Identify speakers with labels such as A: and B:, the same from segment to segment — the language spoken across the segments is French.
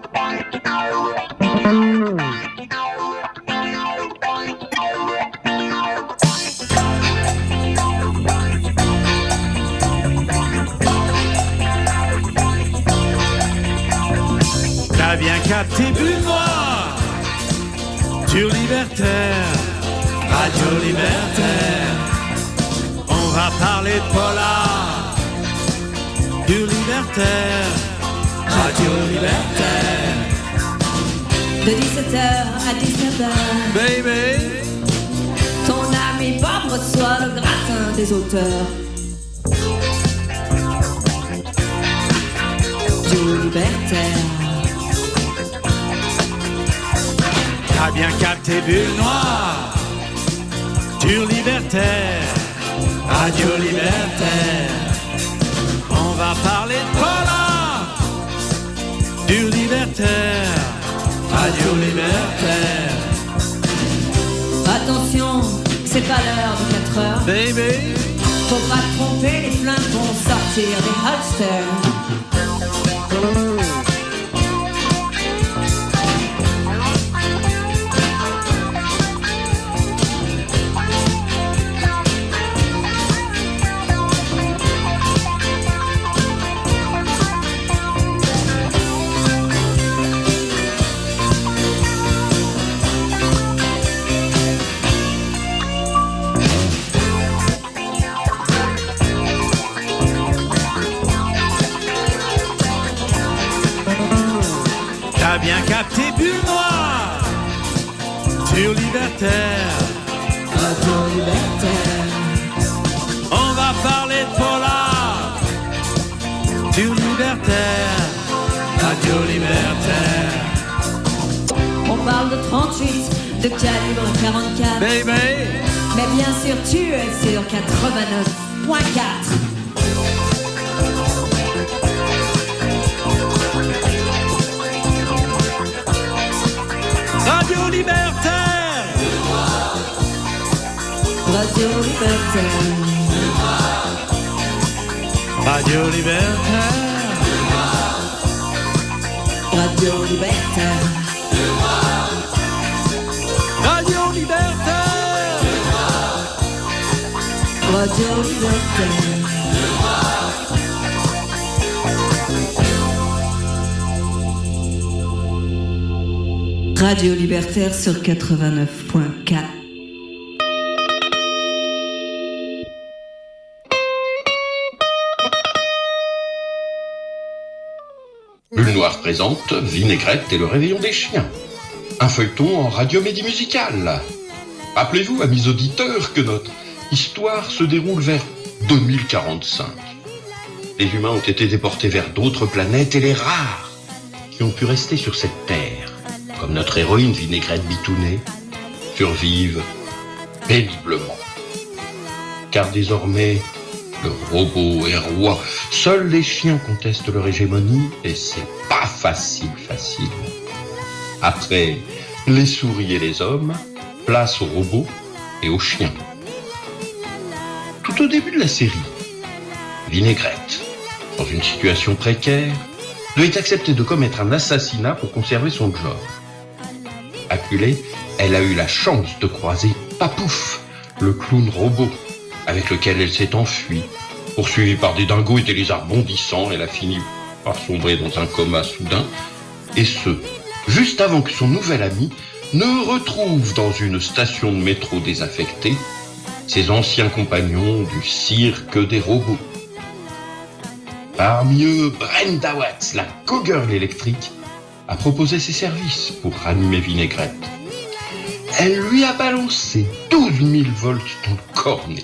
A: T'as bien capté Bulle Noire sur Libertaire, Radio Libertaire. On va parler de polar sur Libertaire, Radio Libertaire.
B: De 17h à 19h,
A: Baby,
B: ton ami Bob reçoit le gratin des auteurs. Radio Libertaire.
A: t'as bien capté Bulle Noire sur Libertaire, Radio Libertaire. On va parler de polar sur Libertaire, Radio Libertaire.
B: Attention, c'est pas l'heure de 4 heures.
A: Baby,
B: Faut pas te tromper, les flingues vont sortir des holsters.
A: t'as bien capté Bulle Noire sur Libertaire,
B: Radio Libertaire.
A: on va parler de polar sur Libertaire, Radio Libertaire.
B: On parle de 38, de calibre 44.
A: Baby,
B: Mais bien sûr, tu es sur 89.4.
A: Radio Libertaire,
B: Radio Libertaire.
A: Radio Libertaire,
B: Radio Libertaire.
A: Radio Libertaire,
B: Radio Libertaire. Radio Libertaire sur 89.4.
C: Bulle Noire présente Vinaigrette et le réveillon des chiens. Un feuilleton en radiomédie musicale. Rappelez-vous, amis auditeurs, que notre histoire se déroule vers 2045. Les humains ont été déportés vers d'autres planètes et les rares qui ont pu rester sur cette terre, comme notre héroïne Vinaigrette Bitounée, survivent péniblement. Car désormais, le robot est roi. Seuls les chiens contestent leur hégémonie et c'est pas facile. Après les souris et les hommes, place aux robots et aux chiens. Tout au début de la série, Vinaigrette, dans une situation précaire, devait accepter de commettre un assassinat pour conserver son job. Acculée, elle a eu la chance de croiser Papouf, le clown robot, avec lequel elle s'est enfuie. Poursuivie par des dingos et des lézards bondissants, elle a fini par sombrer dans un coma soudain, et ce, juste avant que son nouvel ami ne retrouve dans une station de métro désaffectée ses anciens compagnons du cirque des robots. Parmi eux, Brenda Watts, la go-girl électrique, a proposé ses services pour ranimer Vinaigrette. Elle lui a balancé 12 000 volts dans le cornet.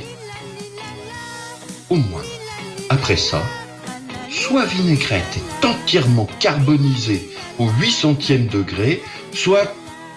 C: Au moins, après ça, soit Vinaigrette est entièrement carbonisée au 800e degré, soit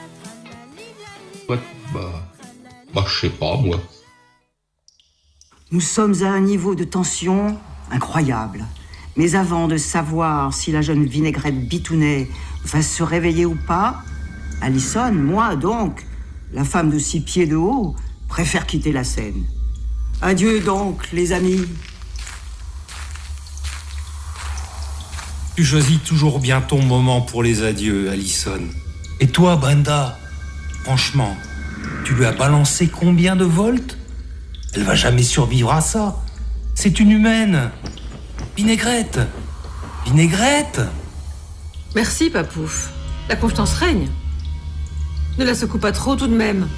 C: je sais pas, moi.
D: Nous sommes à un niveau de tension incroyable. Mais avant de savoir si la jeune Vinaigrette Bitounet va se réveiller ou pas, Alison, moi donc, la femme de 6 pieds de haut, préfère quitter la scène. Adieu donc, les amis.
E: Tu choisis toujours bien ton moment pour les adieux, Alison. Et toi, Brenda, franchement, tu lui as balancé combien de volts? Elle va jamais survivre à ça. C'est une humaine. Vinaigrette. Vinaigrette.
F: Merci, Papouf. La confiance règne. Ne la secoue pas trop tout de même.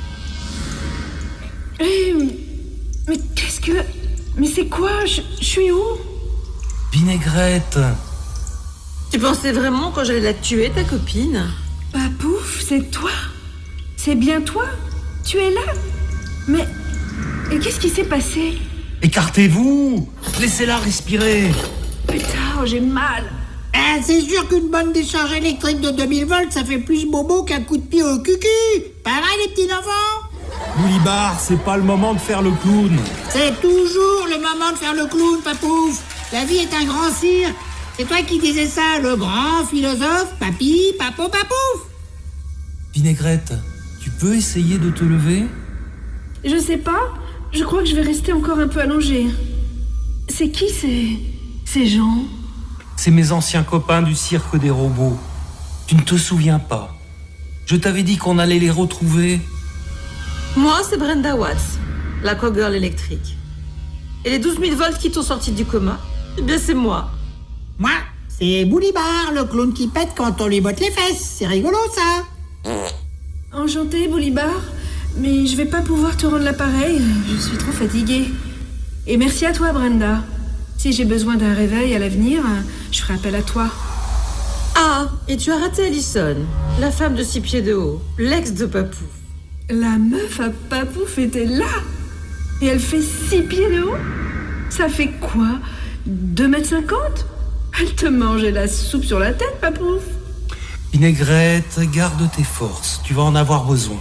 G: Mais qu'est-ce que... Mais c'est quoi? Je suis où?
E: Vinaigrette.
F: Tu pensais vraiment quand j'allais la tuer, ta copine?
G: Papouf, c'est toi? C'est bien toi? Tu es là? Mais... Et qu'est-ce qui s'est passé?
E: Écartez-vous. Laissez-la respirer.
G: Putain, j'ai mal.
H: Ah, c'est sûr qu'une bonne décharge électrique de 2000 volts, ça fait plus bobo qu'un coup de pied au cucu. Pareil, les petits enfants?
E: Boulibar, c'est pas le moment de faire le clown.
H: C'est toujours le moment de faire le clown, Papouf. La vie est un grand cirque. C'est toi qui disais ça, le grand philosophe, Papi, Papo, Papouf.
E: Vinaigrette, tu peux essayer de te lever?
G: Je sais pas. Je crois que je vais rester encore un peu allongée. C'est qui ces gens?
E: C'est mes anciens copains du cirque des robots. Tu ne te souviens pas? Je t'avais dit qu'on allait les retrouver.
F: Moi, c'est Brenda Watts, la cowgirl électrique. Et les 12 000 volts qui t'ont sorti du coma, eh bien c'est moi.
H: Moi, c'est Boulibar, le clown qui pète quand on lui botte les fesses. C'est rigolo, ça.
G: Enchantée, Boulibar. Mais je vais pas pouvoir te rendre l'appareil. Je suis trop fatiguée. Et merci à toi, Brenda. Si j'ai besoin d'un réveil à l'avenir, je ferai appel à toi.
F: Ah, et tu as raté Alison, la femme de 6 pieds de haut, l'ex de Papouf.
G: La meuf à Papouf était là. Et elle fait 6 pieds de haut. Ça fait quoi? 2,50 m? Elle te mangeait la soupe sur la tête, Papouf.
E: Vinaigrette, garde tes forces. Tu vas en avoir besoin.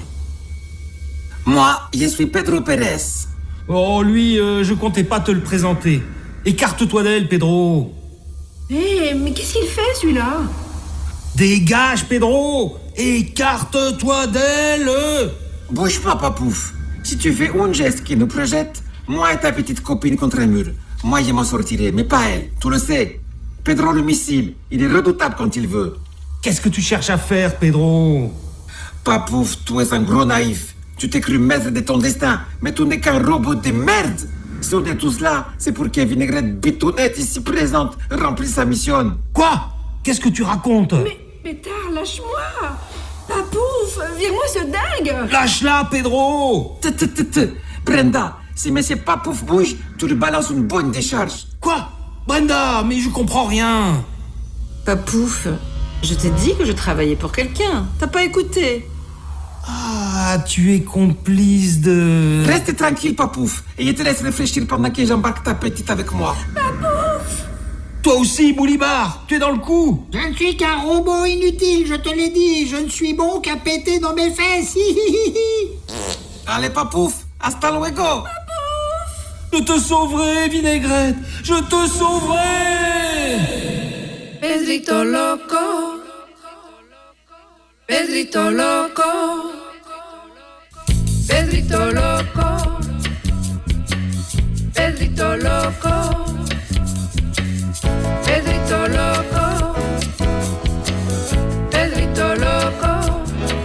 I: Moi, je suis Pedro Pérez.
E: Oh, lui, je comptais pas te le présenter. Écarte-toi d'elle, Pedro.
G: Mais qu'est-ce qu'il fait, celui-là?
E: Dégage, Pedro. Écarte-toi d'elle.
I: Bouge pas, Papouf. Si tu fais un geste qui nous projette, moi et ta petite copine contre un mur, moi je m'en sortirai, mais pas elle, tu le sais. Pedro le missile, il est redoutable quand il veut.
E: Qu'est-ce que tu cherches à faire, Pedro?
I: Papouf, tu es un gros naïf. Tu t'es cru maître de ton destin, mais tu n'es qu'un robot de merde. Si on est tous là, c'est pour que Vinaigrette Bitounette, ici présente, remplisse sa mission.
E: Quoi? Qu'est-ce que tu racontes?
G: Mais tard, lâche-moi. Papouf, viens-moi ce dingue.
E: Lâche-la, Pedro.
I: Brenda, si monsieur Papouf bouge, tu lui balances une bonne décharge.
E: Quoi? Brenda, mais je comprends rien.
F: Papouf, je t'ai dit que je travaillais pour quelqu'un. T'as pas écouté?
E: Ah, tu es complice de...
I: Reste tranquille, Papouf, et je te laisse réfléchir pendant que j'embarque ta petite avec moi.
G: Papouf.
E: Toi aussi, Boulibar, tu es dans le coup.
H: Je ne suis qu'un robot inutile, je te l'ai dit. Je ne suis bon qu'à péter dans mes fesses.
I: Allez, Papouf, hasta luego.
E: Je te sauverai, Vinaigrette. Je te sauverai.
G: Pedrito loco. Pedrito loco. Pedrito loco. Pedrito loco. Pedrito loco. Pedrito loco.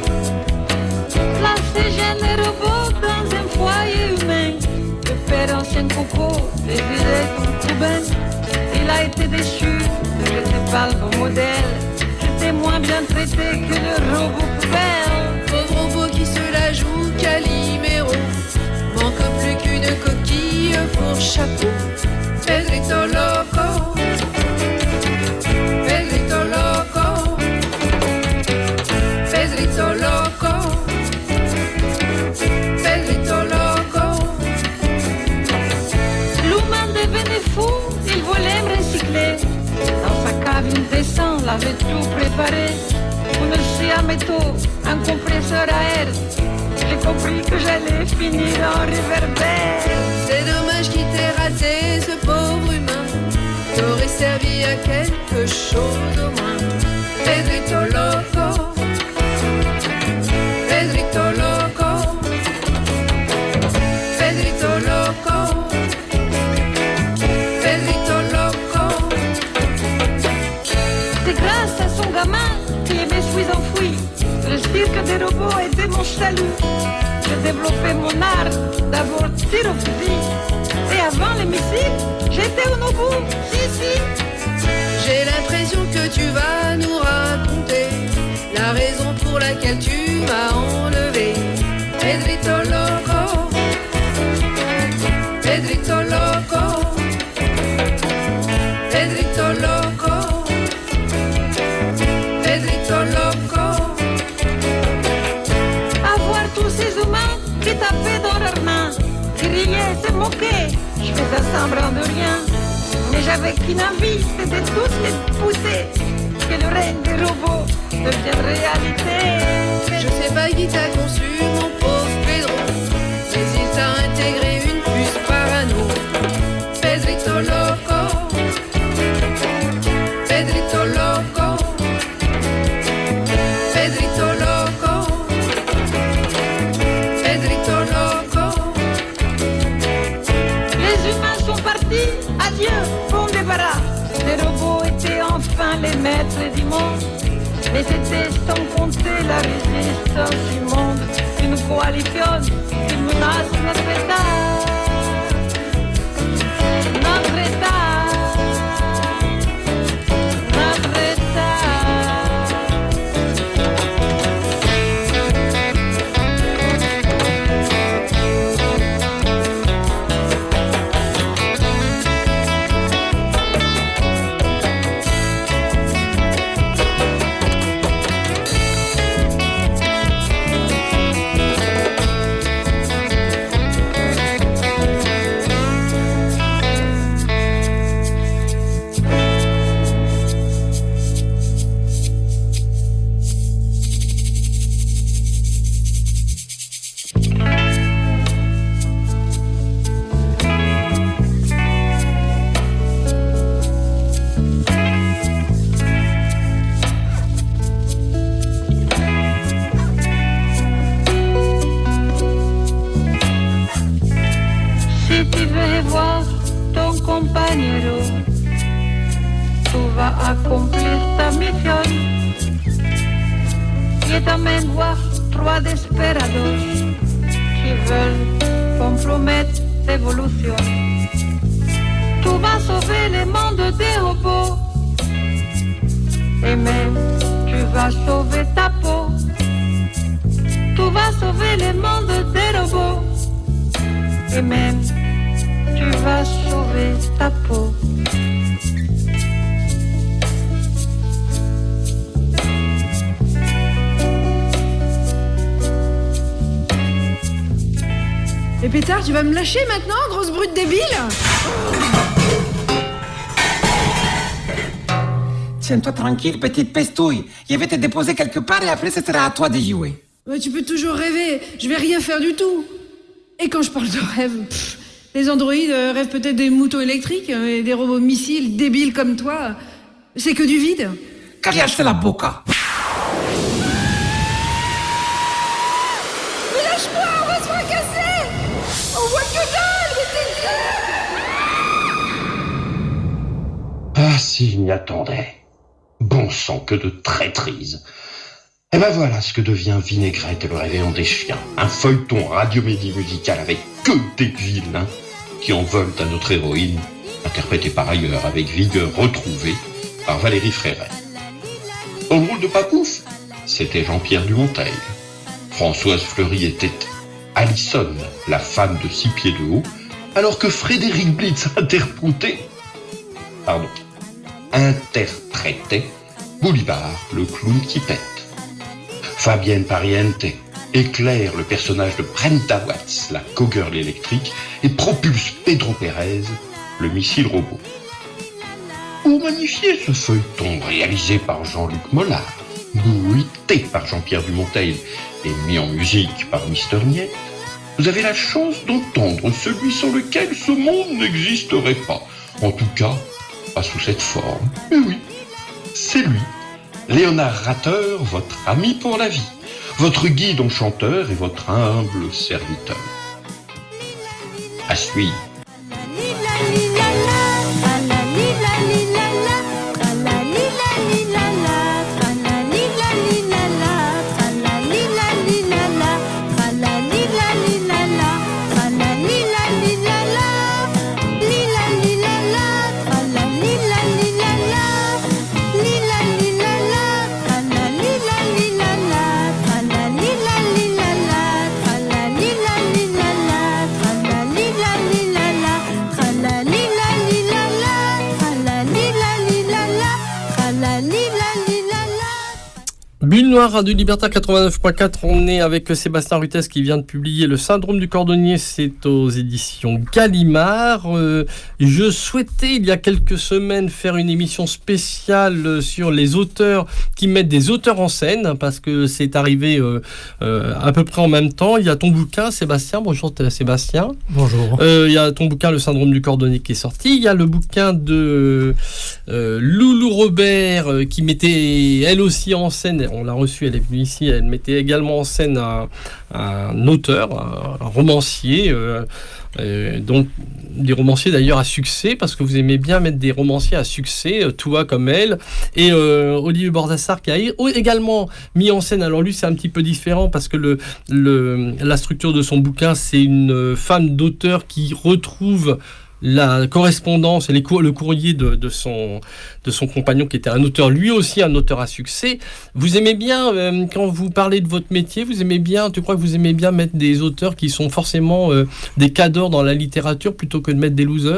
B: Placé jeune robot dans un foyer humain, le père ancien coco désirait ton poubelle. Il a été déchu, je n'étais pas le bon modèle. J'étais moins bien traité que le robot poubelle.
J: Pauvre robot qui se la joue Calimero, manque plus qu'une coquille pour chapeau. Pedrito loco. Pedrito loco. Pedrito loco. Pedrito loco.
B: L'humain devenait fou, il voulait me recycler. Dans sa cave indécent, il avait tout préparé. Une scie à métaux, un compresseur à air. J'ai compris que j'allais finir en réverbère.
J: C'est dommage qu'il t'ait raté, ce pauvre humain. T'aurais servi à quelque chose au moins. Pedrito loco. Pedrito loco. Pedrito loco. Pedrito loco.
B: gamin qui me suis enfoui. Le cirque des robots était mon salut. J'ai développé mon art, d'abord tir au fusil. Et avant les missiles, j'étais au Nobu. Si.
J: J'ai l'impression que tu vas nous raconter la raison pour laquelle tu m'as enlevé. Pedrito loco, Pedrito loco, Pedrito loco, Pedrito loco.
B: À voir tous ces humains qui tapaient dans leurs mains, qui riaient, se moquaient, je faisais semblant de rien. Mais j'avais qu'une envie, c'était tous les pousser, que le règne des robots devienne réalité.
J: Je sais pas qui t'a conçu, mon pauvre Pedro, mais il t'a intégré une puce parano. Pedrito loco, Pedrito loco, Pedrito loco, Pedrito loco.
B: Les humains sont partis, adieu, bon débarras. Les robots étaient enfin les maîtres du monde. Mais c'était sans compter la résistance du monde, une coalition qui menace notre État. Notre État. Notre État. Si tu veux voir ton compagnero, tu vas accomplir ta mission. Je t'emmène voir 3 desperados qui veulent compromettre l'évolution. Tu vas sauver le monde des robots et même tu vas sauver ta peau. Tu vas sauver le monde des robots et même tu vas sauver ta peau.
G: Et pétard, tu vas me lâcher maintenant, grosse brute débile?
I: Tiens-toi tranquille, petite pestouille. Je vais te déposer quelque part et après ce sera à toi de jouer.
G: Ouais, tu peux toujours rêver, je vais rien faire du tout. Et quand je parle de rêve, les androïdes rêvent peut-être des moutons électriques et des robots missiles débiles comme toi. C'est que du vide.
I: Cagliaste la boca.
G: Mais lâche-moi, on va se fracasser. On voit que dalle, mais c'est...
C: Ah, s'il m'y attendait. Bon sang, que de traîtrise. Et ben voilà ce que devient Vinaigrette et le réveillon des chiens. Un feuilleton radiomédie musical avec que des vilains qui en veulent à notre héroïne, interprétée par ailleurs avec vigueur retrouvée par Valérie Fréret. Dans le rôle de Papouf, c'était Jean-Pierre Dumonteil. Françoise Fleury était Alison, la femme de 6 pieds de haut, alors que Frédéric Blitz interprétait Bolivar, le clown qui pète. Fabienne Pariente éclaire le personnage de Brenda Watts, la cowgirl électrique, et propulse Pedro Pérez, le missile robot. Pour magnifier ce feuilleton réalisé par Jean-Luc Mollard, bruité par Jean-Pierre Dumonteil et mis en musique par Mister Niet, vous avez la chance d'entendre celui sans lequel ce monde n'existerait pas. En tout cas, pas sous cette forme. Mais oui, c'est lui. Léonard Rateur, votre ami pour la vie, votre guide enchanteur et votre humble serviteur. À suivre.
K: Bulle Noire, Radio Libertaire 89.4, on est avec Sébastien Rutès qui vient de publier Le Syndrome du Cordonnier, c'est aux éditions Gallimard. Je souhaitais il y a quelques semaines faire une émission spéciale sur les auteurs qui mettent des auteurs en scène, parce que c'est arrivé à peu près en même temps. Il y a ton bouquin, Sébastien, bonjour Sébastien.
L: Bonjour.
K: Il y a ton bouquin Le Syndrome du Cordonnier qui est sorti, il y a le bouquin de Loulou Robert qui mettait elle aussi en scène. On l'a reçue, elle est venue ici, elle mettait également en scène un auteur, un romancier, donc des romanciers d'ailleurs à succès, parce que vous aimez bien mettre des romanciers à succès, toi comme elle, et Olivier Bordassar qui a également mis en scène, alors lui c'est un petit peu différent, parce que la structure de son bouquin, c'est une femme d'auteur qui retrouve la correspondance et le courrier de son compagnon qui était un auteur, lui aussi un auteur à succès. Vous aimez bien, quand vous parlez de votre métier, tu crois que vous aimez bien mettre des auteurs qui sont forcément des cadors dans la littérature plutôt que de mettre des losers ?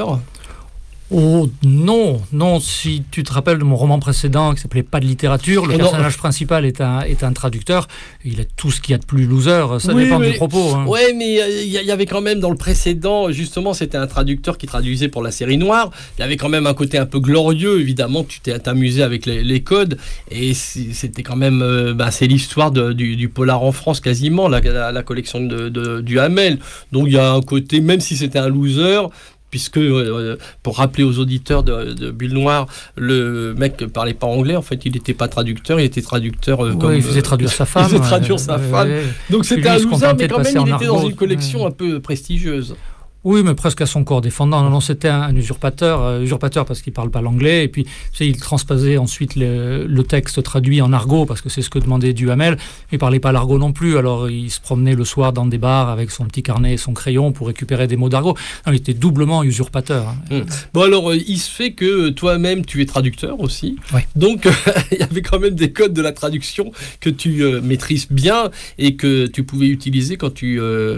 L: Oh non, si tu te rappelles de mon roman précédent qui s'appelait Pas de littérature, le personnage principal est un traducteur, il a tout ce qu'il y a de plus loser, ça dépend du propos. Hein.
K: Oui, mais il y avait quand même dans le précédent, justement, c'était un traducteur qui traduisait pour la série noire, il y avait quand même un côté un peu glorieux, évidemment, tu t'es amusé avec les codes, et c'était quand même, c'est l'histoire du polar en France quasiment, la collection du Hamel, donc il y a un côté, même si c'était un loser, puisque, pour rappeler aux auditeurs de Bulle Noire, le mec ne parlait pas anglais, en fait, il n'était pas traducteur, il était traducteur
L: il faisait traduire sa femme.
K: Il faisait traduire sa femme. Donc c'était un loser, mais quand même, il était dans une collection un peu prestigieuse.
L: Oui, mais presque à son corps défendant. Non, c'était un usurpateur parce qu'il ne parle pas l'anglais. Et puis, il transposait ensuite le texte traduit en argot, parce que c'est ce que demandait Duhamel. Il ne parlait pas l'argot non plus. Alors, il se promenait le soir dans des bars avec son petit carnet et son crayon pour récupérer des mots d'argot. Non, il était doublement usurpateur.
K: Bon, alors, il se fait que toi-même, tu es traducteur aussi.
L: Oui.
K: Donc, il y avait quand même des codes de la traduction que tu maîtrises bien et que tu pouvais utiliser quand tu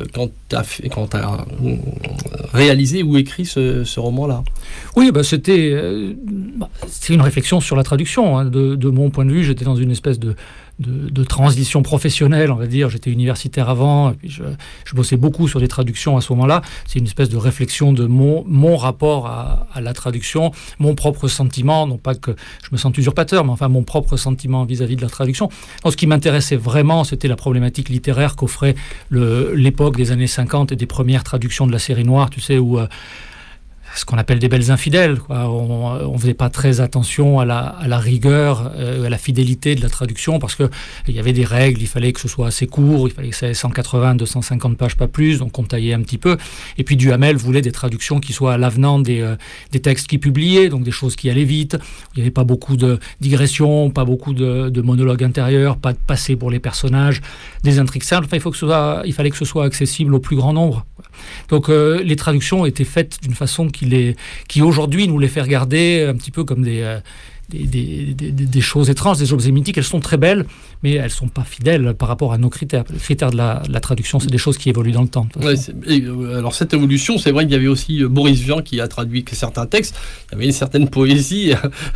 K: as réalisé ou écrit ce roman-là.
L: Oui, c'était une réflexion sur la traduction. Hein. De mon point de vue, j'étais dans une espèce de transition professionnelle, on va dire. J'étais universitaire avant, et puis je bossais beaucoup sur des traductions à ce moment-là. C'est une espèce de réflexion de mon rapport à la traduction, mon propre sentiment, non pas que je me sente usurpateur, mais enfin mon propre sentiment vis-à-vis de la traduction. Donc, ce qui m'intéressait vraiment, c'était la problématique littéraire qu'offrait l'époque des années 50 et des premières traductions de la série noire, tu sais, où ce qu'on appelle des belles infidèles, quoi. On ne faisait pas très attention à la rigueur, à la fidélité de la traduction, parce qu'il y avait des règles, il fallait que ce soit assez court, il fallait que ça ait 180, 250 pages, pas plus, donc on taillait un petit peu. Et puis Duhamel voulait des traductions qui soient à l'avenant des textes qu'il publiait, donc des choses qui allaient vite. Il n'y avait pas beaucoup de digressions, pas beaucoup de monologues intérieurs, pas de passé pour les personnages, des intrigues simples. Enfin, il fallait que ce soit accessible au plus grand nombre. Donc les traductions étaient faites d'une façon qui aujourd'hui nous les fait regarder un petit peu comme des choses étranges, des objets mythiques. Elles sont très belles, mais elles ne sont pas fidèles par rapport à nos critères. Les critères de la traduction, c'est des choses qui évoluent dans le temps.
K: Ouais, alors cette évolution, c'est vrai qu'il y avait aussi Boris Vian qui a traduit certains textes. Il y avait une certaine poésie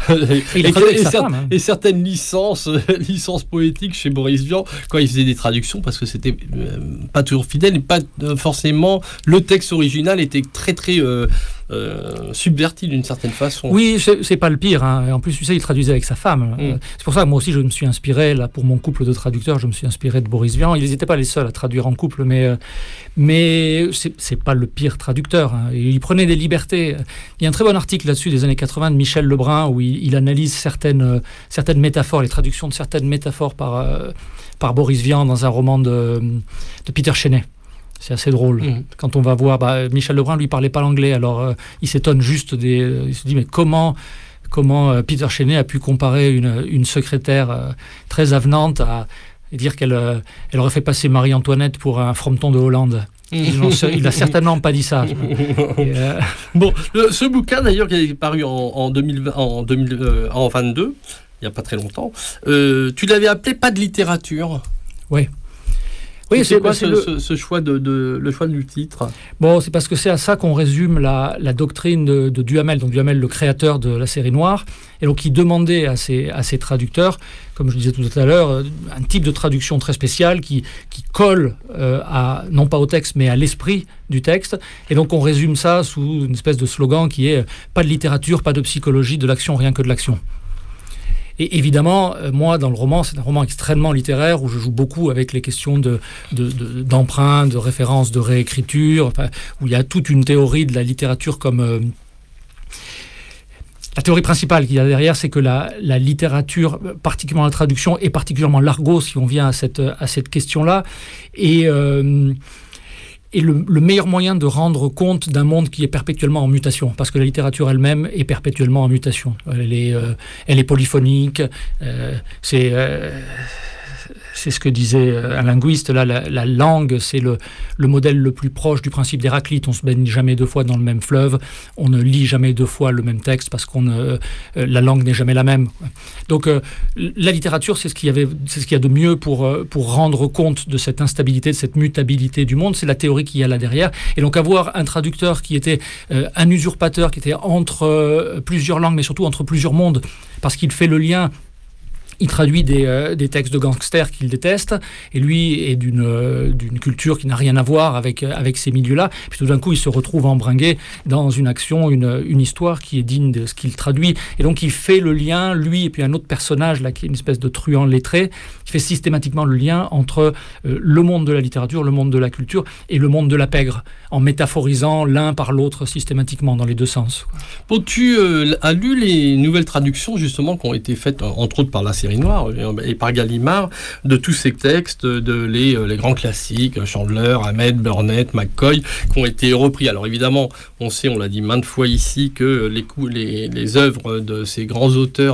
K: et certaines licences poétiques chez Boris Vian quand il faisait des traductions, parce que c'était pas toujours fidèle et pas forcément... Le texte original était très très... subverti d'une certaine façon.
L: Oui, c'est pas le pire. Hein. En plus, tu sais, il traduisait avec sa femme. C'est pour ça que moi aussi, je me suis inspiré, là, pour mon couple de traducteurs, je me suis inspiré de Boris Vian. Ils n'étaient pas les seuls à traduire en couple, mais c'est pas le pire traducteur. Hein. Il prenait des libertés. Il y a un très bon article là-dessus des années 80 de Michel Lebrun, où il analyse certaines métaphores, les traductions de certaines métaphores par Boris Vian dans un roman de Peter Chenet. C'est assez drôle. Quand on va voir, Michel Lebrun, lui, parlait pas l'anglais, alors il s'étonne juste il se dit, mais comment Peter Chenet a pu comparer une secrétaire très avenante et dire qu'elle aurait fait passer Marie-Antoinette pour un frometon de Hollande. Il n'a certainement pas dit ça.
K: Bon, ce bouquin, d'ailleurs, qui est paru en 22, il n'y a pas très longtemps, tu l'avais appelé Pas de littérature.
L: Oui.
K: Oui, c'est quoi ce choix le choix du titre?
L: Bon, c'est parce que c'est à ça qu'on résume la doctrine de Duhamel. Donc Duhamel, le créateur de la série noire, et donc il demandait à ses traducteurs, comme je disais tout à l'heure, un type de traduction très spécial qui colle non pas au texte, mais à l'esprit du texte. Et donc on résume ça sous une espèce de slogan qui est « pas de littérature, pas de psychologie, de l'action, rien que de l'action ». Et évidemment, moi, dans le roman, c'est un roman extrêmement littéraire où je joue beaucoup avec les questions d'emprunt, de référence, de réécriture, enfin, où il y a toute une théorie de la littérature comme... La théorie principale qu'il y a derrière, c'est que la littérature, particulièrement la traduction, et particulièrement l'argot, si on vient à cette question-là, est le meilleur moyen de rendre compte d'un monde qui est perpétuellement en mutation, parce que la littérature elle-même est perpétuellement en mutation. Elle est polyphonique, c'est ce que disait un linguiste, là, la langue, c'est le modèle le plus proche du principe d'Héraclite. On ne se baigne jamais deux fois dans le même fleuve, on ne lit jamais deux fois le même texte, parce que la langue n'est jamais la même. Donc la littérature, c'est ce qu'il y a de mieux pour rendre compte de cette instabilité, de cette mutabilité du monde. C'est la théorie qu'il y a là derrière. Et donc avoir un traducteur qui était un usurpateur, qui était entre plusieurs langues, mais surtout entre plusieurs mondes, parce qu'il fait le lien. Il traduit des textes de gangsters qu'il déteste, et lui est d'une culture qui n'a rien à voir avec ces milieux-là. Puis tout d'un coup, il se retrouve embringué dans une action, une histoire qui est digne de ce qu'il traduit. Et donc, il fait le lien, lui et puis un autre personnage, là, qui est une espèce de truand lettré, qui fait systématiquement le lien entre le monde de la littérature, le monde de la culture et le monde de la pègre, en métaphorisant l'un par l'autre systématiquement dans les deux sens.
K: Bon, tu as lu les nouvelles traductions, justement, qui ont été faites, entre autres, par la série noire et par Gallimard, de tous ces textes, les grands classiques, Chandler, Hammett, Burnett, McCoy, qui ont été repris. Alors évidemment, on l'a dit maintes fois ici, que les œuvres de ces grands auteurs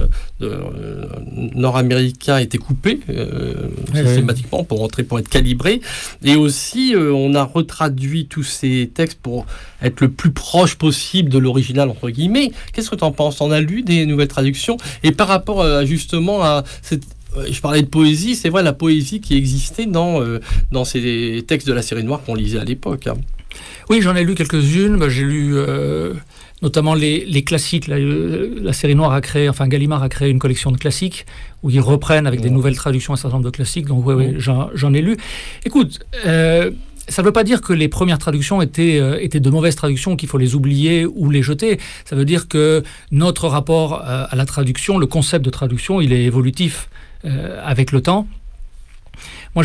K: nord-américains étaient coupées systématiquement pour être calibrés. Et aussi, on a retraduit tous ces textes pour être le plus proche possible de l'original, entre guillemets. Qu'est-ce que tu en penses? On a lu des nouvelles traductions, et par rapport justement à cette... Je parlais de poésie, c'est vrai, la poésie qui existait dans ces textes de la série noire qu'on lisait à l'époque.
L: Oui, j'en ai lu quelques-unes. J'ai lu notamment les classiques. La série noire Gallimard a créé une collection de classiques où ils reprennent avec des nouvelles traductions un certain nombre de classiques. Donc oui, j'en ai lu. Écoute... ça ne veut pas dire que les premières traductions étaient de mauvaises traductions, qu'il faut les oublier ou les jeter. Ça veut dire que notre rapport à la traduction, le concept de traduction, il est évolutif avec le temps. Moi,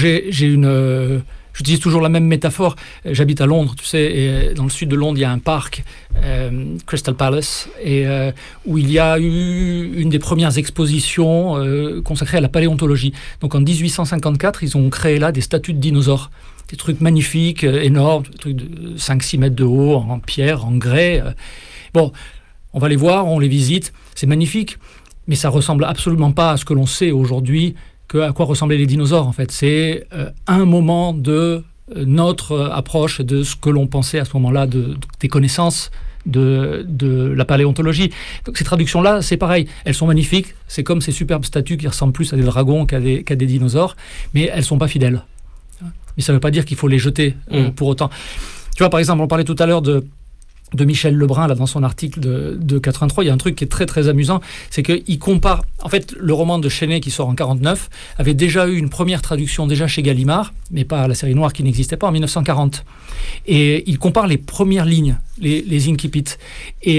L: j'utilise toujours la même métaphore. J'habite à Londres, tu sais, et dans le sud de Londres, il y a un parc, Crystal Palace, où il y a eu une des premières expositions consacrées à la paléontologie. Donc en 1854, ils ont créé là des statues de dinosaures. Des trucs magnifiques, énormes, des trucs de 5-6 mètres de haut, en pierre, en grès. Bon, on va les voir, on les visite, c'est magnifique, mais ça ressemble absolument pas à ce que l'on sait aujourd'hui, à quoi ressemblaient les dinosaures, en fait. C'est un moment de notre approche, de ce que l'on pensait à ce moment-là, des connaissances de la paléontologie. Donc ces traductions-là, c'est pareil, elles sont magnifiques, c'est comme ces superbes statues qui ressemblent plus à des dragons qu'à des dinosaures, mais elles sont pas fidèles. Mais ça ne veut pas dire qu'il faut les jeter pour autant. Tu vois, par exemple, on parlait tout à l'heure de Michel Lebrun, là, dans son article de 83, il y a un truc qui est très très amusant, c'est qu'il compare... En fait, le roman de Chenet qui sort en 49 avait déjà eu une première traduction déjà chez Gallimard, mais pas la série noire qui n'existait pas, en 1940. Et il compare les premières lignes, les incipits. Et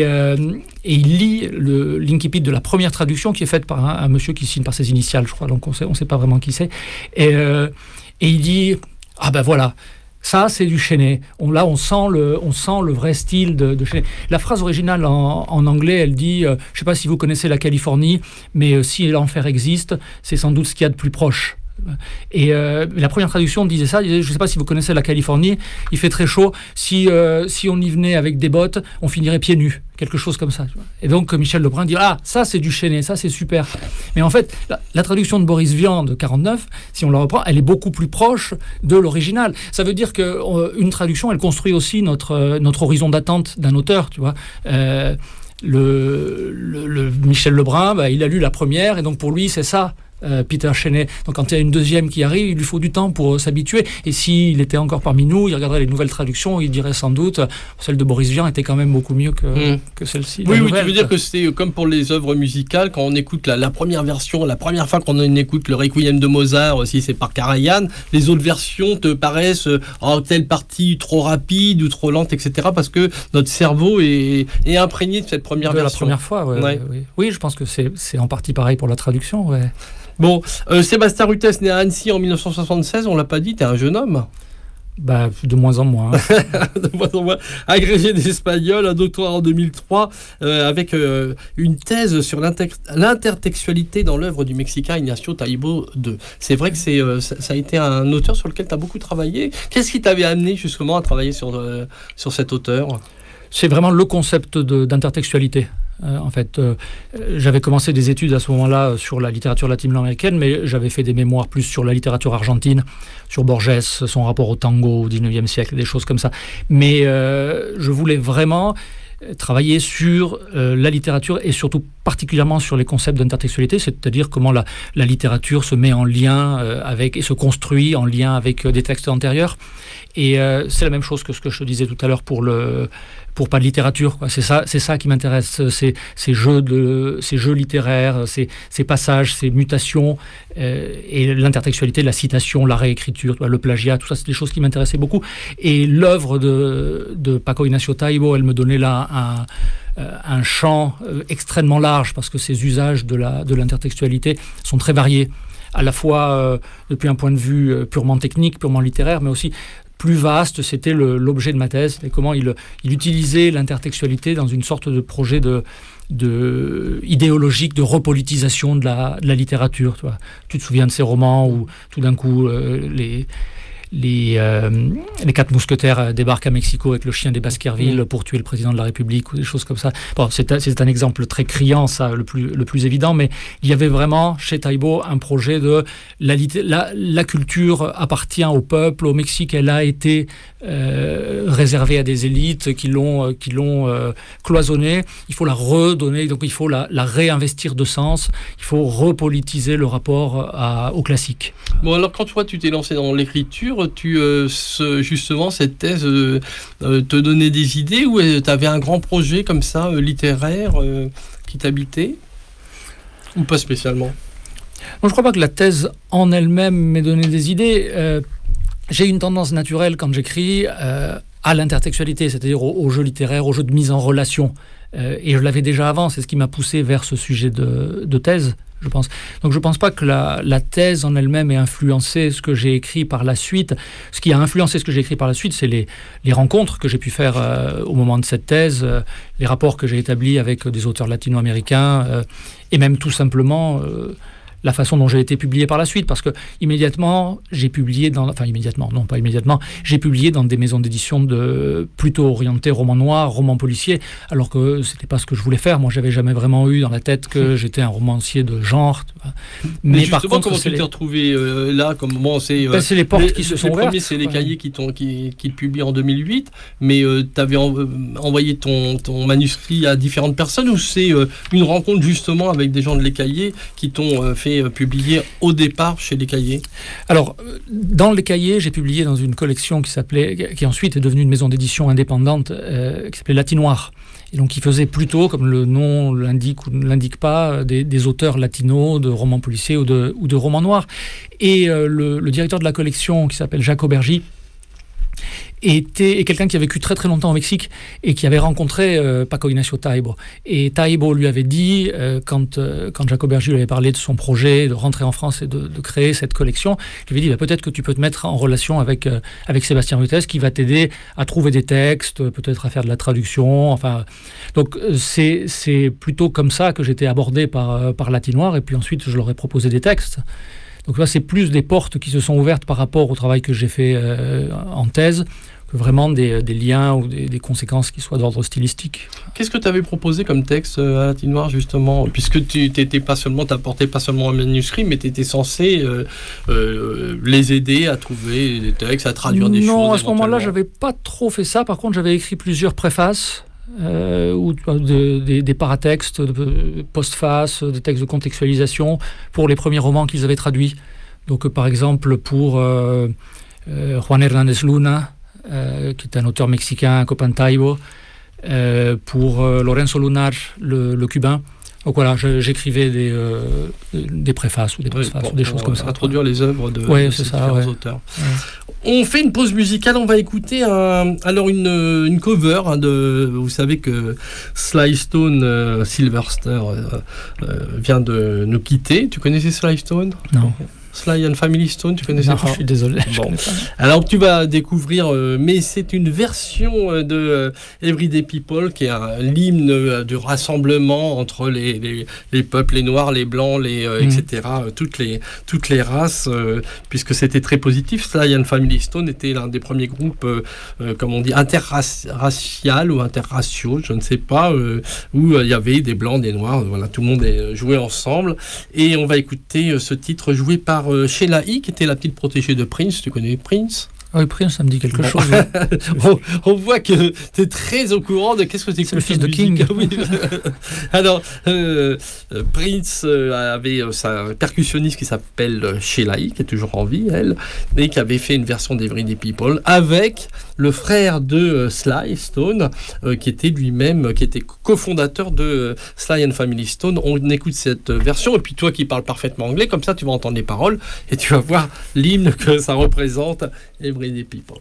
L: il lit l'incipit de la première traduction qui est faite par un monsieur qui signe par ses initiales, je crois, donc on sait pas vraiment qui c'est. Et il dit... Ah ben voilà, ça c'est du Chenet. Là on sent le vrai style de Chenet. La phrase originale en anglais, elle dit, je ne sais pas si vous connaissez la Californie, mais si l'enfer existe, c'est sans doute ce qu'il y a de plus proche. Et la première traduction disait ça, je ne sais pas si vous connaissez la Californie, il fait très chaud, si on y venait avec des bottes, on finirait pieds nus, quelque chose comme ça. Tu vois. Et donc Michel Lebrun dit, ah, ça c'est du Chenet, ça c'est super. Mais en fait, la traduction de Boris Vian de 49, si on la reprend, elle est beaucoup plus proche de l'original. Ça veut dire qu'une traduction, elle construit aussi notre horizon d'attente d'un auteur, tu vois. Le Michel Lebrun, il a lu la première, et donc pour lui, c'est ça Peter Cheney. Donc quand il y a une deuxième qui arrive, il lui faut du temps pour s'habituer. Et s'il était encore parmi nous, il regarderait les nouvelles traductions, il dirait sans doute celle de Boris Vian était quand même beaucoup mieux que celle-ci.
K: Oui, tu veux dire que c'est comme pour les œuvres musicales, quand on écoute la première version, la première fois qu'on écoute le Requiem de Mozart, si c'est par Karajan, les autres versions te paraissent telle partie trop rapide ou trop lente, etc. parce que notre cerveau est imprégné de cette première version.
L: La première fois, oui, je pense que c'est en partie pareil pour la traduction, ouais.
K: Bon, Sébastien Rutès, né à Annecy en 1976, on l'a pas dit, t'es un jeune homme.
L: De moins en moins.
K: De moins en moins. Agrégé d'espagnol, un doctorat en 2003, avec une thèse sur l'intertextualité dans l'œuvre du Mexicain Ignacio Taibo II. C'est vrai que ça a été un auteur sur lequel tu as beaucoup travaillé. Qu'est-ce qui t'avait amené justement à travailler sur cet auteur ?
L: C'est vraiment le concept d'intertextualité. En fait, j'avais commencé des études à ce moment-là sur la littérature latino-américaine, mais j'avais fait des mémoires plus sur la littérature argentine, sur Borges, son rapport au tango au XIXe siècle, des choses comme ça. Mais je voulais vraiment travailler sur la littérature et surtout particulièrement sur les concepts d'intertextualité, c'est-à-dire comment la littérature se met en lien avec et se construit en lien avec des textes antérieurs. Et c'est la même chose que ce que je te disais tout à l'heure pour pas de littérature, quoi. C'est ça qui m'intéresse, ces jeux littéraires, ces passages, ces mutations, et l'intertextualité, la citation, la réécriture, le plagiat, tout ça, c'est des choses qui m'intéressaient beaucoup. Et l'œuvre de Paco Ignacio Taibo, elle me donnait là un champ extrêmement large, parce que ces usages de l'intertextualité sont très variés, à la fois depuis un point de vue purement technique, purement littéraire, mais aussi plus vaste. C'était l'objet de ma thèse, et comment il utilisait l'intertextualité dans une sorte de projet idéologique de repolitisation de la littérature. Tu te souviens de ces romans où tout d'un coup les 4 mousquetaires débarquent à Mexico avec le chien des Baskerville pour tuer le président de la République, ou des choses comme ça. Bon, c'est un exemple très criant, ça, le plus évident, mais il y avait vraiment chez Taibo un projet de la culture appartient au peuple. Au Mexique, elle a été réservée à des élites qui l'ont cloisonnée. Il faut la redonner, donc il faut la réinvestir de sens. Il faut repolitiser le rapport au classique.
K: Bon, alors quand toi tu t'es lancé dans l'écriture, justement cette thèse te donnait des idées, ou tu avais un grand projet comme ça littéraire qui t'habitait, ou pas spécialement?
L: Je ne crois pas que la thèse en elle-même m'ait donné des idées. J'ai une tendance naturelle quand j'écris à l'intertextualité, c'est-à-dire au jeu littéraire, au jeu de mise en relation. Et je l'avais déjà avant, c'est ce qui m'a poussé vers ce sujet de thèse, je pense. Donc je ne pense pas que la thèse en elle-même ait influencé ce que j'ai écrit par la suite. Ce qui a influencé ce que j'ai écrit par la suite, c'est les rencontres que j'ai pu faire au moment de cette thèse, les rapports que j'ai établis avec des auteurs latino-américains, et même tout simplement la façon dont j'ai été publié par la suite, parce que immédiatement, j'ai publié j'ai publié dans des maisons d'édition plutôt orientées roman noir, roman policier, alors que c'était pas ce que je voulais faire. Moi, j'avais jamais vraiment eu dans la tête que j'étais un romancier de genre.
K: Mais justement, par contre, comment tu t'es retrouvé là,
L: c'est les portes qui se sont ouvertes.
K: Les premiers, c'est les cahiers qui te publient en 2008, mais tu avais envoyé ton manuscrit à différentes personnes, ou c'est une rencontre justement avec des gens de Les Cahiers qui t'ont fait publié au départ chez Les Cahiers? Alors,
L: dans Les Cahiers, j'ai publié dans une collection qui ensuite est devenue une maison d'édition indépendante, qui s'appelait Latinoir. Et donc, qui faisait plutôt, comme le nom l'indique ou ne l'indique pas, des auteurs latinos, de romans policiers ou de romans noirs. Et le directeur de la collection, qui s'appelle Jacques Aubergy, était quelqu'un qui a vécu très très longtemps au Mexique et qui avait rencontré Paco Ignacio Taibo. Et Taibo lui avait dit, quand Jacques Aubergy lui avait parlé de son projet de rentrer en France et de créer cette collection, il lui avait dit peut-être que tu peux te mettre en relation avec Sébastien Rutès, qui va t'aider à trouver des textes, peut-être à faire de la traduction. Enfin, donc c'est plutôt comme ça que j'étais abordé par Latinoir, et puis ensuite je leur ai proposé des textes. Donc là, c'est plus des portes qui se sont ouvertes par rapport au travail que j'ai fait en thèse, que vraiment des liens ou des conséquences qui soient d'ordre stylistique.
K: Qu'est-ce que tu avais proposé comme texte à Latinoir, justement, puisque tu n'apportais pas seulement un manuscrit, mais tu étais censé les aider à trouver des textes, à traduire des choses.
L: Non, à ce moment-là, je n'avais pas trop fait ça. Par contre, j'avais écrit plusieurs préfaces ou des paratextes, postfaces, des textes de contextualisation pour les premiers romans qu'ils avaient traduits. Donc par exemple pour Juan Hernández Luna, qui est un auteur mexicain, copain de Taibo, pour Lorenzo Lunar, le cubain. Donc voilà, j'écrivais des préfaces ou des postfaces ou des choses comme ça.
K: Introduire les œuvres de ces différents auteurs.
L: Ouais.
K: On fait une pause musicale, on va écouter une cover vous savez que Sly Stone, Sylvester vient de nous quitter. Tu connaissais Sly Stone ?
L: Non.
K: Sly and Family Stone, tu connaissais pas ?
L: Je suis désolé.
K: Bon. Alors tu vas découvrir, mais c'est une version de Everyday People qui est l'hymne du rassemblement entre les peuples, les noirs, les blancs, etc. Toutes les races, puisque c'était très positif. Sly and Family Stone était l'un des premiers groupes, comme on dit, interracial ou interraciaux, je ne sais pas, où il y avait des blancs, des noirs, voilà, tout le monde jouait ensemble. Et on va écouter ce titre joué par Sheila E., qui était la petite protégée de Prince. Tu connais Prince ?
L: Oui, Prince, ça me dit quelque chose.
K: on voit que tu es très au courant de qu'est-ce que c'est
L: le fils de King.
K: Oui. Alors, Prince avait sa percussionniste qui s'appelle Sheila E., qui est toujours en vie, elle, et qui avait fait une version d'Everyday People avec le frère de Sly Stone, qui était lui-même, qui était cofondateur de Sly and Family Stone. On écoute cette version, et puis toi qui parles parfaitement anglais, comme ça tu vas entendre les paroles, et tu vas voir l'hymne que ça représente, Everyday People.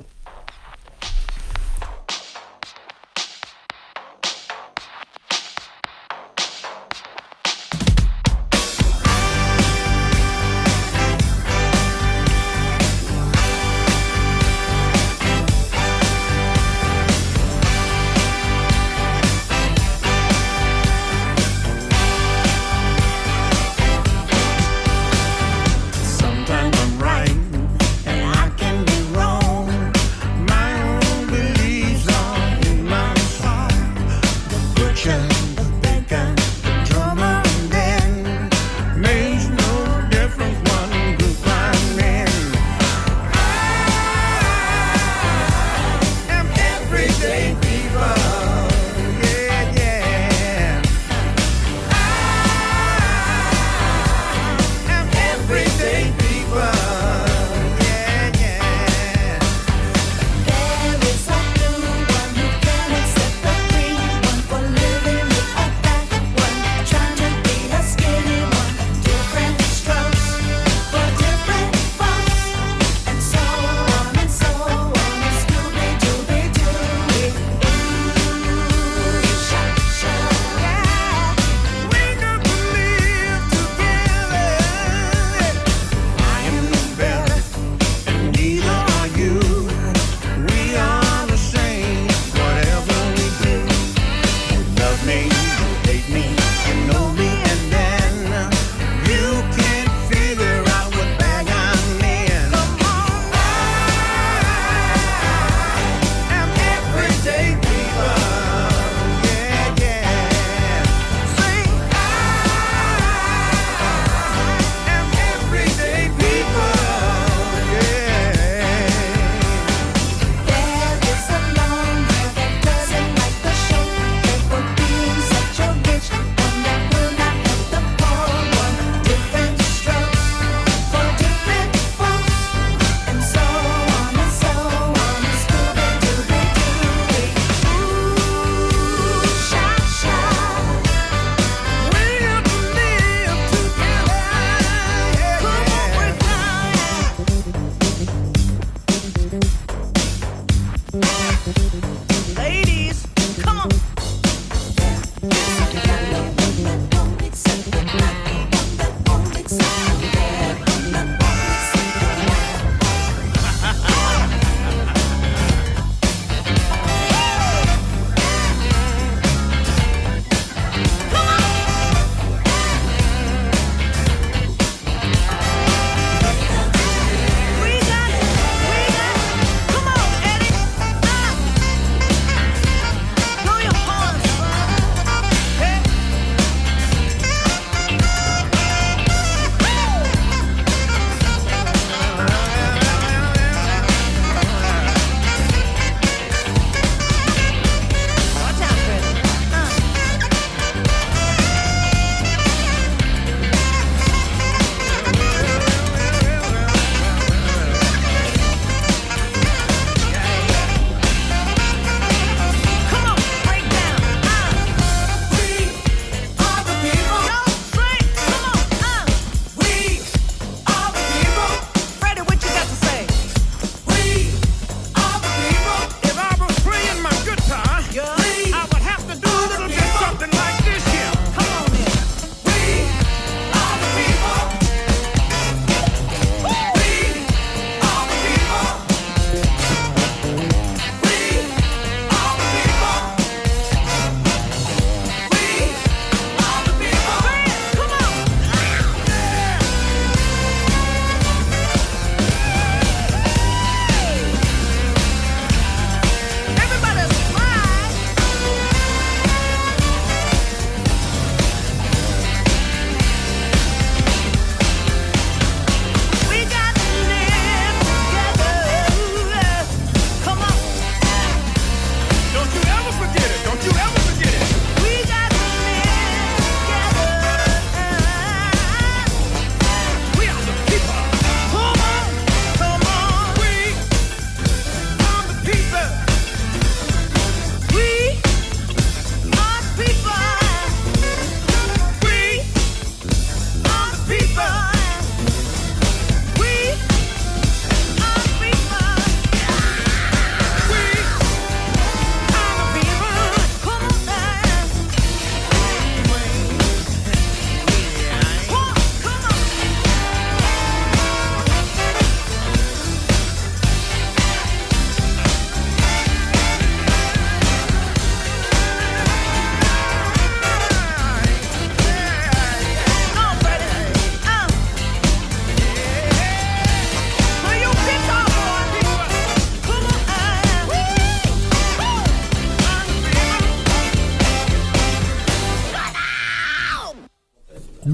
M: Sometimes I'm right and I can be wrong.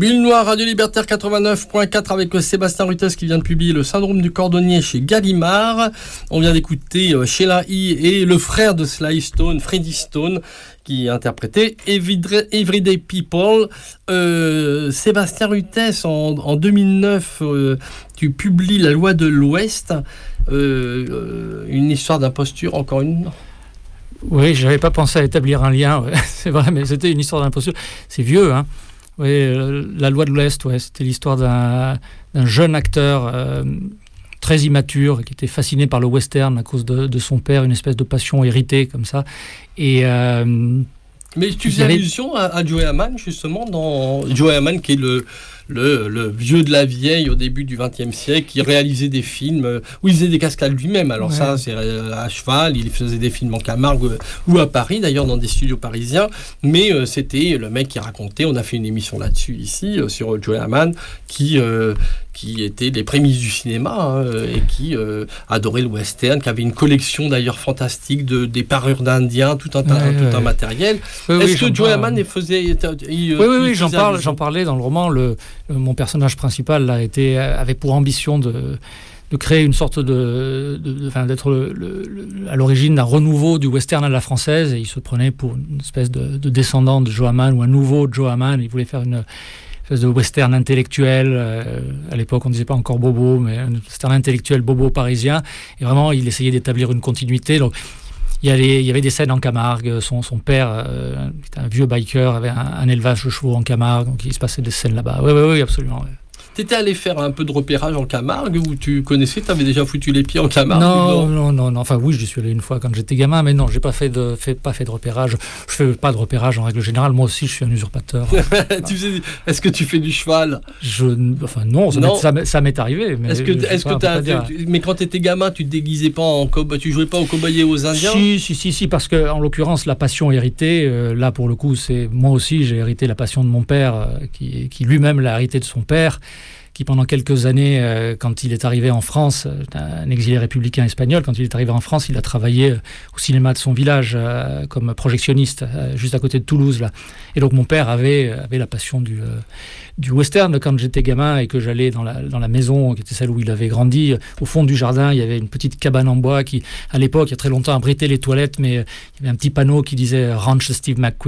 K: Bulle Noire, Radio Libertaire 89.4 avec Sébastien Rutes qui vient de publier Le Syndrome du Cordonnier chez Gallimard. On vient d'écouter Sheila E. et le frère de Sly Stone, Freddie Stone, qui interprétait Everyday People. Sébastien Rutes, en 2009, tu publies La Loi de l'Ouest, une histoire d'imposture, encore une.
L: Oui, je n'avais pas pensé à établir un lien, ouais. C'est vrai, mais c'était une histoire d'imposture. C'est vieux, hein. Oui, La Loi de l'Ouest, ouais, c'était l'histoire d'un jeune acteur très immature qui était fasciné par le western à cause de son père, une espèce de passion héritée comme ça. Et
K: mais tu faisais allusion à Joe Hamann, justement, dans Joe Hamann qui est le vieux de la vieille au début du XXe siècle, qui réalisait des films où il faisait des cascades lui-même. Alors ouais. Ça, c'est à cheval, il faisait des films en Camargue ou à Paris, d'ailleurs, dans des studios parisiens. Mais c'était le mec qui racontait, on a fait une émission là-dessus ici, sur Joe Hamann, qui était les prémices du cinéma et qui adorait le western, qui avait une collection d'ailleurs fantastique des parures d'Indiens, tout un matériel.
L: Oui,
K: est-ce que Joe Hamann faisait...
L: Oui, j'en parlais dans le roman. Mon personnage principal là, avait pour ambition de créer une sorte d'être à l'origine d'un renouveau du western à la française, et il se prenait pour une espèce de descendant de Joe Hamann ou un nouveau Joe Hamann. Il voulait faire une espèce de western intellectuel. À l'époque, on ne disait pas encore bobo, mais un western intellectuel bobo parisien. Et vraiment, il essayait d'établir une continuité. Donc, il y avait des scènes en Camargue. Son père, qui était un vieux biker, avait un élevage de chevaux en Camargue, donc il se passait des scènes là-bas. Oui, absolument. Ouais.
K: T'étais allé faire un peu de repérage en Camargue, où tu connaissais, t'avais déjà foutu les pieds en Camargue?
L: Non. Enfin oui, j'y suis allé une fois quand j'étais gamin, mais non, j'ai pas fait de repérage. Je fais pas de repérage en règle générale. Moi aussi, je suis un usurpateur.
K: Est-ce que tu fais du cheval?
L: Non, ça m'est arrivé. Mais
K: mais quand t'étais gamin, tu te déguisais pas en cowboy, tu jouais pas au cowboy et aux Indiens?
L: Si, parce que en l'occurrence, la passion héritée, là pour le coup, c'est moi aussi, j'ai hérité la passion de mon père, qui lui-même l'a hérité de son père, qui pendant quelques années, quand il est arrivé en France, un exilé républicain espagnol, quand il est arrivé en France, il a travaillé au cinéma de son village comme projectionniste, juste à côté de Toulouse, là. Et donc mon père avait la passion du western quand j'étais gamin et que j'allais dans la maison, qui était celle où il avait grandi. Au fond du jardin, il y avait une petite cabane en bois qui, à l'époque, il y a très longtemps, abritait les toilettes, mais il y avait un petit panneau qui disait « Ranch Steve McQueen ».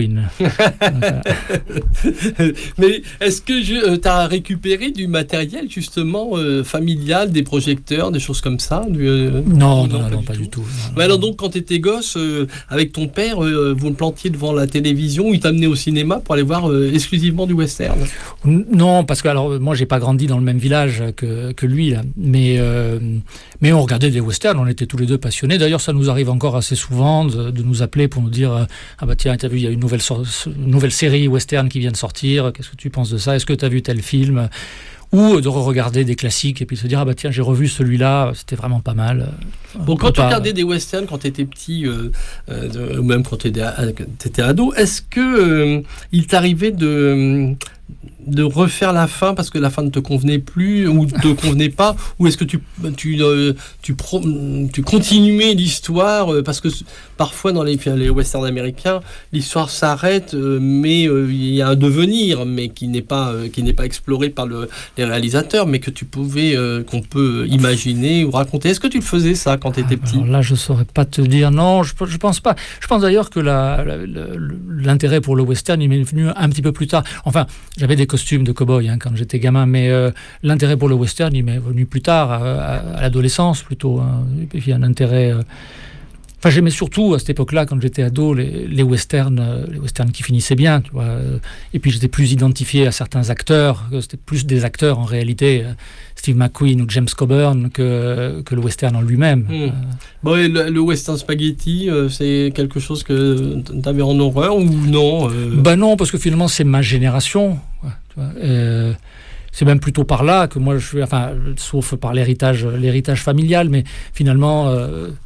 K: Mais est-ce que tu as récupéré du matériel, justement, familial, des projecteurs, des choses comme ça?
L: Non, pas du tout.
K: Mais alors donc, quand tu étais gosse, avec ton père, vous le plantiez devant la télévision, il t'amenait au cinéma pour aller voir exclusivement du western?
L: Non, parce que alors moi j'ai pas grandi dans le même village que lui là, mais on regardait des westerns, on était tous les deux passionnés. D'ailleurs, ça nous arrive encore assez souvent de nous appeler pour nous dire ah bah tiens, t'as vu, il y a une nouvelle série western qui vient de sortir, qu'est-ce que tu penses de ça? Est-ce que t'as vu tel film? Ou de regarder des classiques et puis se dire ah bah tiens, j'ai revu celui-là, c'était vraiment pas mal.
K: Bon, quand tu regardais des westerns quand tu étais petit, ou même quand tu étais ado, est-ce que il t'arrivait de refaire la fin parce que la fin ne te convenait plus ou ne te convenait pas, ou est-ce que tu continuais l'histoire parce que parfois dans les westerns américains l'histoire s'arrête mais il y a un devenir mais qui n'est pas exploré par les réalisateurs, mais que qu'on peut imaginer ou raconter. Est-ce que tu le faisais ça quand tu étais petit?
L: Alors là je saurais pas te dire, non, je pense pas. Je pense d'ailleurs que l'intérêt pour le western il m'est venu un petit peu plus tard. Enfin, j'avais des costumes de cow-boy quand j'étais gamin, mais l'intérêt pour le western il m'est venu plus tard, à l'adolescence plutôt, hein. Et puis un intérêt... Enfin, j'aimais surtout à cette époque-là, quand j'étais ado, les westerns qui finissaient bien, tu vois. Et puis j'étais plus identifié à certains acteurs, c'était plus des acteurs en réalité, Steve McQueen ou James Coburn, que le western en lui-même.
K: Bon, et le western spaghetti, c'est quelque chose que tu avais en horreur ou non?
L: Ben non, parce que finalement c'est ma génération, quoi, tu vois. C'est même plutôt par là que moi je suis, enfin, sauf par l'héritage familial, mais finalement...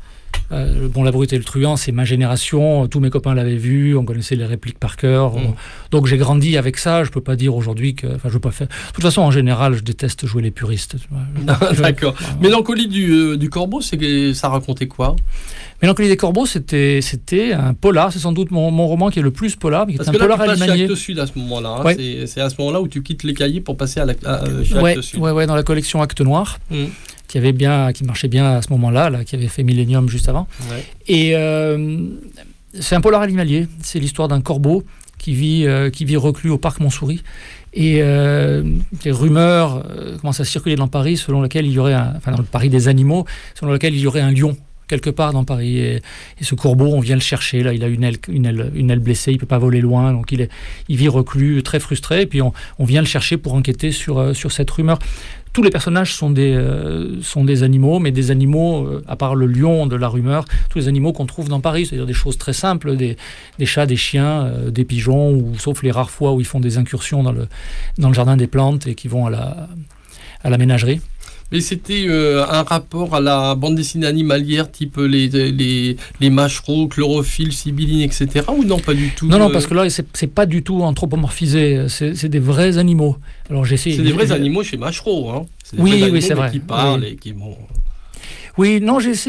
L: Bon, La Brute et le Truand, c'est ma génération. Tous mes copains l'avaient vu, on connaissait les répliques par cœur. Donc j'ai grandi avec ça. Je peux pas dire aujourd'hui que... Enfin, je veux pas faire... De toute façon, en général, je déteste jouer les puristes. Tu vois.
K: D'accord. Mélancolie du Corbeau, ça racontait quoi?
L: Mélancolie des Corbeaux, c'était un polar. C'est sans doute mon roman qui est le plus polar. Mais qui
K: Parce
L: est
K: que
L: un polar
K: là, tu passes chez
L: alimanier.
K: Actes Sud à ce moment-là. Hein.
L: Ouais.
K: C'est à ce moment-là où tu quittes les cahiers pour passer chez Actes Sud.
L: Ouais, dans la collection Actes Noirs. Qui marchait bien à ce moment-là, qui avait fait Millennium juste avant. Ouais. Et c'est un polar animalier. C'est l'histoire d'un corbeau qui vit reclus au parc Montsouris. Et des rumeurs commencent à circuler dans Paris selon lesquelles il y aurait dans le Paris des animaux, selon lequel il y aurait un lion quelque part dans Paris. Et ce corbeau, on vient le chercher. Là, il a une aile blessée, il peut pas voler loin, donc il vit reclus, très frustré. Et puis on vient le chercher pour enquêter sur cette rumeur. Tous les personnages sont des animaux, mais des animaux, à part le lion de la rumeur, tous les animaux qu'on trouve dans Paris, c'est-à-dire des choses très simples, des chats, des chiens, des pigeons, ou sauf les rares fois où ils font des incursions dans le jardin des plantes et qui vont à la ménagerie.
K: Mais c'était un rapport à la bande dessinée animalière, type les mâchereaux, chlorophylle, sibylline, etc. Ou non, pas du tout?
L: Non, parce que là, c'est pas du tout anthropomorphisé. C'est des vrais animaux. Alors
K: c'est des vrais animaux chez Mâchereau, hein?
L: Oui, c'est vrai.
K: Qui parlent et qui vont...
L: Oui, non, j'ai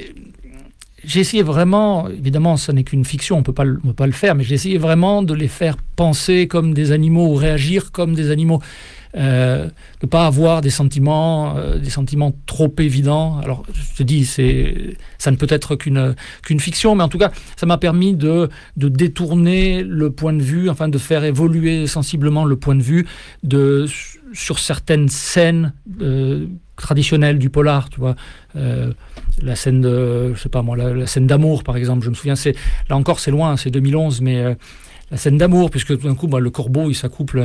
L: essayé vraiment, évidemment, ça n'est qu'une fiction, on peut pas le faire, mais j'ai essayé vraiment de les faire penser comme des animaux ou réagir comme des animaux. De ne pas avoir des sentiments trop évidents. Alors, je te dis, ça ne peut être qu'une fiction, mais en tout cas, ça m'a permis de détourner le point de vue, enfin de faire évoluer sensiblement le point de vue sur certaines scènes traditionnelles du polar, tu vois. La scène la scène d'amour, par exemple, je me souviens, là encore, c'est loin, c'est 2011, mais la scène d'amour, puisque tout d'un coup, le corbeau, il s'accouple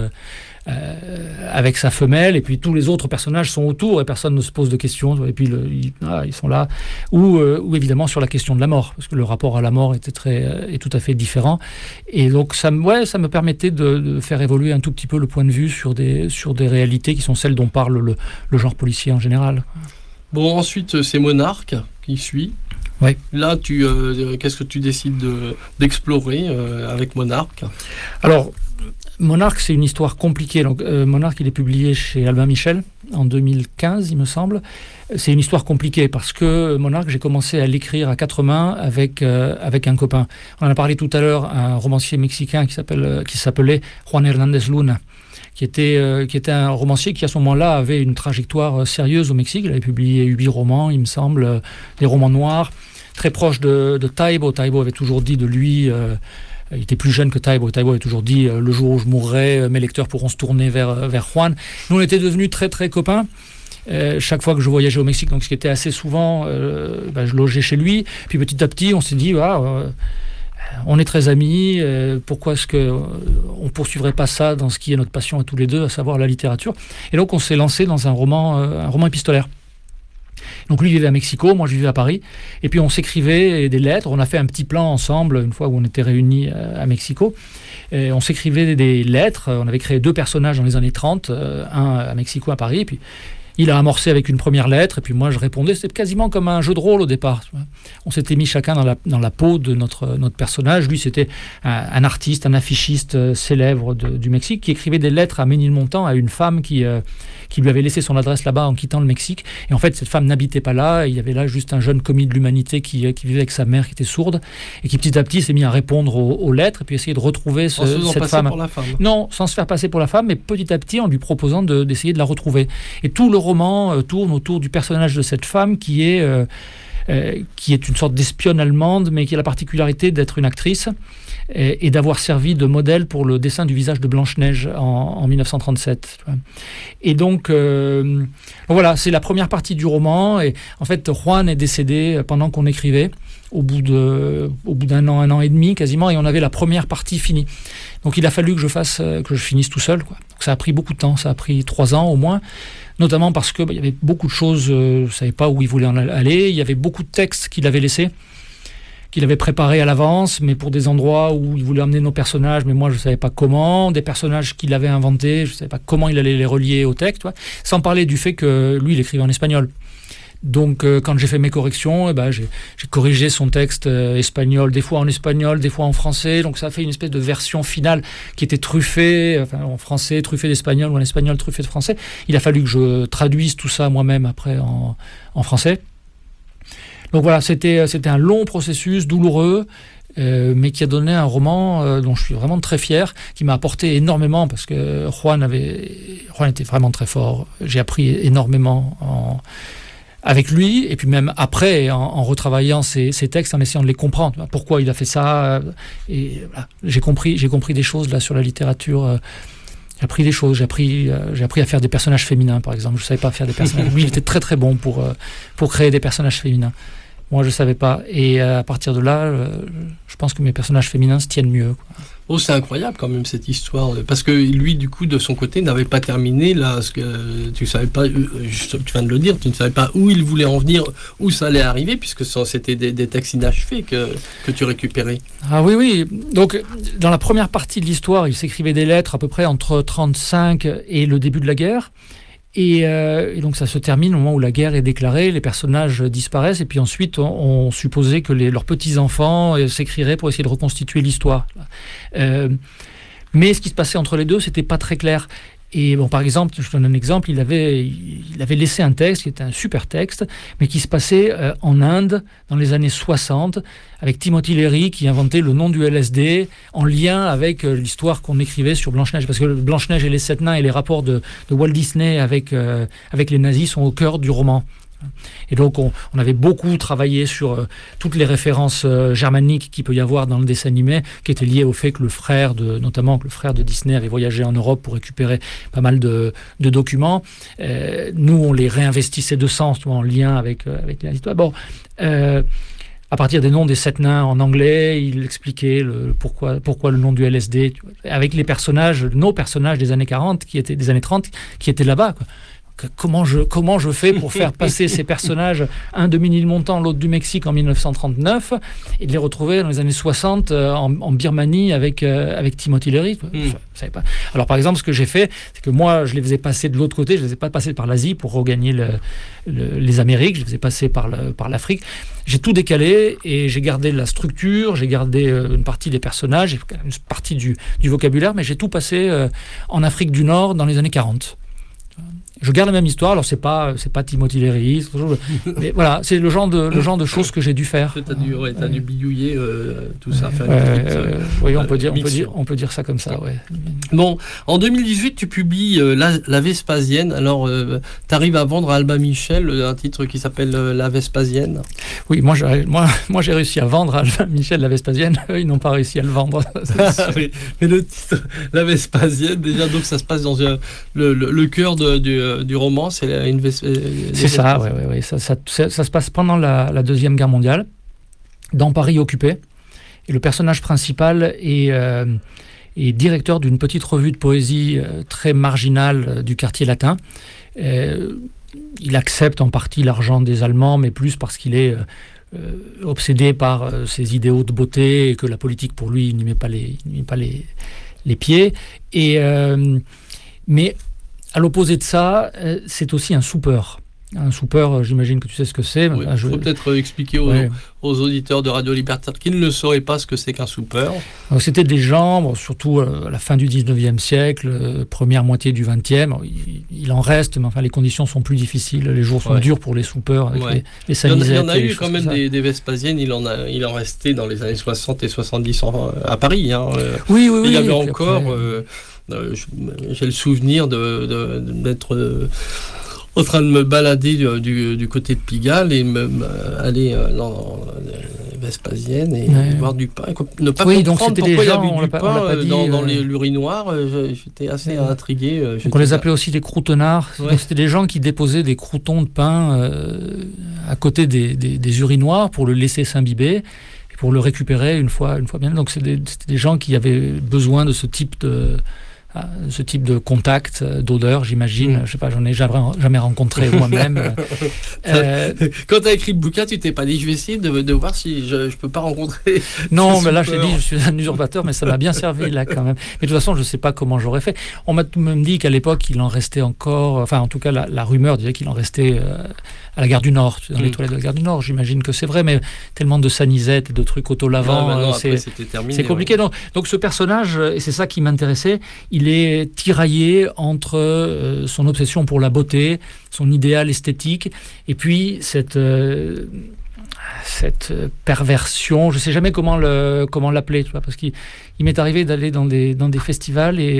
L: avec sa femelle, et puis tous les autres personnages sont autour et personne ne se pose de questions, et puis ils sont là, ou évidemment sur la question de la mort, parce que le rapport à la mort est tout à fait différent, et donc ça me permettait de faire évoluer un tout petit peu le point de vue sur des réalités qui sont celles dont parle le genre policier en général.
K: Bon, ensuite c'est Monarque qui suit.
L: Oui.
K: Là, qu'est-ce que tu décides d'explorer avec Monarque? Alors,
L: Monarque, c'est une histoire compliquée. Donc, Monarque, il est publié chez Albin Michel en 2015, il me semble. C'est une histoire compliquée parce que Monarque, j'ai commencé à l'écrire à quatre mains avec un copain. On en a parlé tout à l'heure, un romancier mexicain qui s'appelait Juan Hernández Luna, qui était un romancier qui, à ce moment-là, avait une trajectoire sérieuse au Mexique. Il avait publié 8 romans, il me semble, des romans noirs, très proche de Taibo. Taibo avait toujours dit de lui... il était plus jeune que Taibo. Taibo avait toujours dit le jour où je mourrai, mes lecteurs pourront se tourner vers Juan. Nous, on était devenus très, très copains. Chaque fois que je voyageais au Mexique, donc ce qui était assez souvent, je logeais chez lui. Puis petit à petit, on s'est dit... on est très amis, pourquoi est-ce qu'on ne poursuivrait pas ça dans ce qui est notre passion à tous les deux, à savoir la littérature. Et donc on s'est lancé dans un roman épistolaire. Donc lui vivait à Mexico, moi je vivais à Paris, et puis on s'écrivait des lettres, on a fait un petit plan ensemble une fois où on était réunis à Mexico, et on s'écrivait des lettres, on avait créé 2 personnages dans les années 30, un à Mexico, à Paris, et puis il a amorcé avec une première lettre, et puis moi je répondais. C'était quasiment comme un jeu de rôle au départ. On s'était mis chacun dans la peau de notre personnage. Lui, c'était un artiste, un affichiste célèbre du Mexique, qui écrivait des lettres à Ménilmontant, à une femme qui lui avait laissé son adresse là-bas en quittant le Mexique. Et en fait, cette femme n'habitait pas là. Il y avait là juste un jeune commis de l'humanité qui vivait avec sa mère, qui était sourde, et qui petit à petit s'est mis à répondre aux lettres, et puis essayer de retrouver cette femme.
K: Pour la femme.
L: Non, sans se faire passer pour la femme, mais petit à petit en lui proposant d'essayer de la retrouver. Et tout le roman tourne autour du personnage de cette femme qui est une sorte d'espionne allemande, mais qui a la particularité d'être une actrice et d'avoir servi de modèle pour le dessin du visage de Blanche-Neige en 1937. Et donc, voilà, c'est la première partie du roman. Et en fait, Juan est décédé pendant qu'on écrivait, au bout d'un an, 1 an et demi quasiment, et on avait la première partie finie. Donc il a fallu que je finisse tout seul, quoi. Donc ça a pris beaucoup de temps, ça a pris 3 ans au moins, notamment parce que il y avait beaucoup de choses, je ne savais pas où il voulait en aller, il y avait beaucoup de textes qu'il avait laissés, qu'il avait préparés à l'avance, mais pour des endroits où il voulait emmener nos personnages, mais moi je ne savais pas comment, des personnages qu'il avait inventés, je ne savais pas comment il allait les relier au texte, sans parler du fait que lui il écrivait en espagnol. Donc, quand j'ai fait mes corrections, j'ai corrigé son texte espagnol, des fois en espagnol, des fois en français. Donc, ça a fait une espèce de version finale qui était truffée, en français, truffée d'espagnol, ou en espagnol, truffée de français. Il a fallu que je traduise tout ça moi-même après en français. Donc voilà, c'était un long processus, douloureux, mais qui a donné un roman dont je suis vraiment très fier, qui m'a apporté énormément, parce que Juan était vraiment très fort. J'ai appris énormément avec lui, et puis même après, en retravaillant ses textes, en essayant de les comprendre. Pourquoi il a fait ça, et voilà, j'ai compris des choses là sur la littérature. J'ai appris des choses, j'ai appris à faire des personnages féminins, par exemple. Je ne savais pas faire des personnages. Lui, il était très très bon pour créer des personnages féminins. Moi, je ne savais pas. Et à partir de là, je pense que mes personnages féminins se tiennent mieux, quoi.
K: Oh, c'est incroyable quand même cette histoire, parce que lui, du coup, de son côté, n'avait pas terminé là, ce que tu savais pas, tu viens de le dire, tu ne savais pas où il voulait en venir, où ça allait arriver, puisque c'était des textes inachevés que tu récupérais.
L: Ah oui. Donc, dans la première partie de l'histoire, il s'écrivait des lettres à peu près entre 1935 et le début de la guerre. Et donc ça se termine au moment où la guerre est déclarée, les personnages disparaissent, et puis ensuite on supposait que leurs petits-enfants s'écriraient pour essayer de reconstituer l'histoire. Mais ce qui se passait entre les deux, c'était pas très clair. Et bon, par exemple, je donne un exemple, il avait laissé un texte qui était un super texte, mais qui se passait en Inde dans les années 60, avec Timothy Leary qui inventait le nom du LSD en lien avec l'histoire qu'on écrivait sur Blanche-Neige, parce que Blanche-Neige et les 7 nains et les rapports de Walt Disney avec les nazis sont au cœur du roman. Et donc on avait beaucoup travaillé sur toutes les références germaniques qu'il peut y avoir dans le dessin animé, qui étaient liées au fait que notamment que le frère de Disney avait voyagé en Europe pour récupérer pas mal de documents. Nous, on les réinvestissait de sens, en lien avec l'histoire. Bon, à partir des noms des 7 nains en anglais, il expliquait pourquoi le nom du LSD, avec nos personnages des années 30 qui étaient là-bas, quoi. Comment je fais pour faire passer ces personnages, un de Ménilmontant, l'autre du Mexique en 1939, et de les retrouver dans les années 60 en Birmanie avec Timothy Leary. Je savais pas. Alors par exemple, ce que j'ai fait, c'est que moi je les faisais passer de l'autre côté, je les ai pas passés par l'Asie pour regagner les Amériques, je les faisais passer par l'Afrique. J'ai tout décalé et j'ai gardé la structure, j'ai gardé une partie des personnages, une partie du vocabulaire, mais j'ai tout passé en Afrique du Nord dans les années 40. Je garde la même histoire, alors c'est pas Timothy Leary, mais voilà, c'est le genre de choses que j'ai dû faire.
K: T'as dû bidouiller tout ça, faire
L: oui, on peut dire ça comme ça, ouais.
K: Bon, en 2018, tu publies La Vespasienne. Alors, t'arrives à vendre à Albin Michel un titre qui s'appelle La Vespasienne.
L: Oui, moi j'ai réussi à vendre à Albin Michel La Vespasienne. Eux, ils n'ont pas réussi à le vendre.
K: Oui. Mais le titre La Vespasienne, déjà, donc ça se passe dans le cœur du roman, c'est
L: c'est ça, oui. Ça se passe pendant la Deuxième Guerre mondiale, dans Paris occupé. Et le personnage principal est directeur d'une petite revue de poésie très marginale du quartier latin. Il accepte en partie l'argent des Allemands, mais plus parce qu'il est obsédé par ses idéaux de beauté et que la politique, pour lui, n'y met pas les pieds. Mais à l'opposé de ça, c'est aussi un soupeur. Un soupeur, j'imagine que tu sais ce que c'est.
K: Oui, il faut peut-être expliquer aux auditeurs de Radio Libertaire qui ne le sauraient pas ce que c'est qu'un soupeur.
L: Donc, c'était des gens, surtout à la fin du 19e siècle, première moitié du 20e. Il en reste, mais enfin, les conditions sont plus difficiles. Les jours sont durs pour les soupeurs, avec les sanisettes.
K: Il y en a eu quand même des Vespasiennes. Il en restait dans les années 60 et 70 à Paris. Hein.
L: Oui.
K: Il y avait encore... j'ai le souvenir d'être en train de me balader du côté de Pigalle et aller dans Vespasienne et voir du pain. Ne pas comprendre pourquoi il y avait du pain dans l'urinoir. J'étais assez intrigué.
L: Donc on les appelait aussi des croûtenards. Ouais. Donc c'était des gens qui déposaient des croûtons de pain à côté des urinoirs pour le laisser s'imbiber, pour le récupérer une fois bien. Donc c'était des gens qui avaient besoin de ce type ce type de contact, d'odeur, j'imagine. Je sais pas, j'en ai jamais rencontré moi-même.
K: Quand tu as écrit le bouquin, tu t'es pas dit, je vais essayer de voir si je peux pas rencontrer.
L: Non, mais là, je t'ai dit, je suis un usurpateur, mais ça m'a bien servi là quand même. Mais de toute façon, je sais pas comment j'aurais fait. On m'a tout de même dit qu'à l'époque, il en restait encore. Enfin, en tout cas, la rumeur disait qu'il en restait à la gare du Nord, dans les toilettes de la gare du Nord. J'imagine que c'est vrai, mais tellement de sanisettes et de trucs autolavants, c'est compliqué. Ouais. Donc, ce personnage, et c'est ça qui m'intéressait, il est tiraillé entre son obsession pour la beauté, son idéal esthétique, et puis cette perversion, je ne sais jamais comment l'appeler, tu vois, parce qu'il m'est arrivé d'aller dans des festivals et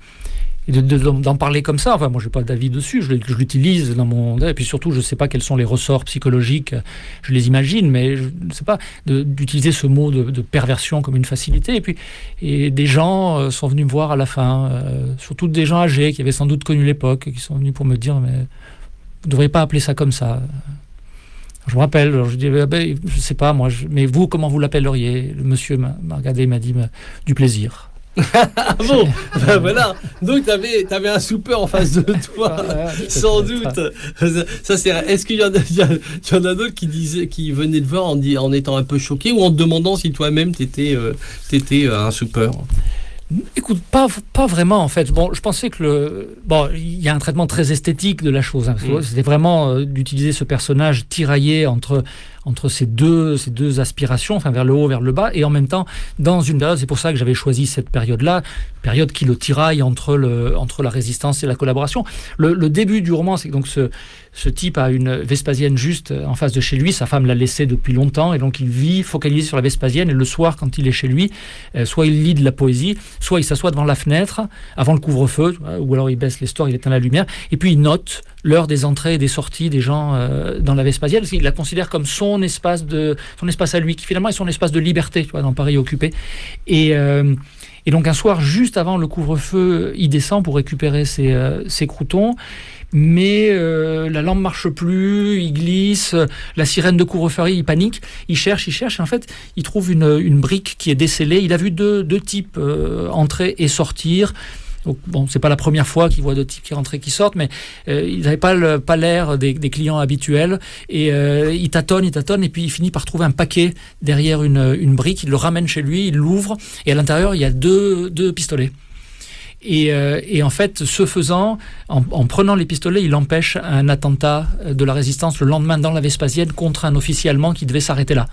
L: d'en parler comme ça. Enfin, moi, je n'ai pas d'avis dessus, je l'utilise dans mon... Et puis surtout, je ne sais pas quels sont les ressorts psychologiques, je les imagine, mais je ne sais pas, d'utiliser ce mot de perversion comme une facilité. Et des gens sont venus me voir à la fin, surtout des gens âgés qui avaient sans doute connu l'époque, qui sont venus pour me dire, mais vous ne devriez pas appeler ça comme ça. Je me rappelle, je dis, je sais pas, moi, mais vous, comment vous l'appelleriez? Le monsieur m'a regardé, il m'a dit, du plaisir.
K: Ah bon, ben voilà. Donc t'avais un soupeur en face de toi, sans doute. Ça c'est. Est-ce qu'il y en a d'autres qui venaient te voir en étant un peu choqués ou en te demandant si toi-même t'étais un soupeur?
L: Écoute, pas vraiment en fait. Bon, je pensais que il y a un traitement très esthétique de la chose. Hein, c'était vraiment d'utiliser ce personnage tiraillé entre ces deux aspirations, enfin vers le haut, vers le bas, et en même temps dans une période. C'est pour ça que j'avais choisi cette période-là, période qui le tiraille entre la résistance et la collaboration. Le début du roman, c'est que donc ce type a une Vespasienne juste en face de chez lui. Sa femme l'a laissé depuis longtemps et donc il vit focalisé sur la Vespasienne. Et le soir, quand il est chez lui, soit il lit de la poésie, soit il s'assoit devant la fenêtre avant le couvre-feu, ou alors il baisse les stores, il éteint la lumière, et puis il note l'heure des entrées et des sorties des gens dans la Vespasienne. Il la considère comme son espace à lui, qui finalement est son espace de liberté, tu vois, dans Paris occupé. Et donc un soir, juste avant le couvre-feu, il descend pour récupérer ses croûtons. Mais la lampe marche plus, il glisse, la sirène de couvre-feu, il panique, il cherche, et en fait, il trouve une brique qui est décellée. Il a vu deux types entrer et sortir. Donc, bon, c'est pas la première fois qu'il voit deux types qui rentrent et qui sortent, mais ils n'avaient pas l'air des clients habituels. Et il tâtonne, et puis il finit par trouver un paquet derrière une brique. Il le ramène chez lui, il l'ouvre, et à l'intérieur, il y a deux pistolets. Et en fait, ce faisant, en prenant les pistolets, il empêche un attentat de la résistance le lendemain dans la Vespasienne contre un officier allemand qui devait s'arrêter là.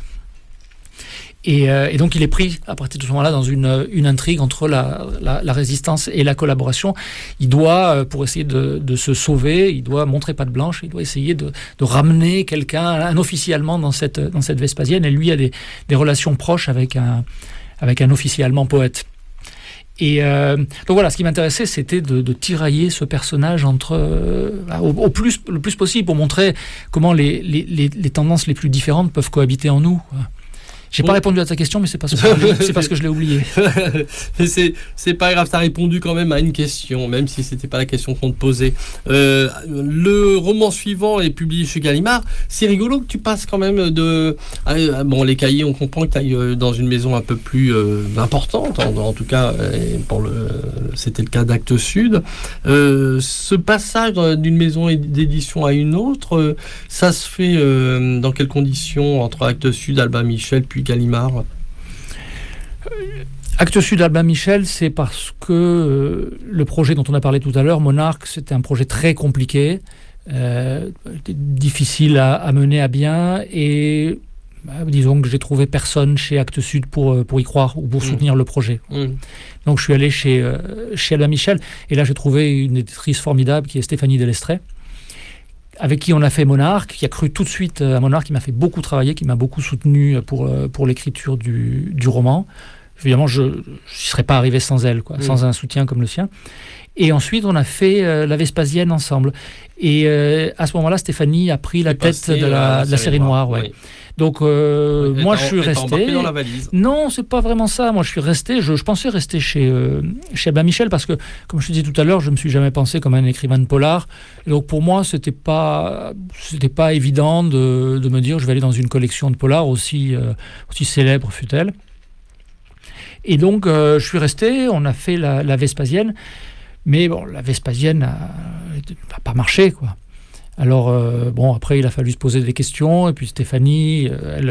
L: Et donc il est pris à partir de ce moment-là dans une intrigue entre la résistance et la collaboration. Il doit, pour essayer de se sauver, il doit montrer patte blanche, il doit essayer de ramener un officier allemand dans cette Vespasienne. Et lui a des relations proches avec un officier allemand poète. Et donc voilà, ce qui m'intéressait, c'était de tirailler ce personnage le plus possible pour montrer comment les tendances les plus différentes peuvent cohabiter en nous. J'ai pas répondu à ta question, mais c'est parce que je l'ai oublié.
K: Mais c'est pas grave, t'as répondu quand même à une question, même si c'était pas la question qu'on te posait. Le roman suivant est publié chez Gallimard. C'est rigolo que tu passes quand même bon, les cahiers, on comprend que tu ailles dans une maison un peu plus importante, en tout cas, c'était le cas d'Actes Sud. Ce passage d'une maison d'édition à une autre, ça se fait dans quelles conditions entre Actes Sud, Albin Michel, puis Gallimard?
L: Actes Sud, Albin Michel, c'est parce que le projet dont on a parlé tout à l'heure, Monarque, c'était un projet très compliqué, difficile à mener à bien, et disons que j'ai trouvé personne chez Actes Sud pour y croire ou pour soutenir le projet. Donc je suis allé chez Albin Michel, et là j'ai trouvé une éditrice formidable qui est Stéphanie Delestret, avec qui on a fait Monarque, qui a cru tout de suite à Monarque, qui m'a fait beaucoup travailler, qui m'a beaucoup soutenu pour l'écriture du roman. Évidemment, je ne serais pas arrivé sans elle, sans un soutien comme le sien. Et ensuite, on a fait La Vespasienne ensemble. Et à ce moment-là, Stéphanie a pris la tête de la série noire. Ouais. Oui. Donc, moi, je suis resté.
K: Dans la valise.
L: Non, c'est pas vraiment ça. Moi, je suis resté. Je pensais rester chez Albin Michel parce que, comme je te disais tout à l'heure, je me suis jamais pensé comme un écrivain de polar. Et donc, pour moi, c'était pas évident de me dire je vais aller dans une collection de polars aussi célèbre fut-elle. Et donc, je suis resté. On a fait la Vespasienne. Mais bon, la Vespasienne n'a pas marché, quoi. Alors, bon, après, il a fallu se poser des questions, et puis Stéphanie,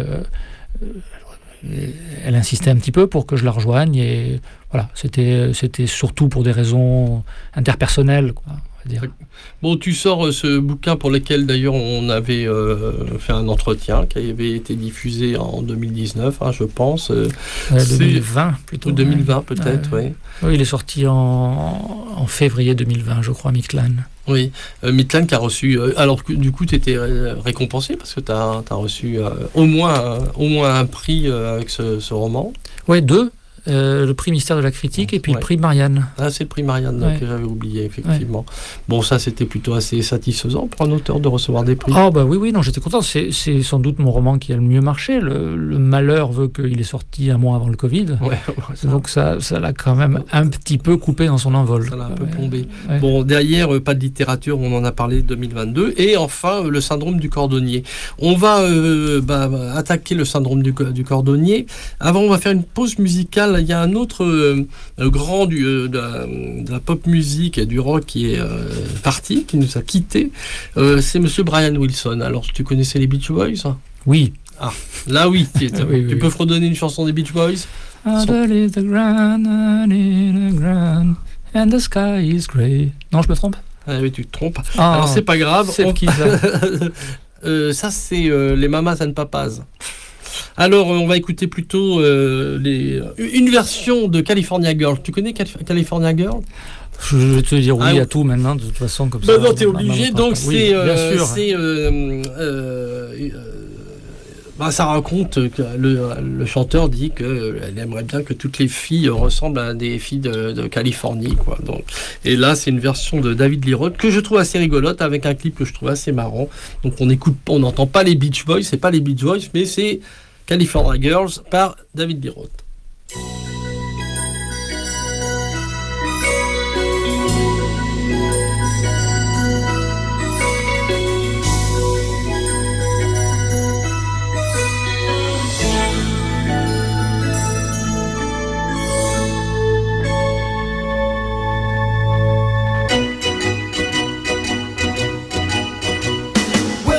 L: elle insistait un petit peu pour que je la rejoigne, et voilà, c'était surtout pour des raisons interpersonnelles, quoi, on va dire.
K: Bon, tu sors ce bouquin pour lequel d'ailleurs on avait fait un entretien qui avait été diffusé en 2019, hein, je pense.
L: 2020 plutôt.
K: Ou 2020 peut-être, oui.
L: Oui, il est sorti en février 2020, je crois, Mictlan.
K: Oui, Mictlan qui a reçu... alors du coup, tu étais récompensé parce que tu as reçu au moins un prix avec ce roman.
L: Oui, 2. Le prix Mystère de la Critique et puis le prix Marianne.
K: Ah, c'est le prix Marianne que j'avais oublié, effectivement. Ouais. Bon, ça, c'était plutôt assez satisfaisant pour un auteur de recevoir des prix.
L: Ah, bah oui, non, j'étais content. C'est sans doute mon roman qui a le mieux marché. Le malheur veut qu'il est sorti un mois avant le Covid. Ouais, donc ça l'a quand même un petit peu coupé dans son envol.
K: Ça l'a un peu plombé. Ouais. Bon, derrière, pas de littérature, on en a parlé 2022. Et enfin, le syndrome du cordonnier. On va attaquer le syndrome du cordonnier. Avant, on va faire une pause musicale. Il y a un autre grand de la pop musique et du rock qui est parti, qui nous a quittés. C'est Monsieur Brian Wilson. Alors, tu connaissais les Beach Boys ?
L: Oui.
K: Ah, là oui. Tu peux redonner une chanson des Beach Boys ?
L: Underneath the ground, and the sky is grey. Non, je me trompe ?
K: Ah oui, tu te trompes. Alors, c'est pas grave.
L: C'est qui ça
K: ça, c'est les Mamas and Papas. Alors, on va écouter plutôt une version de California Girl. Tu connais California Girl ?
L: Je vais te dire oui à tout maintenant, de toute façon, comme ça.
K: Non, t'es obligé. Donc, ça raconte que le chanteur dit qu'elle aimerait bien que toutes les filles ressemblent à des filles de Californie, quoi. Donc, et là, c'est une version de David Lee Roth que je trouve assez rigolote, avec un clip que je trouve assez marrant. Donc, on n'entend pas les Beach Boys, c'est pas les Beach Boys, mais c'est California Girls par David Lee Roth.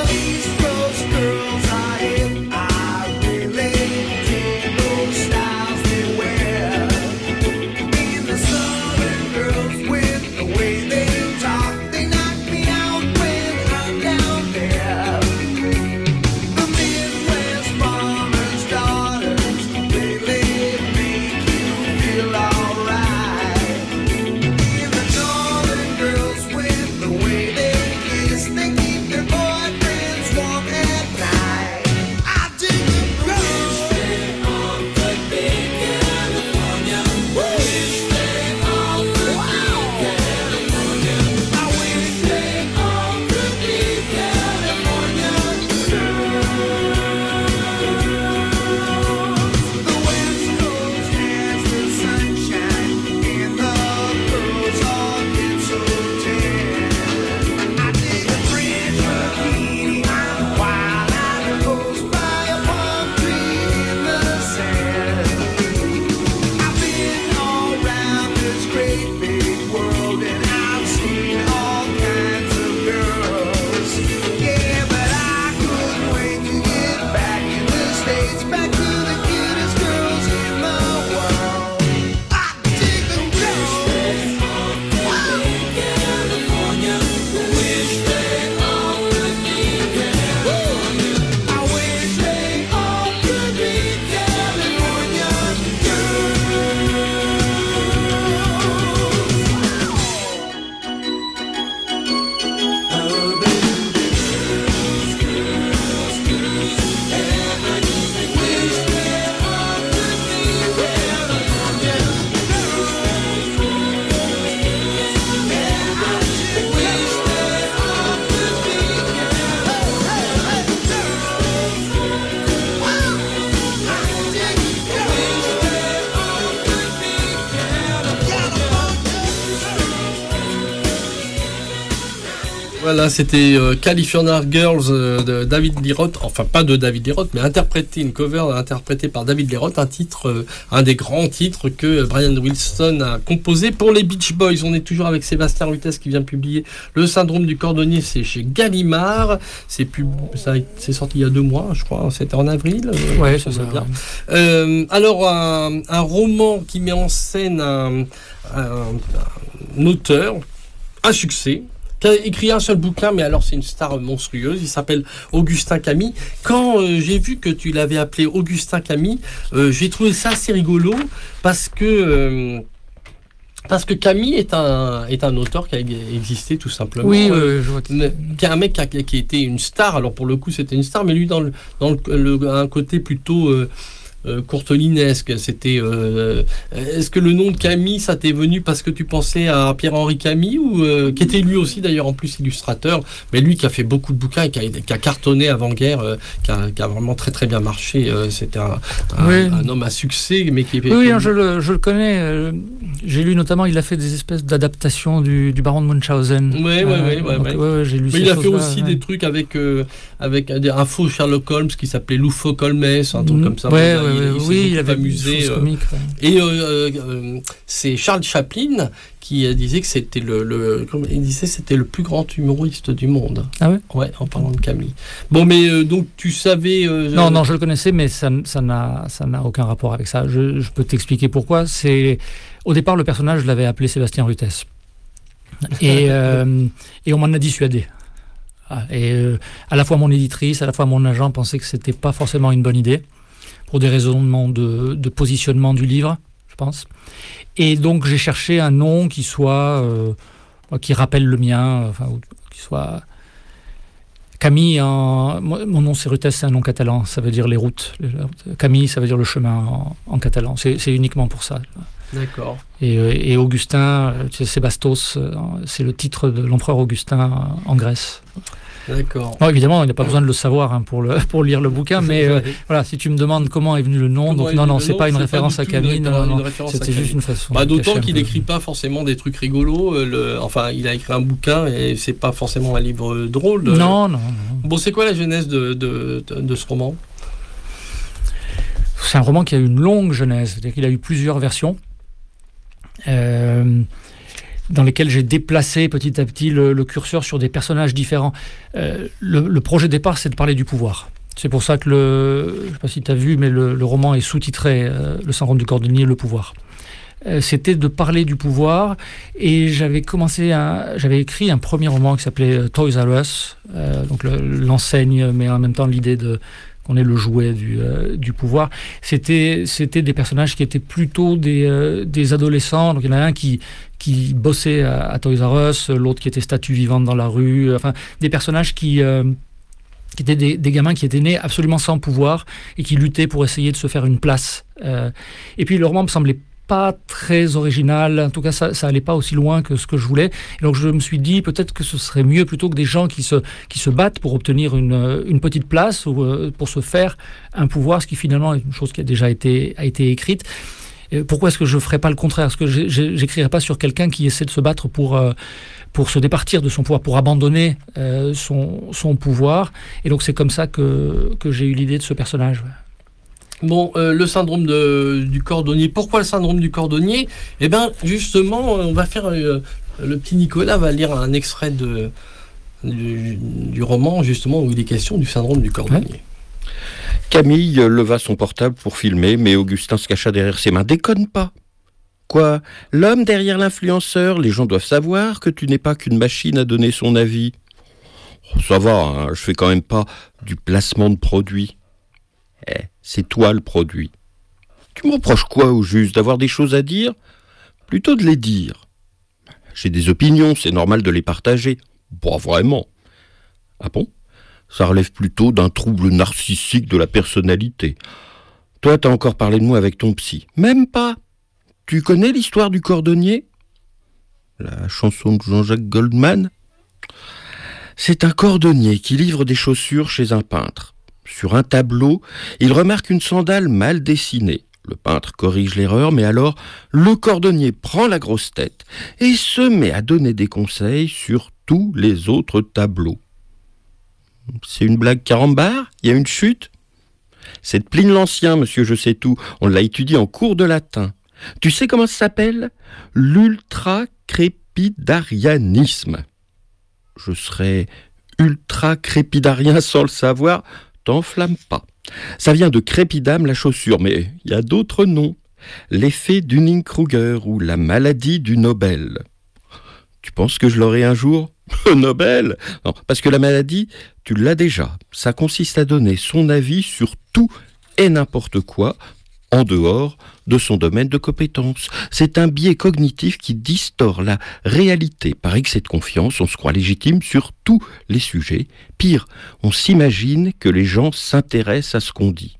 M: Girls, I really dig those styles.
K: Voilà, c'était California Girls de David Lee Roth, enfin pas de David Lee Roth, mais une cover interprétée par David Lee Roth, un des grands titres que Brian Wilson a composé pour les Beach Boys. On est toujours avec Sébastien Rutès qui vient de publier Le Syndrome du Cordonnier, c'est chez Gallimard, c'est sorti il y a 2 mois, je crois, c'était en avril.
L: Ouais, ça va bien.
K: Alors, un roman qui met en scène un auteur à succès, qui a écrit un seul bouquin, mais alors c'est une star monstrueuse, il s'appelle Augustin Camille. Quand j'ai vu que tu l'avais appelé Augustin Camille, j'ai trouvé ça assez rigolo, parce que Camille est un auteur qui a existé tout simplement.
L: Oui, je vois.
K: Qui est un mec qui a été une star, alors pour le coup c'était une star, mais lui dans un côté plutôt... courtelinesque. C'était. Est-ce que le nom de Camille, ça t'est venu parce que tu pensais à Pierre-Henri Camille, ou qui était lui aussi d'ailleurs en plus illustrateur, mais lui qui a fait beaucoup de bouquins et qui a cartonné avant-guerre, qui a vraiment très très bien marché. C'était un homme à succès, mais qui.
L: Oui, je le connais. J'ai lu notamment, il a fait des espèces d'adaptations du Baron de Munchausen.
K: Oui,
L: j'ai lu.
K: Mais il a fait aussi des trucs avec un faux Sherlock Holmes qui s'appelait Loufoque Holmes, un truc comme ça. Il avait amusé. Et c'est Charles Chaplin qui disait que c'était c'était le plus grand humoriste du monde.
L: Ah ouais.
K: Ouais, en parlant de Camille. Bon, mais donc tu savais.
L: Non, je le connaissais, mais ça n'a aucun rapport avec ça. Je peux t'expliquer pourquoi. Au départ, le personnage, je l'avais appelé Sébastien Rutès, et on m'en a dissuadé. Et à la fois mon éditrice, à la fois mon agent pensaient que c'était pas forcément une bonne idée, pour des raisonnements de positionnement du livre, je pense. Et donc j'ai cherché un nom qui soit qui rappelle le mien, qui soit Camille. Mon nom c'est Rutès, c'est un nom catalan, ça veut dire les routes. Camille, ça veut dire le chemin en catalan. C'est uniquement pour ça.
K: D'accord.
L: Et Augustin, Sébastos, c'est le titre de l'empereur Augustin en Grèce.
K: D'accord.
L: Bon, évidemment, il n'y a pas besoin de le savoir pour lire le bouquin, mais voilà, si tu me demandes comment est venu le nom, c'est pas une référence à Camille, c'était juste une façon.
K: D'autant qu'il n'écrit pas forcément des trucs rigolos. Il a écrit un bouquin et c'est pas forcément un livre drôle.
L: Non.
K: Bon, c'est quoi la genèse de ce roman ?
L: C'est un roman qui a une longue genèse, c'est-à-dire qu'il a eu plusieurs versions. Dans lesquels j'ai déplacé petit à petit le curseur sur des personnages différents. Le projet de départ, c'est de parler du pouvoir. C'est pour ça que je ne sais pas si tu as vu, mais le roman est sous-titré Le Syndrome du Cordonnier, le pouvoir. C'était de parler du pouvoir, et j'avais écrit un premier roman qui s'appelait Toys R Us, donc l'enseigne, mais en même temps l'idée qu'on est le jouet du pouvoir. C'était des personnages qui étaient plutôt des adolescents. Donc il y en a un qui bossait à Toys R Us, l'autre qui était statue vivante dans la rue. Enfin, des personnages qui étaient des gamins qui étaient nés absolument sans pouvoir et qui luttaient pour essayer de se faire une place. Et puis le roman me semblait pas très original, en tout cas ça allait pas aussi loin que ce que je voulais, et donc je me suis dit peut-être que ce serait mieux, plutôt que des gens qui se battent pour obtenir une petite place ou pour se faire un pouvoir, ce qui finalement est une chose qui a déjà été écrite. Pourquoi est-ce que je ferais pas le contraire? Est-ce que j'écrirais pas sur quelqu'un qui essaie de se battre pour se départir de son pouvoir, pour abandonner son pouvoir? Et donc c'est comme ça que j'ai eu l'idée de ce personnage.
K: Bon, le syndrome du cordonnier. Pourquoi le syndrome du cordonnier ? Eh bien, justement, on va faire... le petit Nicolas va lire un extrait du roman, justement, où il est question du syndrome du cordonnier. Ouais.
M: Camille leva son portable pour filmer, mais Augustin se cacha derrière ses mains. « Déconne pas !»« Quoi ? L'homme derrière l'influenceur, les gens doivent savoir que tu n'es pas qu'une machine à donner son avis. » Ça va, hein, je fais quand même pas du placement de produit. C'est toi le produit. Tu me reproches quoi au juste? D'avoir des choses à dire? Plutôt de les dire. J'ai des opinions, c'est normal de les partager. Pas vraiment. Ah bon? Ça relève plutôt d'un trouble narcissique de la personnalité. Toi, t'as encore parlé de moi avec ton psy. Même pas. Tu connais l'histoire du cordonnier? La chanson de Jean-Jacques Goldman? C'est un cordonnier qui livre des chaussures chez un peintre. Sur un tableau, il remarque une sandale mal dessinée. Le peintre corrige l'erreur, mais alors le cordonnier prend la grosse tête et se met à donner des conseils sur tous les autres tableaux. C'est une blague carambar? Il y a une chute? C'est de Pline l'Ancien, monsieur je sais tout. On l'a étudié en cours de latin. Tu sais comment ça s'appelle? L'ultra-crépidarianisme. Je serais ultra-crépidarien sans le savoir, t'enflamme pas. Ça vient de crépidam la chaussure, mais il y a d'autres noms. L'effet Dunning-Kruger ou la maladie du Nobel. Tu penses que je l'aurai un jour? Nobel? Non, parce que la maladie, tu l'as déjà. Ça consiste à donner son avis sur tout et n'importe quoi en dehors de son domaine de compétence. C'est un biais cognitif qui distord la réalité. Par excès de confiance, on se croit légitime sur tous les sujets. Pire, on s'imagine que les gens s'intéressent à ce qu'on dit.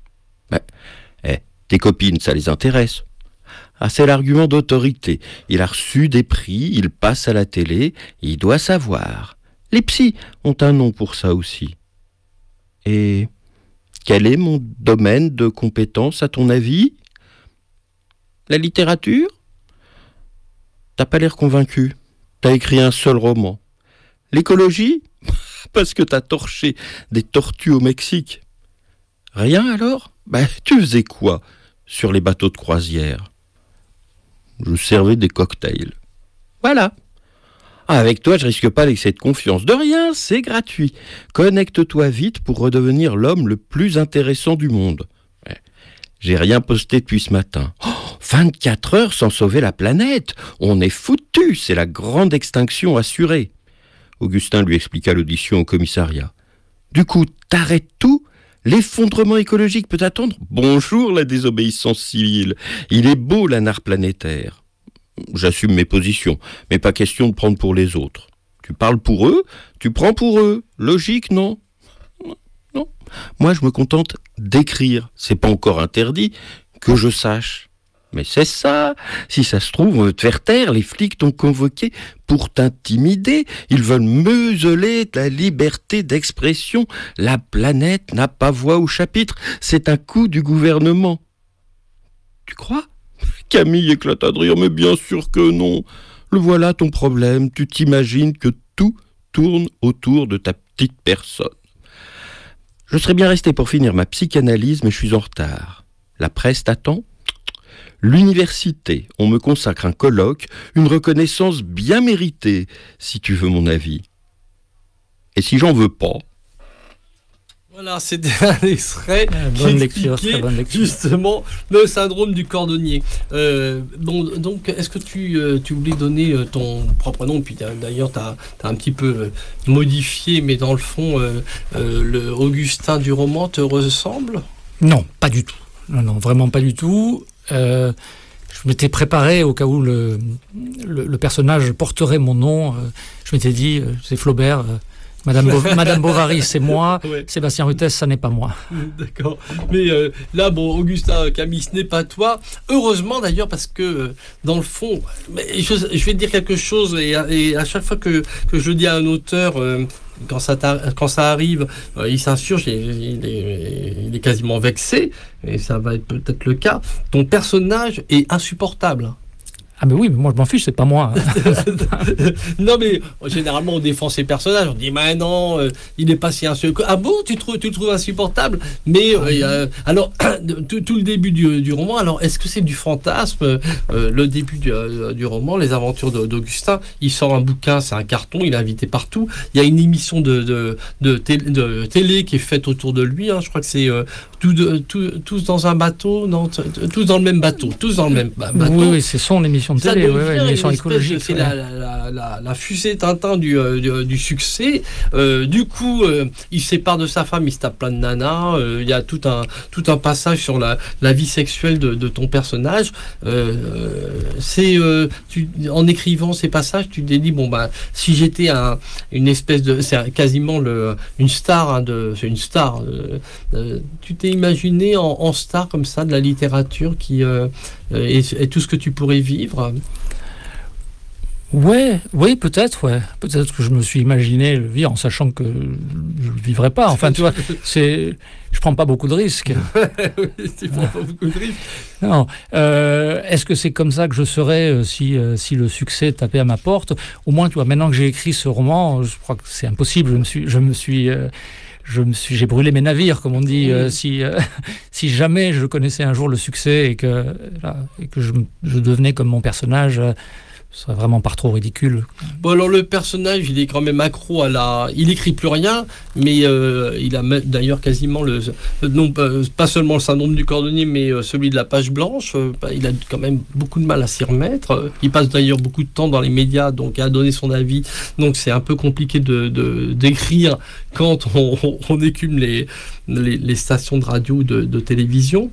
M: Tes copines, ça les intéresse? Ah, c'est l'argument d'autorité. Il a reçu des prix, il passe à la télé, il doit savoir. Les psys ont un nom pour ça aussi. Et quel est mon domaine de compétence à ton avis? La littérature? T'as pas l'air convaincu. T'as écrit un seul roman. L'écologie? Parce que t'as torché des tortues au Mexique. Rien alors? Tu faisais quoi sur les bateaux de croisière? Je servais des cocktails. Voilà. Avec toi, je risque pas l'excès de confiance. De rien, c'est gratuit. Connecte-toi vite pour redevenir l'homme le plus intéressant du monde. J'ai rien posté depuis ce matin. 24 heures sans sauver la planète. On est foutu, c'est la grande extinction assurée. Augustin lui expliqua l'audition au commissariat. Du coup, t'arrêtes tout? L'effondrement écologique peut attendre? Bonjour la désobéissance civile. Il est beau l'anard planétaire. J'assume mes positions, mais pas question de prendre pour les autres. Tu parles pour eux, tu prends pour eux. Logique, non? Non. Moi, je me contente d'écrire. C'est pas encore interdit, que je sache. Mais c'est ça. Si ça se trouve, on veut te faire taire. Les flics t'ont convoqué pour t'intimider. Ils veulent museler ta liberté d'expression. La planète n'a pas voix au chapitre. C'est un coup du gouvernement. Tu crois? Camille éclata de rire, mais bien sûr que non. Le voilà ton problème. Tu t'imagines que tout tourne autour de ta petite personne. Je serais bien resté pour finir ma psychanalyse, mais je suis en retard. La presse t'attend? L'université, on me consacre un colloque, une reconnaissance bien méritée, si tu veux mon avis. Et si j'en veux pas?
K: Voilà, c'était un extrait
L: Bonne
K: qui
L: lecture,
K: expliquait
L: très bonne lecture.
K: justement le syndrome du cordonnier. Donc, est-ce que tu voulais donner ton propre nom? Puis d'ailleurs, tu as un petit peu modifié, mais dans le fond, le Augustin du roman te ressemble?
L: Non, pas du tout. Non, vraiment pas du tout. Je m'étais préparé au cas où le personnage porterait mon nom. Je m'étais dit, c'est Flaubert, Madame Bovary, c'est moi. Ouais. Sébastien Rutès, ça n'est pas moi.
K: D'accord. Mais là, bon, Augustin, Camille, ce n'est pas toi. Heureusement d'ailleurs, parce que dans le fond, je vais te dire quelque chose, et à chaque fois que je dis à un auteur, quand ça arrive, il s'insurge, il est quasiment vexé, et ça va être peut-être le cas. Ton personnage est insupportable.
L: Ah mais oui, mais moi je m'en fiche, c'est pas moi.
K: Non mais généralement on défend ses personnages, on dit mais non, il n'est pas si insupportable. Ah bon, tu le trouves insupportable? Mais alors tout le début du roman, alors est-ce que c'est du fantasme? Le début du roman, les aventures d'Augustin, il sort un bouquin, c'est un carton, il est invité partout. Il y a une émission de télé qui est faite autour de lui, hein, je crois que c'est tous dans un bateau, non, tous dans le même bateau, tous dans le même bateau.
L: Oui, c'est son émission de télé, une émission écologique.
K: C'est la fusée Tintin du succès. Du coup, il se sépare de sa femme, il se tape plein de nanas. Il y a tout un passage sur la vie sexuelle de ton personnage. En écrivant ces passages, tu t'es dit bon bah si j'étais une espèce de, c'est quasiment une star, hein, c'est une star. Tu t'es imaginé en star comme ça de la littérature et tout ce que tu pourrais vivre?
L: Oui, peut-être, ouais. Peut-être que je me suis imaginé le vivre en sachant que je ne le vivrais pas. Enfin, tu vois, je prends pas beaucoup de risques.
K: Oui, tu prends pas beaucoup de risques.
L: Non. Est-ce que c'est comme ça que je serais si le succès tapait à ma porte? Au moins, tu vois, maintenant que j'ai écrit ce roman, je crois que c'est impossible. J'ai brûlé mes navires, comme on dit. Si jamais je connaissais un jour le succès et que je devenais comme mon personnage, ce serait vraiment pas trop ridicule.
K: Bon, alors le personnage, il est quand même accro il écrit plus rien, mais il a d'ailleurs quasiment pas seulement le syndrome du cordonnier, mais celui de la page blanche. Il a quand même beaucoup de mal à s'y remettre. Il passe d'ailleurs beaucoup de temps dans les médias, donc à donner son avis. Donc c'est un peu compliqué d'écrire quand on écume les stations de radio, de télévision.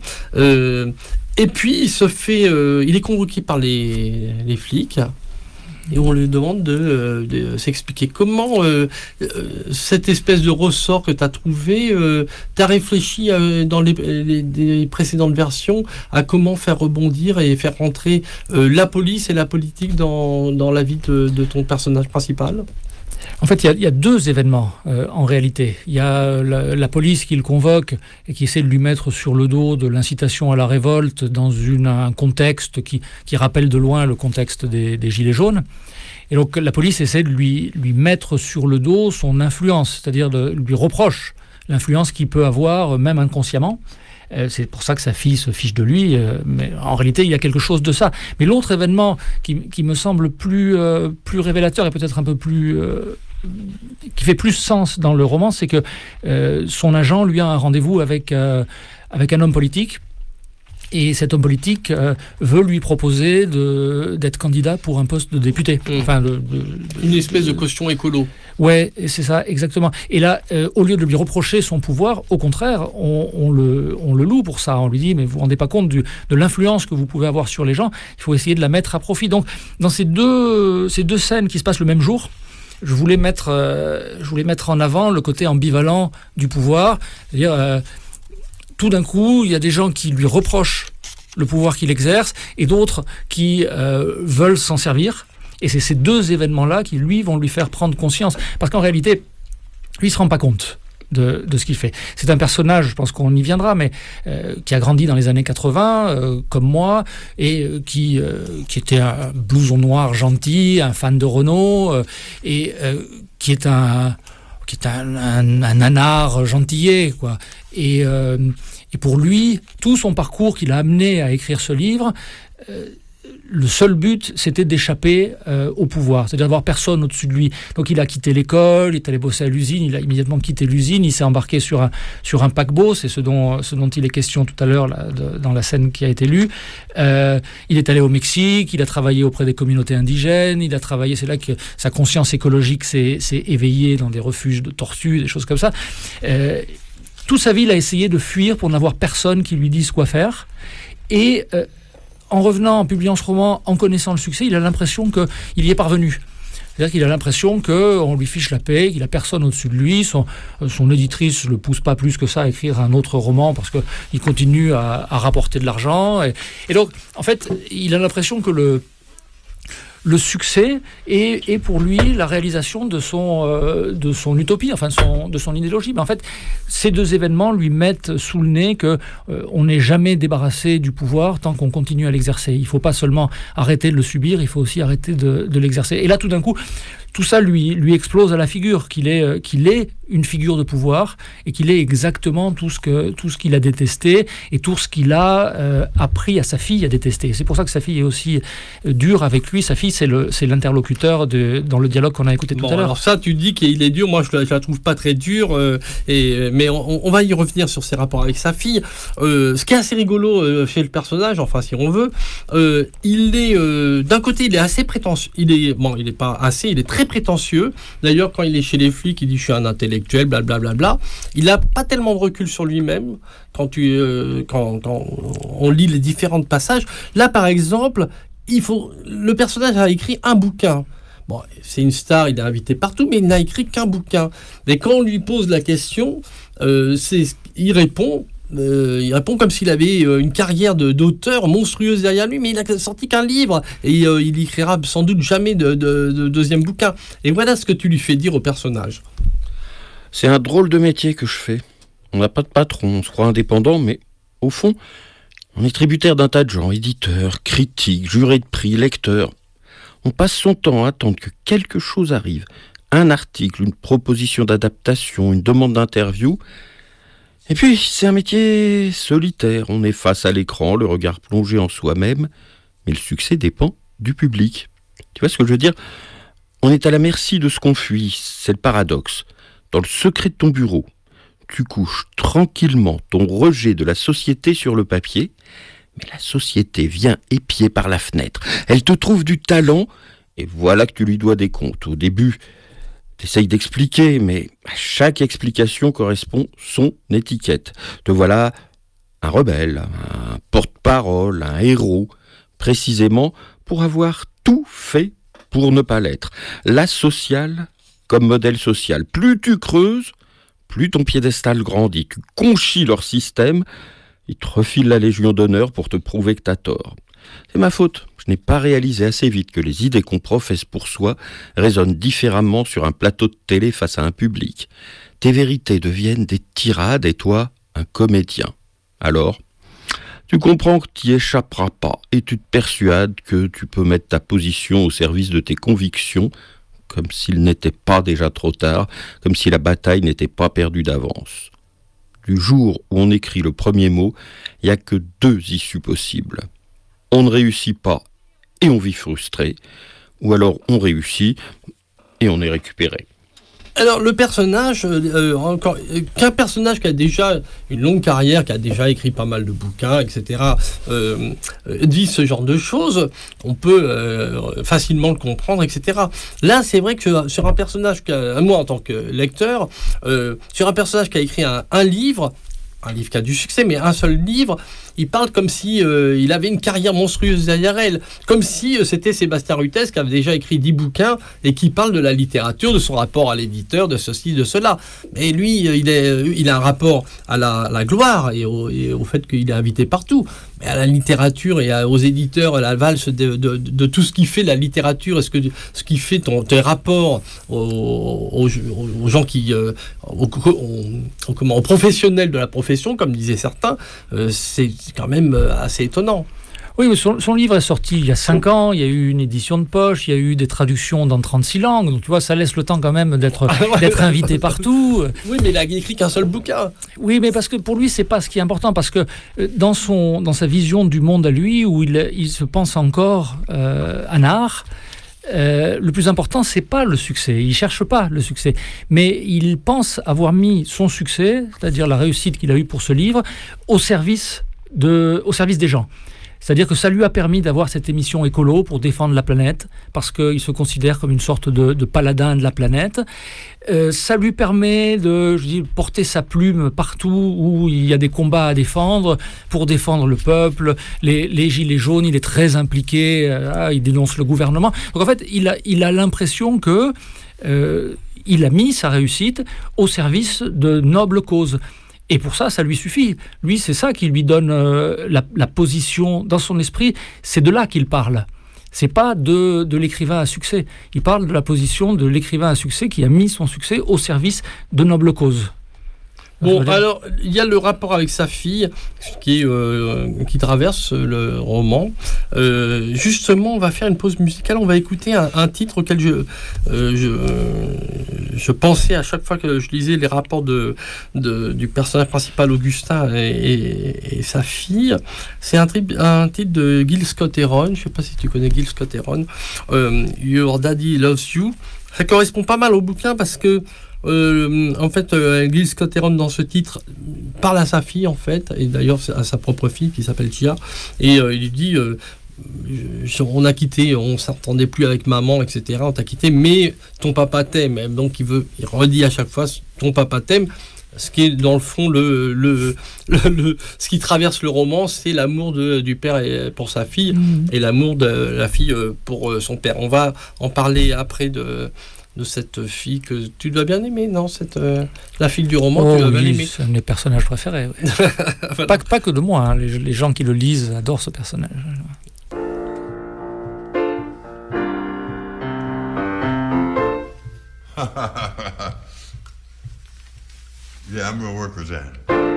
K: Et puis, il est convoqué par les flics et on lui demande de s'expliquer comment cette espèce de ressort que tu as trouvé, tu as réfléchi dans les précédentes versions à comment faire rebondir et faire rentrer la police et la politique dans la vie de ton personnage principal.
L: En fait, il y a deux événements en réalité. Il y a la police qui le convoque et qui essaie de lui mettre sur le dos de l'incitation à la révolte dans un contexte qui rappelle de loin le contexte des Gilets jaunes. Et donc la police essaie de lui mettre sur le dos son influence, c'est-à-dire lui reproche l'influence qu'il peut avoir, même inconsciemment. C'est pour ça que sa fille se fiche de lui, mais en réalité, il y a quelque chose de ça. Mais l'autre événement qui me semble plus révélateur et peut-être un peu plus... qui fait plus sens dans le roman, c'est que son agent lui a un rendez-vous avec un homme politique. Et cet homme politique veut lui proposer d'être candidat pour un poste de député. Enfin,
K: une espèce de caution écolo.
L: Ouais, c'est ça, exactement. Et là, au lieu de lui reprocher son pouvoir, au contraire, on le loue pour ça. On lui dit, mais vous vous rendez pas compte de l'influence que vous pouvez avoir sur les gens. Il faut essayer de la mettre à profit. Donc, dans ces deux scènes qui se passent le même jour, je voulais mettre en avant le côté ambivalent du pouvoir. C'est-à-dire, tout d'un coup, il y a des gens qui lui reprochent le pouvoir qu'il exerce et d'autres qui veulent s'en servir. Et c'est ces deux événements-là qui, lui, vont lui faire prendre conscience. Parce qu'en réalité, lui, il ne se rend pas compte de ce qu'il fait. C'est un personnage, je pense qu'on y viendra, mais qui a grandi dans les années 80, comme moi, et qui était un blouson noir gentil, un fan de Renault, et qui est un nanar gentillet, quoi. Et pour lui, tout son parcours qui l'a amené à écrire ce livre, le seul but, c'était d'échapper au pouvoir, c'est-à-dire d'avoir personne au-dessus de lui. Donc il a quitté l'école, il est allé bosser à l'usine, il a immédiatement quitté l'usine, il s'est embarqué sur un paquebot, c'est ce dont il est question tout à l'heure là, dans la scène qui a été lue. Il est allé au Mexique, il a travaillé auprès des communautés indigènes, c'est là que sa conscience écologique s'est éveillée dans des refuges de tortues, des choses comme ça. Toute sa vie, il a essayé de fuir pour n'avoir personne qui lui dise quoi faire. Et en revenant, en publiant ce roman, en connaissant le succès, il a l'impression qu'il y est parvenu. C'est-à-dire qu'il a l'impression qu'on lui fiche la paix, qu'il n'a personne au-dessus de lui. Son éditrice ne le pousse pas plus que ça à écrire un autre roman parce qu'il continue à rapporter de l'argent. Et donc, en fait, il a l'impression que le succès est pour lui la réalisation de son utopie, enfin de son idéologie. Mais en fait, ces deux événements lui mettent sous le nez qu'on n'est jamais débarrassé du pouvoir tant qu'on continue à l'exercer. Il ne faut pas seulement arrêter de le subir, il faut aussi arrêter de l'exercer. Et là, tout d'un coup, tout ça lui explose à la figure, qu'il est une figure de pouvoir et qu'il est exactement tout ce qu'il a détesté et tout ce qu'il a appris à sa fille à détester. C'est pour ça que sa fille est aussi dure avec lui. Sa fille, c'est l'interlocuteur dans le dialogue qu'on a écouté tout à l'heure.
K: Alors ça, tu dis qu'il est dur. Moi, je la trouve pas très dure. Mais on va y revenir sur ses rapports avec sa fille. Ce qui est assez rigolo chez le personnage, enfin si on veut, il est d'un côté, il est assez prétentieux. Il est très prétentieux. D'ailleurs, quand il est chez les flics, il dit je suis un intellectuel, blablabla. Il n'a pas tellement de recul sur lui-même quand on lit les différents passages. Là, par exemple, le personnage a écrit un bouquin. Bon, c'est une star, il est invité partout, mais il n'a écrit qu'un bouquin. Et quand on lui pose la question, il répond il répond comme s'il avait une carrière d'auteur monstrueuse derrière lui, mais il a sorti qu'un livre et il écrira sans doute jamais de deuxième bouquin. Et voilà ce que tu lui fais dire au personnage.
M: C'est un drôle de métier que je fais. On n'a pas de patron, on se croit indépendant, mais au fond, on est tributaire d'un tas de gens, éditeurs, critiques, jurés de prix, lecteurs. On passe son temps à attendre que quelque chose arrive. Un article, une proposition d'adaptation, une demande d'interview. Et puis, c'est un métier solitaire. On est face à l'écran, le regard plongé en soi-même. Mais le succès dépend du public. Tu vois ce que je veux dire ? On est à la merci de ce qu'on fuit. C'est le paradoxe. Dans le secret de ton bureau, tu couches tranquillement ton rejet de la société sur le papier, mais la société vient épier par la fenêtre. Elle te trouve du talent, et voilà que tu lui dois des comptes. Au début, t'essayes d'expliquer, mais à chaque explication correspond son étiquette. Te voilà un rebelle, un porte-parole, un héros, précisément pour avoir tout fait pour ne pas l'être. La sociale comme modèle social. Plus tu creuses, plus ton piédestal grandit. Tu conchies leur système, ils te refilent la Légion d'honneur pour te prouver que t'as tort. C'est ma faute. Je n'ai pas réalisé assez vite que les idées qu'on professe pour soi résonnent différemment sur un plateau de télé face à un public. Tes vérités deviennent des tirades et toi, un comédien. Alors, tu comprends que tu n'y échapperas pas et tu te persuades que tu peux mettre ta position au service de tes convictions comme s'il n'était pas déjà trop tard, comme si la bataille n'était pas perdue d'avance. Du jour où on écrit le premier mot, il n'y a que 2 issues possibles. On ne réussit pas et on vit frustré, ou alors on réussit et on est récupéré.
K: Alors le personnage, qu'un personnage qui a déjà une longue carrière, qui a déjà écrit pas mal de bouquins, etc., dit ce genre de choses, on peut facilement le comprendre, etc. Là, c'est vrai que sur un personnage, moi en tant que lecteur, sur un personnage qui a écrit un livre qui a du succès, mais un seul livre, il parle comme si il avait une carrière monstrueuse derrière elle, comme si c'était Sébastien Rutez qui avait déjà écrit 10 bouquins et qui parle de la littérature, de son rapport à l'éditeur, de ceci, de cela. Mais lui, il a un rapport à la gloire et au fait qu'il est invité partout. Mais à la littérature et aux éditeurs, à la valse de tout ce qui fait la littérature et ce qui fait tes rapports aux gens qui, aux professionnels de la profession, comme disaient certains, c'est quand même assez étonnant.
L: Oui, mais son livre est sorti il y a 5 ans, il y a eu une édition de poche, il y a eu des traductions dans 36 langues, donc tu vois, ça laisse le temps quand même d'être invité partout.
K: Oui, mais il a écrit qu'un seul bouquin.
L: Oui, mais parce que pour lui, c'est pas ce qui est important, parce que dans sa vision du monde à lui, où il se pense encore un art, le plus important, c'est pas le succès. Il cherche pas le succès, mais il pense avoir mis son succès, c'est-à-dire la réussite qu'il a eue pour ce livre, au service des gens. C'est-à-dire que ça lui a permis d'avoir cette émission écolo pour défendre la planète, parce qu'il se considère comme une sorte de paladin de la planète. Ça lui permet de porter sa plume partout où il y a des combats à défendre, pour défendre le peuple, les gilets jaunes, il est très impliqué, il dénonce le gouvernement. Donc en fait, il a l'impression que il a mis sa réussite au service de nobles causes. Et pour ça, ça lui suffit. Lui, c'est ça qui lui donne la position dans son esprit. C'est de là qu'il parle. C'est pas de l'écrivain à succès. Il parle de la position de l'écrivain à succès qui a mis son succès au service de nobles causes.
K: Bon, alors, il y a le rapport avec sa fille qui traverse le roman. Justement, on va faire une pause musicale. On va écouter un titre auquel je pensais à chaque fois que je lisais les rapports du personnage principal, Augustin, et sa fille. C'est un titre de Gil Scott-Heron. Je ne sais pas si tu connais Gil Scott-Heron. Your Daddy Loves You. Ça correspond pas mal au bouquin parce que en fait, Gil Scott-Heron dans ce titre parle à sa fille en fait, et d'ailleurs à sa propre fille qui s'appelle Chia, et il lui dit on a quitté, on s'entendait plus avec maman, etc. On t'a quitté, mais ton papa t'aime. Donc il redit à chaque fois ton papa t'aime. Ce qui est dans le fond ce qui traverse le roman, c'est l'amour du père pour sa fille et l'amour de la fille pour son père. On va en parler après de cette fille que tu dois bien aimer, non, la fille du roman, tu dois bien aimer.
L: C'est un de mes personnages préférés. Ouais. Voilà. Pas que de moi, hein, les gens qui le lisent adorent ce personnage.
N: Yeah, I'm gonna work with that.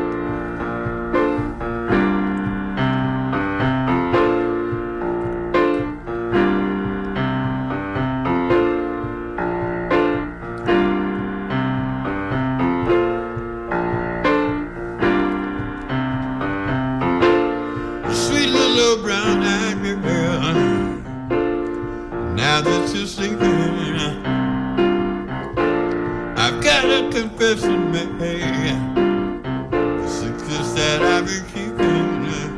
N: Sweet little brown-eyed girl, now that you're sleeping, I've got a confession to make. Secrets that I've been keeping.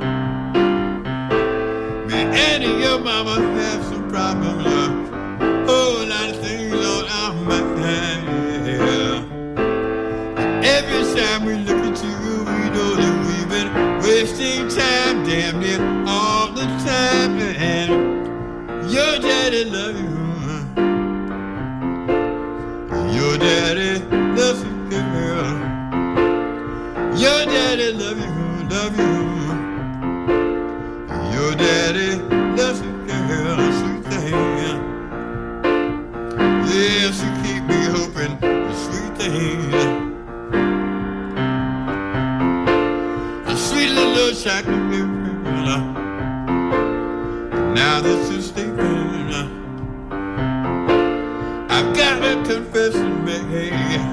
N: Me and your mama have some problems. Whole lot of things on our mind. Yeah. Every time we look at you, we know that we've been wasting time, damn near all the time. And your daddy love you. Your daddy loves you, girl. Your daddy love you, love you. Your daddy loves you, girl, sweet thing. Yes, you keep me hoping, sweet thing. A sweet little chocolate girl. Now that you're sleeping, I've got a confession to make.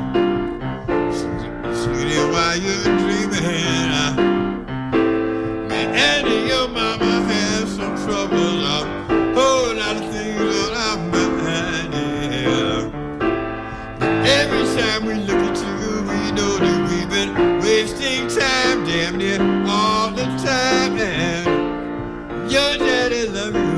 N: Sweetie, while you're dreaming, me and your mama have some trouble. A whole lot of things on our mind. Yeah. But every time we look at you, we know that we've been wasting time, damn near all the time. And your daddy love you.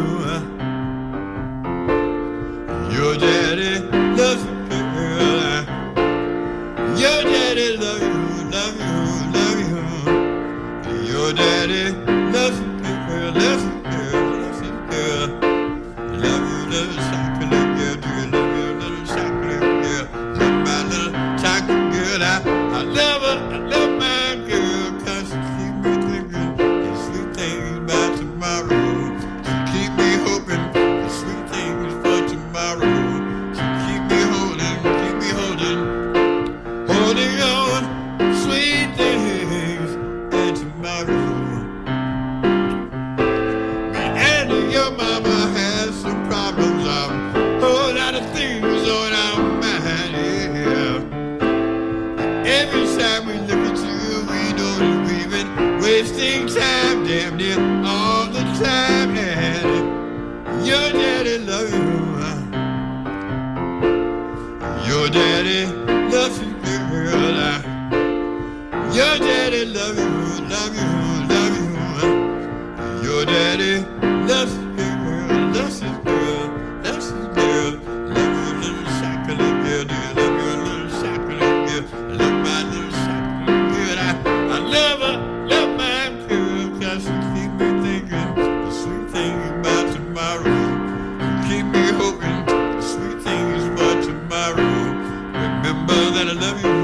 N: Your daddy loves you, girl. Your daddy love you, love you, love you. Your daddy loves you, girl, loves you, girl, loves you, girl. Love you, little chocolate girl. Do you love your little chocolate girl? Love my little chocolate girl. I love her, I love my girl, 'cause she keep me thinking the sweet things about tomorrow. She keep me hoping the sweet things for tomorrow. She keep me holding on, sweet things and tomorrow. Me and your mama has some problems, whole lot of things on our mind, yeah. Every time we look at you, we know that we've been wasting time, damn near all the time. And your daddy love you. Your daddy loves you, girl. Your daddy love you, love you, love you. Your daddy loves you, girl, loves you, girl, loves you, girl. Love your little chocolate girl. Do you love your little chocolate girl? I love my little chocolate girl. I love her, love my girl, 'cause she keep me thinking the sweet things about tomorrow. She keep me hoping the sweet things about tomorrow. Remember that I love you.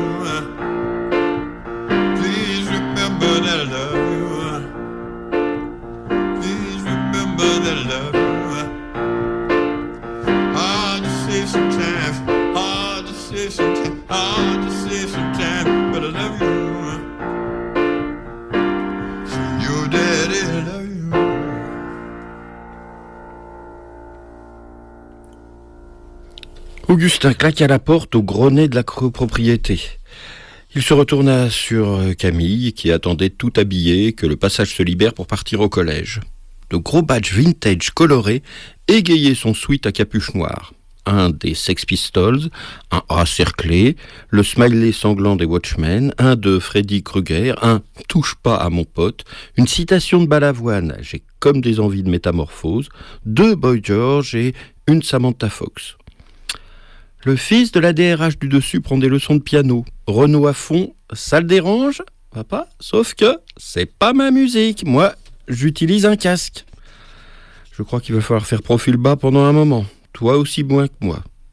N: Please remember that I love you. Please remember that I love you. Hard to say sometimes, hard to say sometimes, hard to say sometimes, but I love you. So your daddy love you.
M: Augustin claqua la porte au gros nez de la copropriété. Il se retourna sur Camille, qui attendait tout habillée, que le passage se libère pour partir au collège. Le gros badge vintage coloré égayait son sweat à capuche noire. Un des Sex Pistols, un A cerclé, le smiley sanglant des Watchmen, un de Freddy Krueger, un « touche pas à mon pote », une citation de Balavoine, « j'ai comme des envies de métamorphose », 2 Boy George et une Samantha Fox. Le fils de la DRH du dessus prend des leçons de piano. Renaud à fond, ça le dérange, papa? Sauf que c'est pas ma musique. Moi, j'utilise un casque. Je crois qu'il va falloir faire profil bas pendant un moment. Toi aussi moins que moi.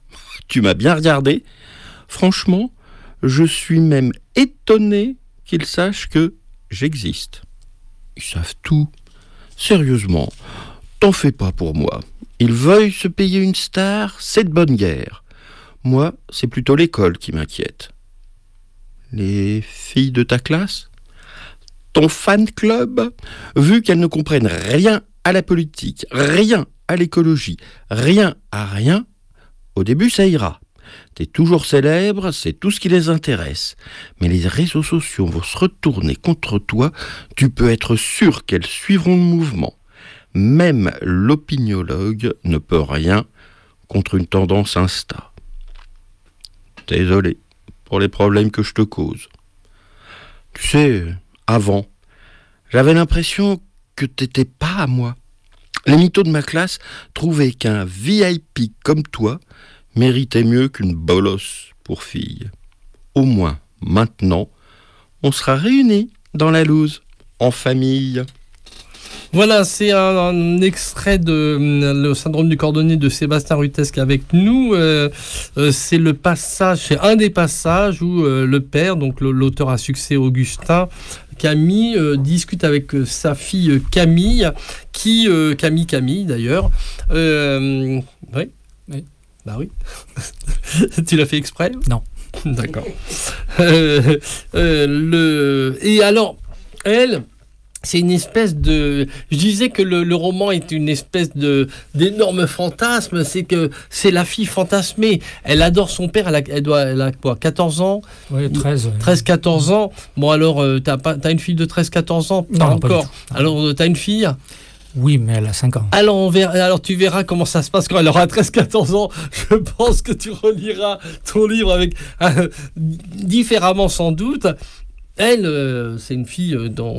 M: tu m'as bien regardé. Franchement, je suis même étonné qu'ils sachent que j'existe. Ils savent tout. Sérieusement, t'en fais pas pour moi. Ils veuillent se payer une star, c'est de bonne guerre. Moi, c'est plutôt l'école qui m'inquiète. Les filles de ta classe ? Ton fan club ? Vu qu'elles ne comprennent rien à la politique, rien à l'écologie, rien à rien, au début ça ira. T'es toujours célèbre, c'est tout ce qui les intéresse. Mais les réseaux sociaux vont se retourner contre toi, tu peux être sûr qu'elles suivront le mouvement. Même l'opiniologue ne peut rien contre une tendance Insta. Désolé pour les problèmes que je te cause. Tu sais, avant, j'avais l'impression que t'étais pas à moi. Les mythos de ma classe trouvaient qu'un VIP comme toi méritait mieux qu'une bolosse pour fille. Au moins, maintenant, on sera réunis dans la loose, en famille.
K: Voilà, c'est un extrait de Le syndrome du cordonnier de Sébastien Rutesque avec nous. C'est le passage, c'est un des passages où le père, donc l'auteur à succès Augustin Camille, discute avec sa fille Camille, qui Camille d'ailleurs. Oui. Bah oui. Tu l'as fait exprès ?
L: Non.
K: D'accord. Et alors, elle, c'est une espèce de... Je disais que le roman est une espèce d'énorme fantasme. C'est que c'est la fille fantasmée. Elle adore son père. Elle a quoi, 14 ans ?
L: Oui, 13.
K: 13-14 ans. Bon, alors, t'as une fille de 13-14 ans ?
L: Non,
K: encore.
L: pas du tout.
K: Alors, t'as une fille ?
L: Oui, mais elle a 5 ans.
K: Alors tu verras comment ça se passe quand elle aura 13-14 ans. Je pense que tu reliras ton livre avec différemment sans doute. Elle, c'est une fille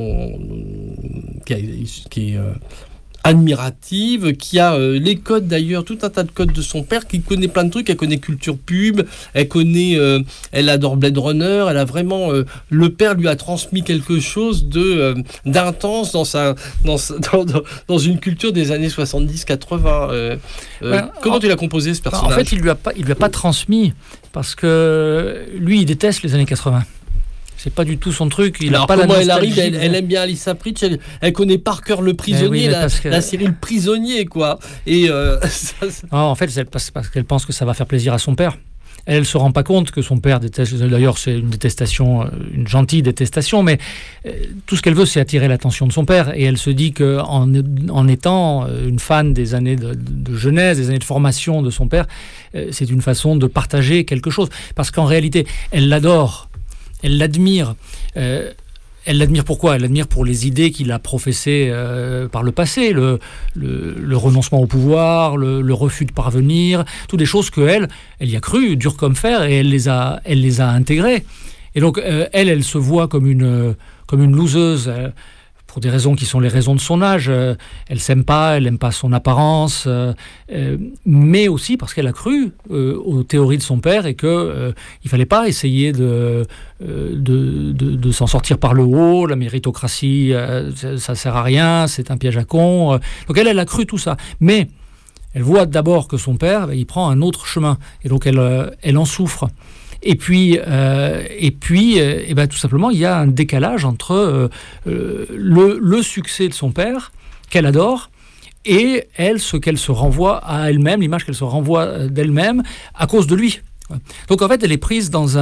K: qui est admirative, qui a les codes d'ailleurs, tout un tas de codes de son père, qui connaît plein de trucs. Elle connaît culture pub, elle adore Blade Runner. Elle a vraiment, le père lui a transmis quelque chose d'intense dans une culture des années 70-80. Comment tu l'as composé ce personnage ?
L: En fait, il lui a pas transmis parce que lui, il déteste les années 80. C'est pas du tout son truc.
K: Alors comment elle arrive, elle aime bien Alyssa Pritch, elle connaît par cœur Le Prisonnier, la série Le Prisonnier, quoi. Et
L: non, en fait, c'est parce qu'elle pense que ça va faire plaisir à son père. Elle se rend pas compte que son père déteste. D'ailleurs, c'est une détestation, une gentille détestation, mais tout ce qu'elle veut, c'est attirer l'attention de son père. Et elle se dit qu'en étant une fan des années de jeunesse, des années de formation de son père, c'est une façon de partager quelque chose. Parce qu'en réalité, elle l'adore. Elle l'admire. Elle l'admire pourquoi ? Elle l'admire pour les idées qu'il a professées par le passé, le renoncement au pouvoir, le refus de parvenir, toutes des choses qu'elle y a cru, dur comme fer, et elle les a intégrées. Et donc, elle se voit comme une loseuse, pour des raisons qui sont les raisons de son âge. Elle s'aime pas, elle n'aime pas son apparence, mais aussi parce qu'elle a cru aux théories de son père et qu'il il fallait pas essayer de s'en sortir par le haut. La méritocratie, ça sert à rien, c'est un piège à con. Donc elle a cru tout ça, mais elle voit d'abord que son père, il prend un autre chemin, et donc elle en souffre. Et puis, tout simplement, il y a un décalage entre le succès de son père, qu'elle adore, et elle, ce qu'elle se renvoie à elle-même, l'image qu'elle se renvoie d'elle-même à cause de lui. Donc en fait, elle est prise dans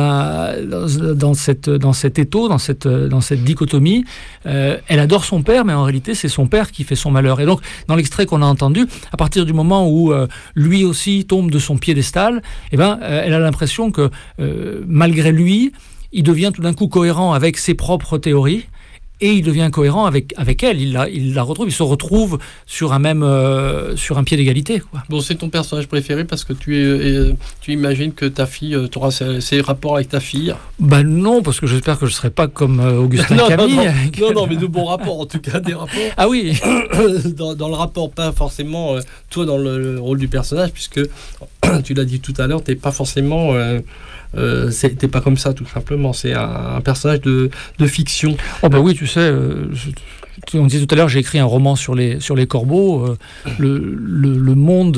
L: cet étau, dans cette dichotomie. Elle adore son père, mais en réalité, c'est son père qui fait son malheur. Et donc, dans l'extrait qu'on a entendu, à partir du moment où lui aussi tombe de son piédestal, elle a l'impression que malgré lui, il devient tout d'un coup cohérent avec ses propres théories. Et il devient cohérent avec elle, il la retrouve, il se retrouve sur un pied d'égalité, quoi.
K: Bon, c'est ton personnage préféré parce que tu imagines que ta fille, tu auras ces rapports avec ta fille.
L: Ben non, parce que j'espère que je ne serai pas comme Augustin Camille.
K: Non, mais de bons rapports, en tout cas, des rapports.
L: Ah oui.
K: dans le rapport, pas forcément toi dans le rôle du personnage, puisque tu l'as dit tout à l'heure, t'es pas forcément... t'es pas comme ça, tout simplement. C'est un personnage de fiction.
L: Oh bah oui, tu sais, on disait tout à l'heure, j'ai écrit un roman sur les corbeaux. Le monde,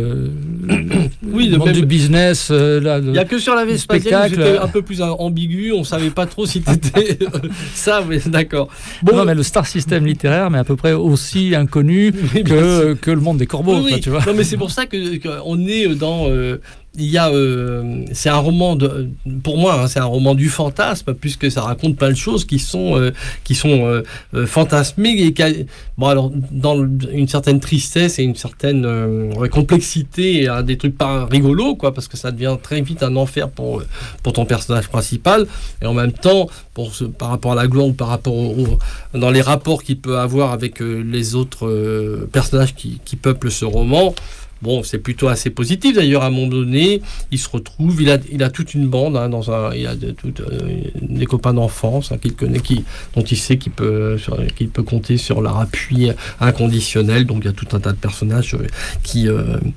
L: le monde du business.
K: Il n'y a que sur la vie spatiale où c'était un peu plus ambigu. On ne savait pas trop si c'était ça. Mais d'accord.
L: Bon, non, mais le star system littéraire, mais à peu près aussi inconnu que le monde des corbeaux.
K: Oui,
L: quoi, tu vois.
K: Non, mais c'est pour ça qu'on est dans. Il y a, c'est un roman pour moi, c'est un roman du fantasme, puisque ça raconte plein de choses qui sont fantasmées et alors dans une certaine tristesse et une certaine complexité, et des trucs pas rigolos, quoi, parce que ça devient très vite un enfer pour ton personnage principal, et en même temps par rapport à la gloire ou par rapport dans les rapports qu'il peut avoir avec les autres personnages qui peuplent ce roman. Bon, c'est plutôt assez positif. D'ailleurs, à un moment donné, il se retrouve, il a toute une bande, il a des copains d'enfance qu'il connaît, dont il sait qu'il peut compter sur leur appui inconditionnel. Donc, il y a tout un tas de personnages qui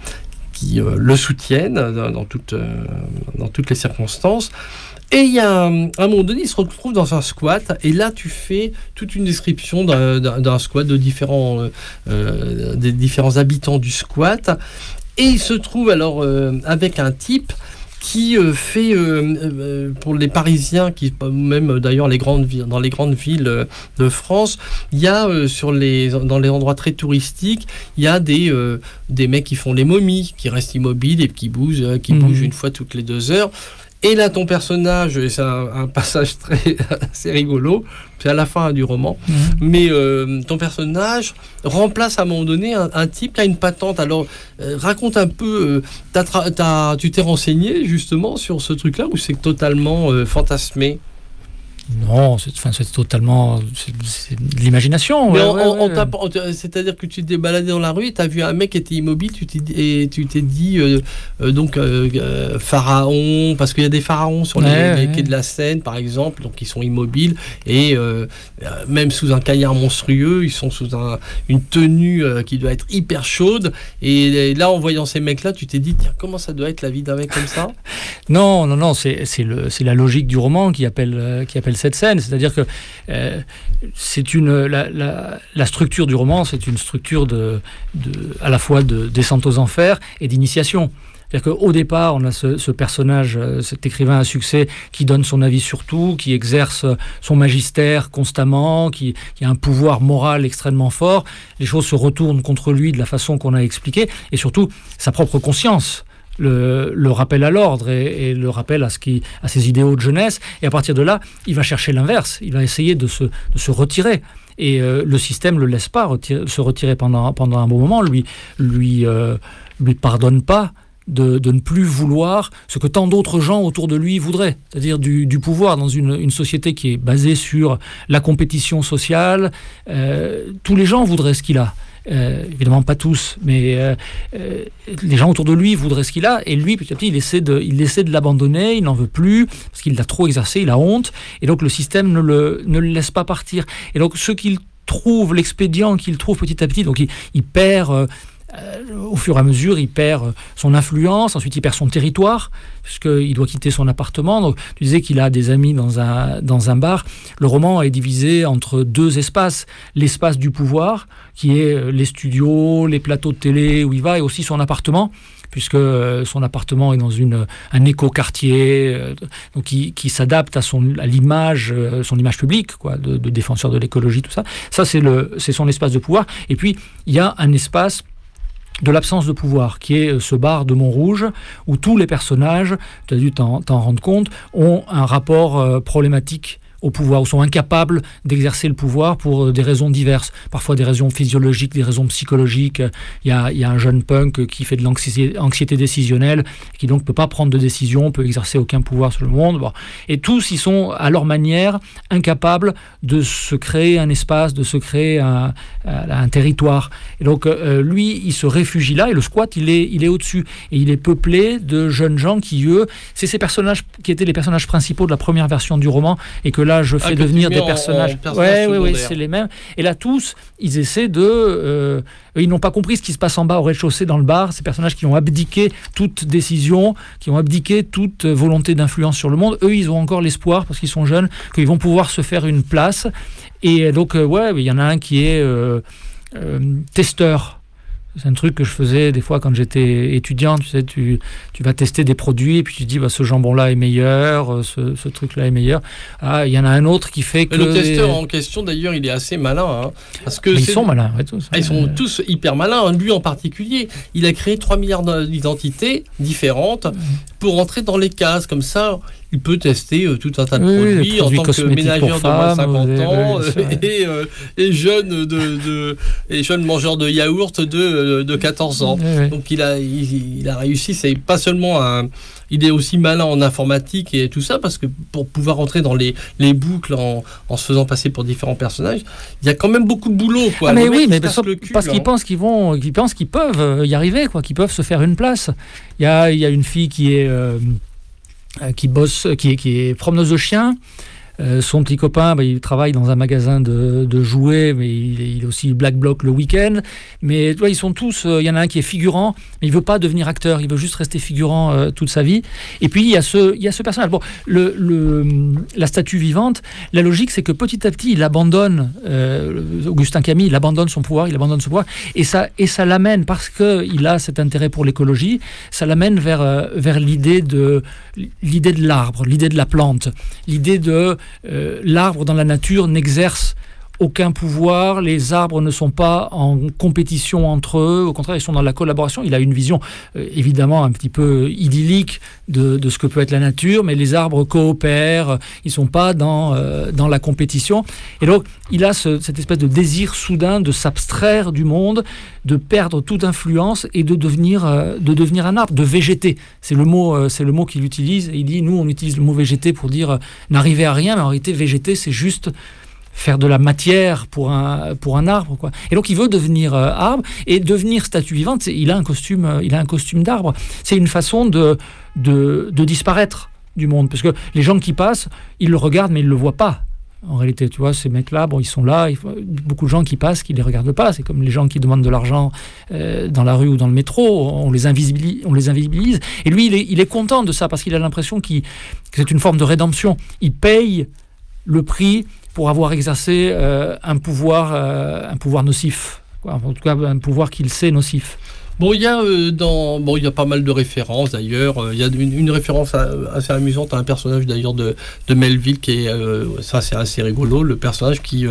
K: le soutiennent dans toutes les circonstances. Et il y a un moment donné, il se retrouve dans un squat, et là tu fais toute une description d'un squat, des différents habitants du squat, et il se trouve alors avec un type qui fait pour les Parisiens, même d'ailleurs dans les grandes villes de France, il y a dans les endroits très touristiques, il y a des mecs qui font les momies, qui restent immobiles et qui bougent une fois toutes les 2 heures. Et là, ton personnage, et c'est un passage assez rigolo, c'est à la fin du roman, mais ton personnage remplace à un moment donné un type qui a une patente. Alors, raconte un peu, tu t'es renseigné justement sur ce truc-là, ou c'est totalement fantasmé ?
L: Non, c'est totalement c'est de l'imagination.
K: Mais c'est-à-dire que tu t'es baladé dans la rue et tu as vu un mec qui était immobile, tu t'es dit pharaon, parce qu'il y a des pharaons sur les quais de la Seine, par exemple, donc ils sont immobiles, et même sous un caillard monstrueux, ils sont sous une tenue qui doit être hyper chaude, et là, en voyant ces mecs-là, tu t'es dit, tiens, comment ça doit être la vie d'un mec comme ça ?
L: Non, c'est la logique du roman qui appelle cette scène, c'est-à-dire que c'est la structure du roman, c'est une structure à la fois de descente aux enfers et d'initiation. C'est-à-dire qu'au départ, on a ce personnage, cet écrivain à succès qui donne son avis sur tout, qui exerce son magistère constamment, qui a un pouvoir moral extrêmement fort. Les choses se retournent contre lui de la façon qu'on a expliqué, et surtout sa propre conscience. Le rappel à l'ordre et le rappel à ses idéaux de jeunesse, et à partir de là, il va chercher l'inverse, il va essayer de se retirer, et le système ne le laisse pas se retirer pendant un bon moment, lui pardonne pas de ne plus vouloir ce que tant d'autres gens autour de lui voudraient, c'est-à-dire du pouvoir dans une société qui est basée sur la compétition sociale. Tous les gens voudraient ce qu'il a. Évidemment pas tous, mais les gens autour de lui voudraient ce qu'il a, et lui petit à petit il essaie de l'abandonner, il n'en veut plus parce qu'il l'a trop exercé, il a honte, et donc le système ne le laisse pas partir, et donc l'expédient qu'il trouve petit à petit, donc il perd au fur et à mesure, il perd son influence, ensuite il perd son territoire, puisqu'il doit quitter son appartement. Donc, tu disais qu'il a des amis dans un bar. Le roman est divisé entre 2 espaces. L'espace du pouvoir, qui est les studios, les plateaux de télé où il va, et aussi son appartement, puisque son appartement est dans un éco-quartier, donc qui s'adapte à l'image, son image publique, quoi, de défenseur de l'écologie, tout ça. Ça, c'est son espace de pouvoir. Et puis, il y a un espace de l'absence de pouvoir, qui est ce bar de Montrouge, où tous les personnages, tu as dû t'en rendre compte, ont un rapport problématique au pouvoir, ou sont incapables d'exercer le pouvoir pour des raisons diverses, parfois des raisons physiologiques, des raisons psychologiques. Il y a un jeune punk qui fait de l'anxiété décisionnelle, qui donc ne peut pas prendre de décision, peut exercer aucun pouvoir sur le monde. Bon. Et tous, ils sont à leur manière incapables de se créer un espace, de se créer un territoire. Et donc lui, il se réfugie là, et le squat, il est au-dessus. Et il est peuplé de jeunes gens qui, eux, c'est ces personnages qui étaient les personnages principaux de la première version du roman, et que là je fais
K: que tu
L: devenir
K: mets
L: des
K: en
L: personnages.
K: personnage
L: Ouais,
K: secondaire.
L: c'est les mêmes. Et là, tous, ils essaient de. Ils n'ont pas compris ce qui se passe en bas au rez-de-chaussée dans le bar. Ces personnages qui ont abdiqué toute décision, qui ont abdiqué toute volonté d'influence sur le monde. Eux, ils ont encore l'espoir, parce qu'ils sont jeunes, qu'ils vont pouvoir se faire une place. Et donc, il y en a un qui est testeur. C'est un truc que je faisais des fois quand j'étais étudiant. Tu sais, tu vas tester des produits et puis tu te dis ce jambon-là est meilleur, ce truc-là est meilleur. Ah, il y en a un autre qui fait que...
K: Le testeur en question, d'ailleurs, il est assez malin. Hein, parce que
L: ils sont malins, ouais, tous.
K: Ils sont tous hyper malins. Lui en particulier, il a créé 3 milliards d'identités différentes pour entrer dans les cases. Comme ça, il peut tester tout un tas de produits en tant que ménageur de moins de 50 ans et jeune mangeur de yaourt de 14 ans. Donc il a réussi. C'est pas seulement il est aussi malin en informatique et tout ça, parce que pour pouvoir rentrer dans les boucles en se faisant passer pour différents personnages, il y a quand même beaucoup de boulot, quoi.
L: Mais oui, mais parce qu'ils pensent qu'ils peuvent y arriver, quoi, qu'ils peuvent se faire une place. Il y a une fille qui est promeneuse de chiens. Son petit copain, il travaille dans un magasin de jouets, mais il est aussi Black Bloc le week-end. Mais ils sont tous. Il y en a un qui est figurant, mais il veut pas devenir acteur. Il veut juste rester figurant toute sa vie. Et puis il y a ce personnage. Bon, la statue vivante. La logique, c'est que petit à petit, il abandonne. Augustin Camille, il abandonne son pouvoir. Et ça l'amène, parce que il a cet intérêt pour l'écologie. Ça l'amène vers l'idée de l'arbre, l'idée de la plante, l'idée de l'arbre dans la nature n'exerce aucun pouvoir, les arbres ne sont pas en compétition entre eux, au contraire ils sont dans la collaboration. Il a une vision évidemment un petit peu idyllique de ce que peut être la nature, mais les arbres coopèrent, ils ne sont pas dans la compétition. Et donc il a cette espèce de désir soudain de s'abstraire du monde, de perdre toute influence et de devenir un arbre, de végéter. C'est le mot qu'il utilise. Et il dit, nous on utilise le mot végéter pour dire n'arriver à rien, mais en réalité végéter c'est juste faire de la matière pour un arbre, quoi. Et donc il veut devenir arbre et devenir statue vivante. Il a un costume d'arbre. C'est une façon de disparaître du monde, parce que les gens qui passent, ils le regardent mais ils le voient pas. En réalité, tu vois, ces mecs-là, ils sont là. Beaucoup de gens qui passent, qui les regardent pas. C'est comme les gens qui demandent de l'argent dans la rue ou dans le métro. On les invisibilise. Et lui, il est content de ça, parce qu'il a l'impression que c'est une forme de rédemption. Il paye le prix pour avoir exercé un pouvoir nocif, quoi. En tout cas un pouvoir qu'il sait nocif.
K: Bon, il y a pas mal de références d'ailleurs. Il y a une référence assez amusante à un personnage d'ailleurs de Melville qui est, ça c'est assez rigolo, le personnage qui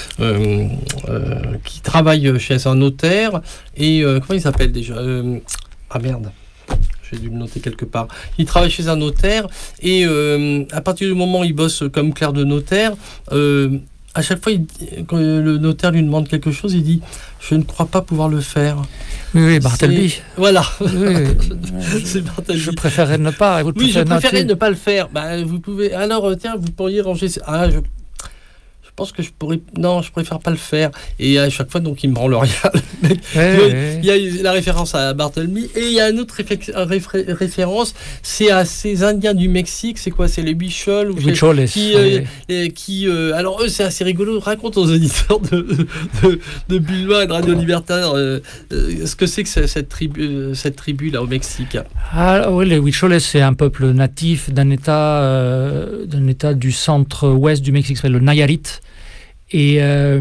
K: travaille chez un notaire et comment il s'appelle déjà ah merde. J'ai dû le noter quelque part. Il travaille chez un notaire et à partir du moment où il bosse comme clerc de notaire, à chaque fois, quand le notaire lui demande quelque chose, il dit « Je ne crois pas pouvoir le faire ».
L: Oui, Bartleby.
K: Voilà.
L: Oui.
K: C'est Bartleby.
L: Je préférerais ne pas.
K: Je préférais ne pas le faire. Vous pouvez. Alors, tiens, vous pourriez ranger. Je pense que je pourrais. Non, je préfère pas le faire. Et à chaque fois, donc, il me rend l'Oréal. Il y a la référence à Bartleby. Et il y a une autre référence, c'est à ces Indiens du Mexique. C'est quoi? C'est les Huicholes
L: Huicholes.
K: Alors, eux, c'est assez rigolo. Raconte aux auditeurs de Bulma et de Radio Libertaire ce que c'est que cette tribu là au Mexique.
L: Ah oui, les Huicholes, c'est un peuple natif d'un état du centre-ouest du Mexique, qui s'appelle le Nayarit. Et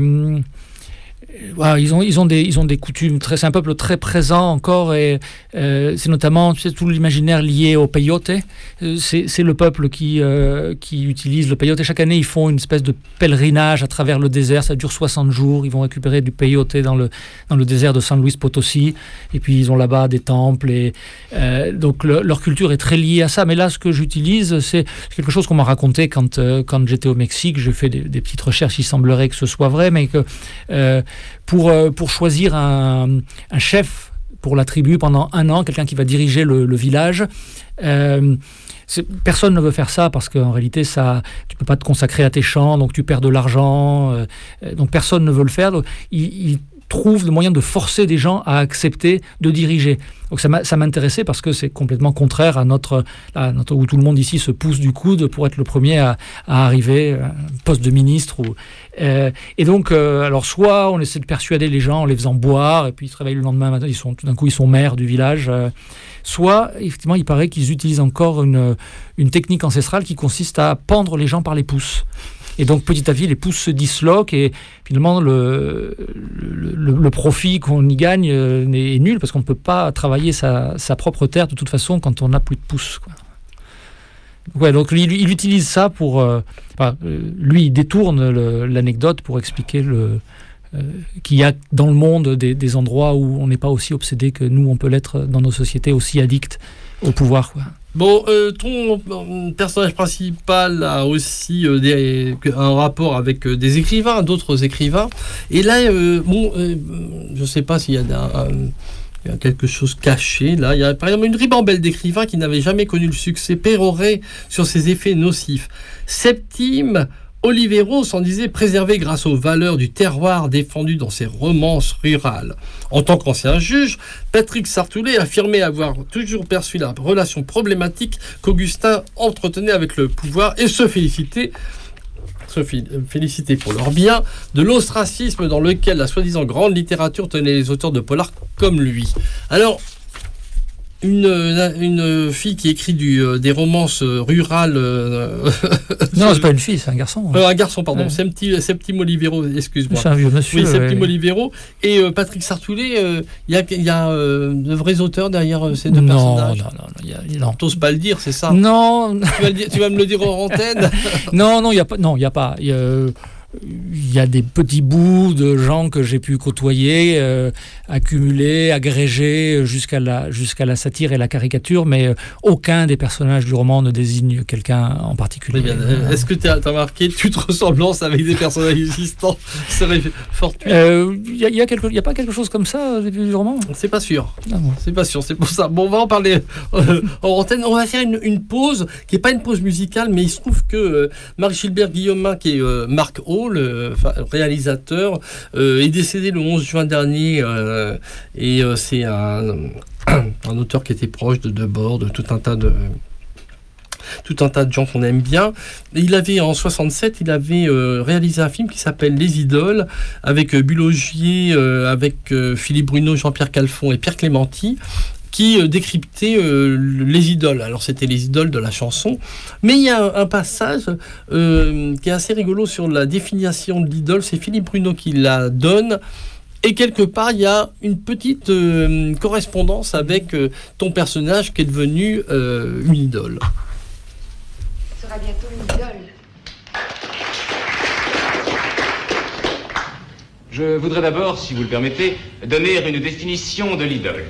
L: ils ont des coutumes c'est un peuple très présent encore, et c'est notamment tout l'imaginaire lié au peyote. C'est le peuple qui utilise le peyote. Chaque année ils font une espèce de pèlerinage à travers le désert, ça dure 60 jours, ils vont récupérer du peyote dans le désert de San Luis Potosí, et puis ils ont là-bas des temples, et donc leur culture est très liée à ça. Mais là ce que j'utilise, c'est quelque chose qu'on m'a raconté quand j'étais au Mexique. J'ai fait des petites recherches, il semblerait que ce soit vrai, mais que pour choisir un chef pour la tribu pendant 1 an, quelqu'un qui va diriger le village. Personne ne veut faire ça, parce qu'en réalité, tu peux pas te consacrer à tes champs, donc tu perds de l'argent. Donc personne ne veut le faire. Donc, trouve le moyen de forcer des gens à accepter de diriger. Donc ça m'intéressait parce que c'est complètement contraire à notre où tout le monde ici se pousse du coude pour être le premier à arriver à un poste de ministre. Et donc, alors soit on essaie de persuader les gens en les faisant boire, et puis ils se réveillent le lendemain matin, tout d'un coup ils sont maires du village. Soit, effectivement, il paraît qu'ils utilisent encore une technique ancestrale qui consiste à pendre les gens par les pouces. Et donc, petit à petit, les pouces se disloquent et finalement, le profit qu'on y gagne est nul parce qu'on ne peut pas travailler sa propre terre de toute façon quand on n'a plus de pouces, quoi. Ouais, donc il utilise ça pour... lui, il détourne l'anecdote pour expliquer qu'il y a dans le monde des endroits où on n'est pas aussi obsédé que nous, on peut l'être dans nos sociétés, aussi addicts au pouvoir, quoi.
K: Bon, ton personnage principal a aussi un rapport avec des écrivains, d'autres écrivains. Et là, je ne sais pas s'il y a quelque chose caché. Là, il y a par exemple une ribambelle d'écrivains qui n'avaient jamais connu le succès péroré sur ses effets nocifs. Septime Olivero s'en disait préservé grâce aux valeurs du terroir défendues dans ses romances rurales. En tant qu'ancien juge, Patrick Sartoulet affirmait avoir toujours perçu la relation problématique qu'Augustin entretenait avec le pouvoir et se féliciter pour leur bien de l'ostracisme dans lequel la soi-disant grande littérature tenait les auteurs de polar comme lui. Alors, une fille qui écrit des romances rurales...
L: non, c'est pas une fille, c'est un garçon.
K: Un garçon, pardon. Ouais. Septime Olivero, excuse-moi.
L: C'est un vieux monsieur.
K: Oui, Septime Olivero. Et Patrick Sartoulet, il y a de vrais auteurs derrière ces deux personnages. Non. T'oses pas le dire, c'est ça?
L: Non.
K: Tu vas me le dire en antenne?
L: Non, il n'y a pas. Il y a des petits bouts de gens que j'ai pu côtoyer, accumuler, agréger jusqu'à la satire et la caricature, mais aucun des personnages du roman ne désigne quelqu'un en particulier.
K: Bien, est-ce que tu as remarqué toute ressemblance avec des personnages existants serait fortuite?
L: Il y a pas quelque chose comme ça au début du roman?
K: C'est pas sûr.
L: Ah bon.
K: C'est pas sûr, c'est pour ça. Bon, on va en parler en antenne. On va faire une pause qui n'est pas une pause musicale, mais il se trouve que Marie-Gilbert Guillaumin, qui est Marc O, le réalisateur, est décédé le 11 juin dernier et c'est un auteur qui était proche de Debord, de tout un tas de gens qu'on aime bien. Et en 67, il avait réalisé un film qui s'appelle Les Idoles avec Bulogier, avec Philippe Bruno, Jean-Pierre Calfon et Pierre Clémenti, qui décryptait les idoles. Alors c'était les idoles de la chanson, mais il y a un passage qui est assez rigolo sur la définition de l'idole. C'est Philippe Bruno qui la donne, et quelque part il y a une petite correspondance avec ton personnage qui est devenu une idole.
O: Ce sera bientôt une idole.
P: Je voudrais d'abord, si vous le permettez, donner une définition de l'idole.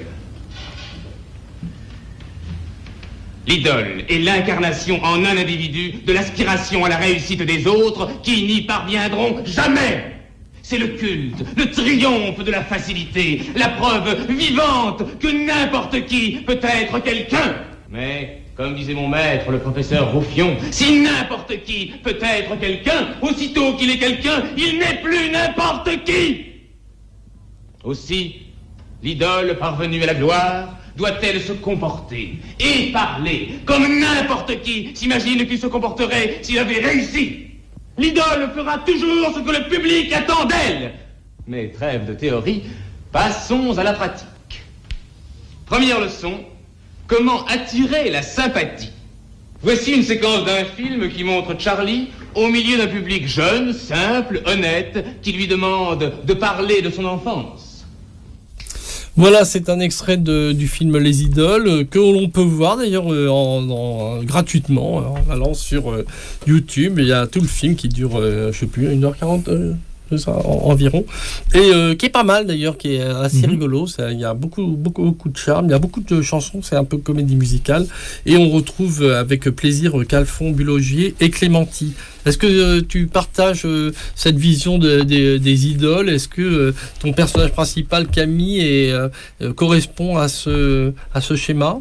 P: L'idole est l'incarnation en un individu de l'aspiration à la réussite des autres qui n'y parviendront jamais. C'est le culte, le triomphe de la facilité, la preuve vivante que n'importe qui peut être quelqu'un. Mais, comme disait mon maître, le professeur Rouffion, si n'importe qui peut être quelqu'un, aussitôt qu'il est quelqu'un, il n'est plus n'importe qui. Aussi, l'idole parvenue à la gloire doit-elle se comporter et parler comme n'importe qui s'imagine qu'il se comporterait s'il avait réussi. L'idole fera toujours ce que le public attend d'elle. Mais trêve de théorie, passons à la pratique. Première leçon, comment attirer la sympathie. Voici une séquence d'un film qui montre Charlie au milieu d'un public jeune, simple, honnête, qui lui demande de parler de son enfance.
K: Voilà, c'est un extrait du film Les Idoles que l'on peut voir d'ailleurs gratuitement en allant sur YouTube. Il y a tout le film qui dure, je sais plus, 1h40 environ, et qui est pas mal d'ailleurs, qui est assez rigolo. Il y a beaucoup de charme, il y a beaucoup de chansons, c'est un peu comédie musicale, et on retrouve avec plaisir Calfon, Bulogier et Clémenti. Est-ce que tu partages cette vision des idoles? Est-ce que ton personnage principal, Camille, correspond à ce schéma?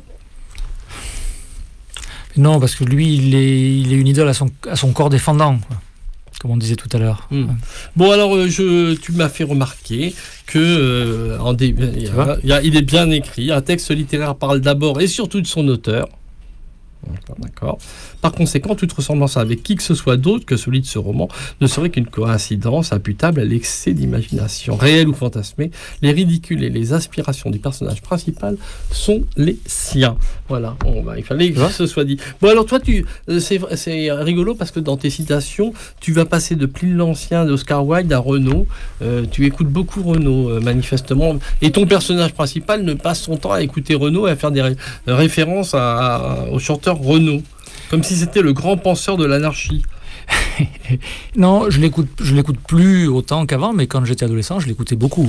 L: Non, parce que lui, il est une idole à son corps défendant, quoi. comme on disait tout à l'heure.
K: Bon, alors, tu m'as fait remarquer que il est bien écrit. Un texte littéraire parle d'abord et surtout de son auteur. D'accord. Par conséquent, toute ressemblance avec qui que ce soit d'autre que celui de ce roman ne serait qu'une coïncidence imputable à l'excès d'imagination, réelle ou fantasmée. Les ridicules et les aspirations du personnage principal sont les siens. Voilà, il fallait que ce soit dit. Bon, alors toi, c'est rigolo parce que dans tes citations, tu vas passer de Pline l'Ancien, d'Oscar Wilde à Renaud. Tu écoutes beaucoup Renaud, manifestement. Et ton personnage principal ne passe son temps à écouter Renaud et à faire des références au chanteur Renaud. Comme si c'était le grand penseur de l'anarchie.
L: Non, je l'écoute plus autant qu'avant, mais quand j'étais adolescent, je l'écoutais beaucoup.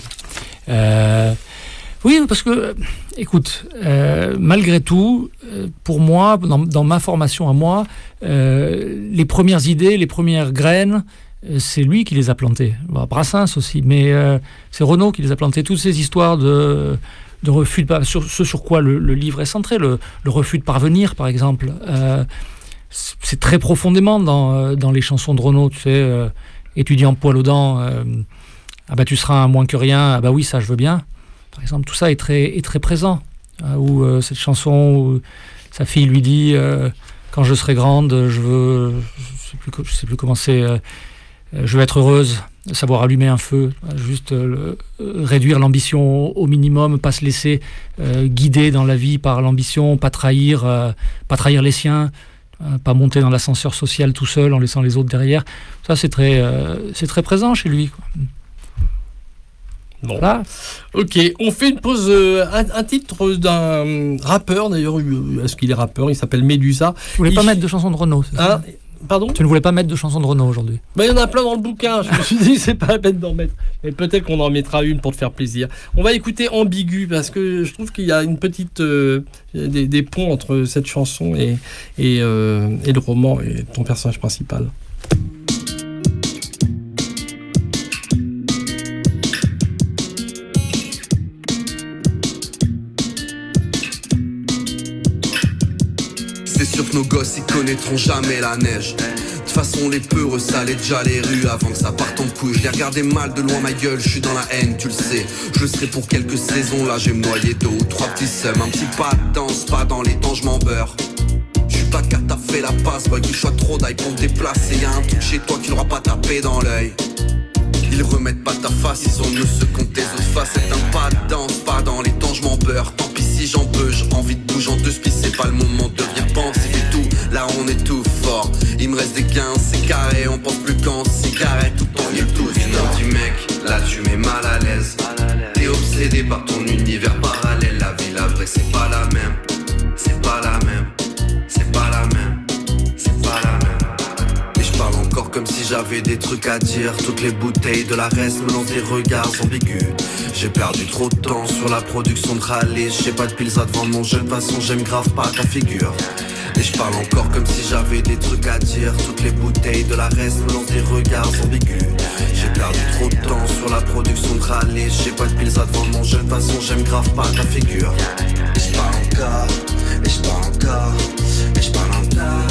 L: Oui, parce que, écoute, malgré tout, pour moi, dans ma formation à moi, les premières idées, les premières graines, c'est lui qui les a plantées. Bon, Brassens aussi, mais c'est Renaud qui les a plantées. Toutes ces histoires de refus, ce sur quoi le livre est centré, le refus de parvenir, par exemple. C'est très profondément dans les chansons de Renaud, tu sais, étudiant poil aux dents, ah bah tu seras un moins que rien, ah bah oui, ça je veux bien. Par exemple, tout ça est très présent. Ou cette chanson où sa fille lui dit quand je serai grande, je sais plus comment c'est, je veux être heureuse, savoir allumer un feu, juste réduire l'ambition au minimum, pas se laisser guider dans la vie par l'ambition, pas trahir les siens, pas monter dans l'ascenseur social tout seul en laissant les autres derrière. Ça, c'est très présent chez lui, quoi.
K: Bon, là, ok, on fait une pause. Un titre d'un rappeur, d'ailleurs, est-ce qu'il est rappeur? Il s'appelle Médusa.
L: Tu voulais pas mettre de chansons de Renaud, c'est ça?
K: Pardon?
L: Tu ne voulais pas mettre de chansons de Renaud aujourd'hui?
K: Il y en a plein dans le bouquin, je me suis dit c'est pas la peine d'en mettre. Mais peut-être qu'on en mettra une pour te faire plaisir. On va écouter Ambigu, parce que je trouve qu'il y a une petite des ponts entre cette chanson et le roman et ton personnage principal.
Q: C'est sûr que nos gosses ils connaîtront jamais la neige. De toute façon les peureux ça allait déjà les rues avant que ça parte en couille. Je les regardais mal de loin ma gueule, je suis dans la haine tu le sais. Je le serai pour quelques saisons, là j'ai me noyé d'eau. 3 petits seums, un petit pas de danse, pas dans les temps je m'en beurre. Je suis pas car t'as fait la passe, boy qu'il soit trop d'ail pour me déplacer. Y'a un truc chez toi qui l'aura pas tapé dans l'œil. Ils remettent pas ta face, ils ont mieux ce qu'on tes autres faces. C'est un pas de danse, pas dans les temps je m'en beurre. Tant pis si j'en peux, j'ai envie de bouger en deux spies. C'est pas le moment de devenir pensif et tout. Là on est tout fort, il me reste des 15, c'est carré. On pense plus qu'en cigarette, tout on y est tous. Putain du mec, là tu m'es mal à l'aise. T'es obsédé par ton univers parallèle. La vie, la vraie, c'est pas la même. C'est pas la même, c'est pas la même, c'est pas la même. Parle encore comme si j'avais des trucs à dire. Toutes les bouteilles de la reste me lancent des regards ambigus. J'ai perdu trop de temps sur la production de rallye. J'ai pas de piles à devant mon jeune façon, j'aime grave pas ta figure. Et je parle encore comme si j'avais des trucs à dire. Toutes les bouteilles de la reste me lancent des regards ambigus. J'ai perdu trop de temps sur la production de rallye. J'ai pas de piles à devant mon jeune façon, j'aime grave pas ta figure. Et je parle encore, et je parle encore, et je parle encore.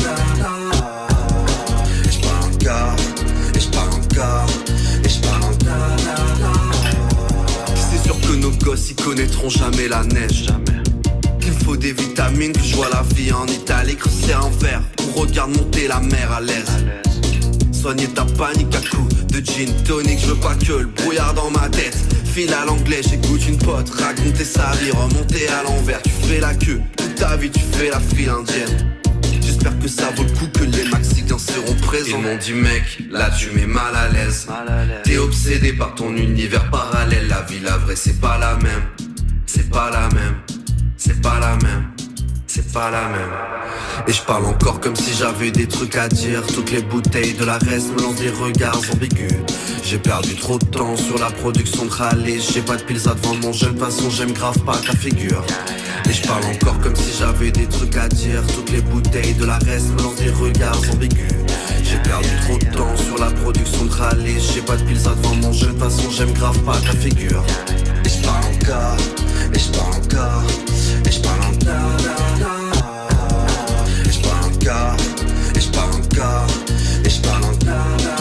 Q: Et je parle encore, et je parle encore. C'est sûr que nos gosses ils connaîtront jamais la neige. Qu'il faut des vitamines, que je vois la vie en Italie creusée en verre. On regarde monter la mer à l'aise. Soigner ta panique à coups de gin tonic. Je veux pas que le brouillard dans ma tête file à l'anglais, j'écoute une pote raconter sa vie, remonter à l'envers. Tu fais la queue, toute ta vie tu fais la file indienne. J'espère que ça vaut le coup, que les Maxicains seront présents. Ils m'ont dit mec, là tu m'es mal à l'aise. T'es obsédé par ton univers parallèle. La vie, la vraie, c'est pas la même. C'est pas la même, c'est pas la même, c'est pas la même. Et je parle encore comme si j'avais des trucs à dire. Toutes les bouteilles de la reste me lancent des regards ambigus. J'ai perdu trop de temps sur la production de rallye. J'ai pas de piles à devant mon jeune façon, j'aime grave pas ta figure. Et je parle encore comme si j'avais des trucs à dire. Toutes les bouteilles de la reste me lancent des regards ambigus. J'ai perdu trop de temps sur la production de rallye. J'ai pas de piles à devant mon jeune façon, j'aime grave pas ta figure. Et je parle encore, et je parle encore, et je parle encore. Et je parle encore, et je parle encore, et je parle encore.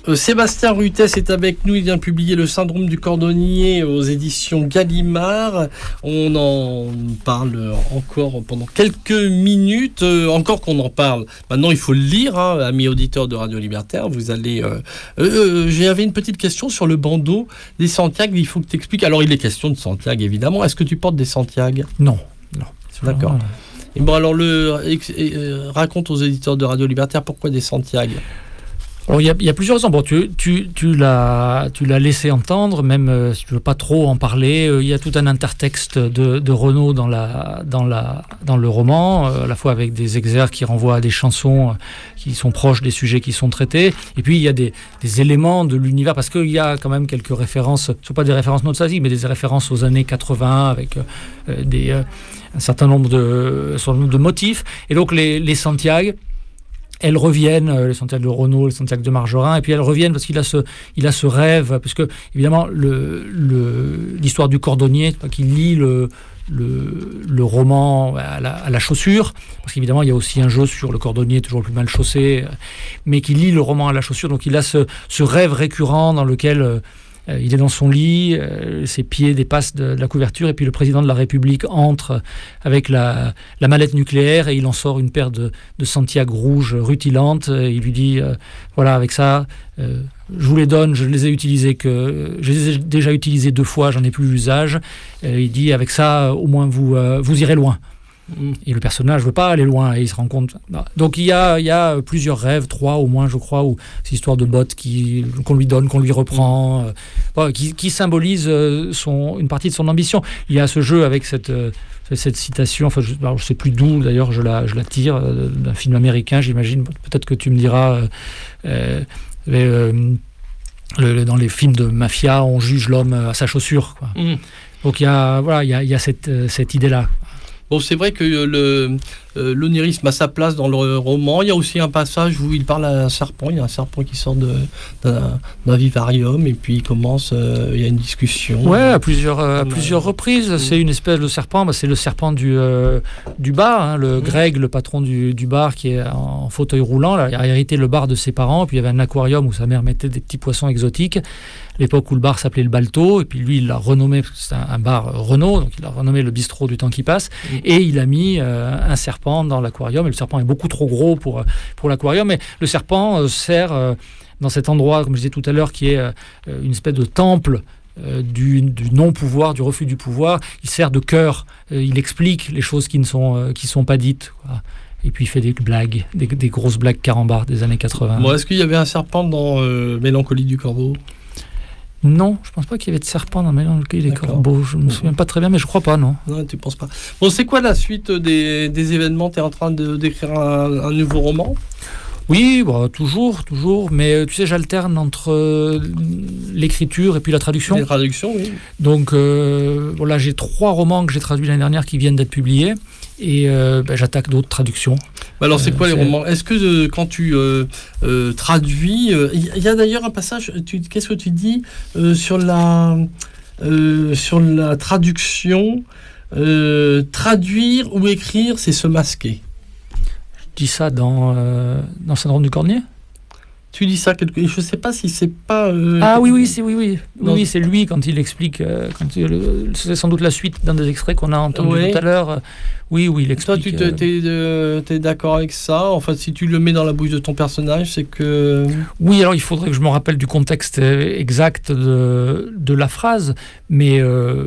K: Sébastien Rutès est avec nous, il vient de publier Le syndrome du cordonnier aux éditions Gallimard. On en parle encore pendant quelques minutes, encore qu'on en parle. Maintenant, il faut le lire, hein, amis auditeurs de Radio Libertaire. Vous allez... j'avais une petite question sur le bandeau des Santiago, il faut que tu expliques. Alors, il est question de Santiago, évidemment. Est-ce que tu portes des Santiago ?
L: Non.
K: D'accord. Et bon, alors, raconte aux éditeurs de Radio Libertaire pourquoi des Santiago.
L: Alors, il y a plusieurs raisons. Bon, tu l'as laissé entendre, même si tu veux pas trop en parler. Il y a tout un intertexte de Renaud dans le roman, à la fois avec des exergues qui renvoient à des chansons qui sont proches des sujets qui sont traités. Et puis il y a des éléments de l'univers, parce qu'il y a quand même quelques références, ce ne sont pas des références nostalgiques, mais des références aux années 80 avec un certain nombre de motifs. Et donc les Santiago, elles reviennent, les Santiago de Renaud, les Santiago de Margerin, et puis elles reviennent parce qu'il a ce rêve, parce que évidemment l'histoire du cordonnier qui lit le roman à la chaussure, parce qu'évidemment il y a aussi un jeu sur le cordonnier toujours le plus mal chaussé, mais qui lit le roman à la chaussure, donc il a ce rêve récurrent dans lequel il est dans son lit, ses pieds dépassent de la couverture, et puis le président de la République entre avec la mallette nucléaire, et il en sort une paire de Santiago rouges rutilantes. Il lui dit voilà, avec ça, je vous les donne, je les ai déjà utilisés 2 fois, j'en ai plus l'usage. Il dit avec ça, au moins vous irez loin. Et le personnage ne veut pas aller loin, et il se rend compte. Donc il y a plusieurs rêves, 3 au moins je crois, où c'est l'histoire de bottes qu'on lui donne, qu'on lui reprend, qui symbolise une partie de son ambition. Il y a ce jeu avec cette citation, enfin je ne sais plus d'où d'ailleurs je la tire, d'un film américain j'imagine, peut-être que tu me diras, dans les films de mafia on juge l'homme à sa chaussure, quoi. Donc il y a cette idée-là.
K: Bon, c'est vrai que l'onirisme a sa place dans le roman. Il y a aussi un passage où il parle à un serpent. Il y a un serpent qui sort d'un vivarium, et puis il y a une discussion.
L: Ouais, à plusieurs reprises. C'est une espèce de serpent. C'est le serpent du bar, hein, le Greg, le patron du bar, qui est en fauteuil roulant. Là, il a hérité le bar de ses parents. Puis il y avait un aquarium où sa mère mettait des petits poissons exotiques. L'époque où le bar s'appelait le Balto, et puis lui il l'a renommé, parce que c'est un bar Renault, donc il l'a renommé le bistrot du temps qui passe, et il a mis un serpent dans l'aquarium, et le serpent est beaucoup trop gros pour l'aquarium, mais le serpent sert dans cet endroit, comme je disais tout à l'heure, qui est une espèce de temple du non-pouvoir, du refus du pouvoir. Il sert de cœur, il explique les choses qui ne sont pas dites, quoi. Et puis il fait des blagues, des grosses blagues carambar des années 80.
K: Bon, est-ce qu'il y avait un serpent dans Mélancolie du corbeau ?
L: Non, je pense pas qu'il y avait de serpent dans Mélancolie des corbeaux. Je me souviens pas très bien, mais je crois pas, non.
K: Non, tu penses pas. Bon, c'est quoi la suite des événements ? Tu es en train d'écrire un nouveau roman ?
L: Oui, toujours, mais tu sais, j'alterne entre l'écriture et puis la traduction.
K: Les traductions, oui.
L: Donc, voilà, j'ai 3 romans que j'ai traduits l'année dernière qui viennent d'être publiés, et j'attaque d'autres traductions.
K: Alors, c'est quoi les romans ? Est-ce que quand tu traduis, il y a d'ailleurs un passage, qu'est-ce que tu dis sur la traduction, traduire ou écrire, c'est se masquer.
L: Je dis ça dans Syndrome du cordonnier.
K: Tu dis ça, je ne sais pas si c'est pas...
L: Oui, c'est lui quand il explique, c'est sans doute la suite d'un des extraits qu'on a entendu tout à l'heure. Oui, il explique...
K: Toi, tu es d'accord avec ça ? Enfin, si tu le mets dans la bouche de ton personnage, c'est que...
L: Oui, alors il faudrait que je me rappelle du contexte exact de la phrase, mais...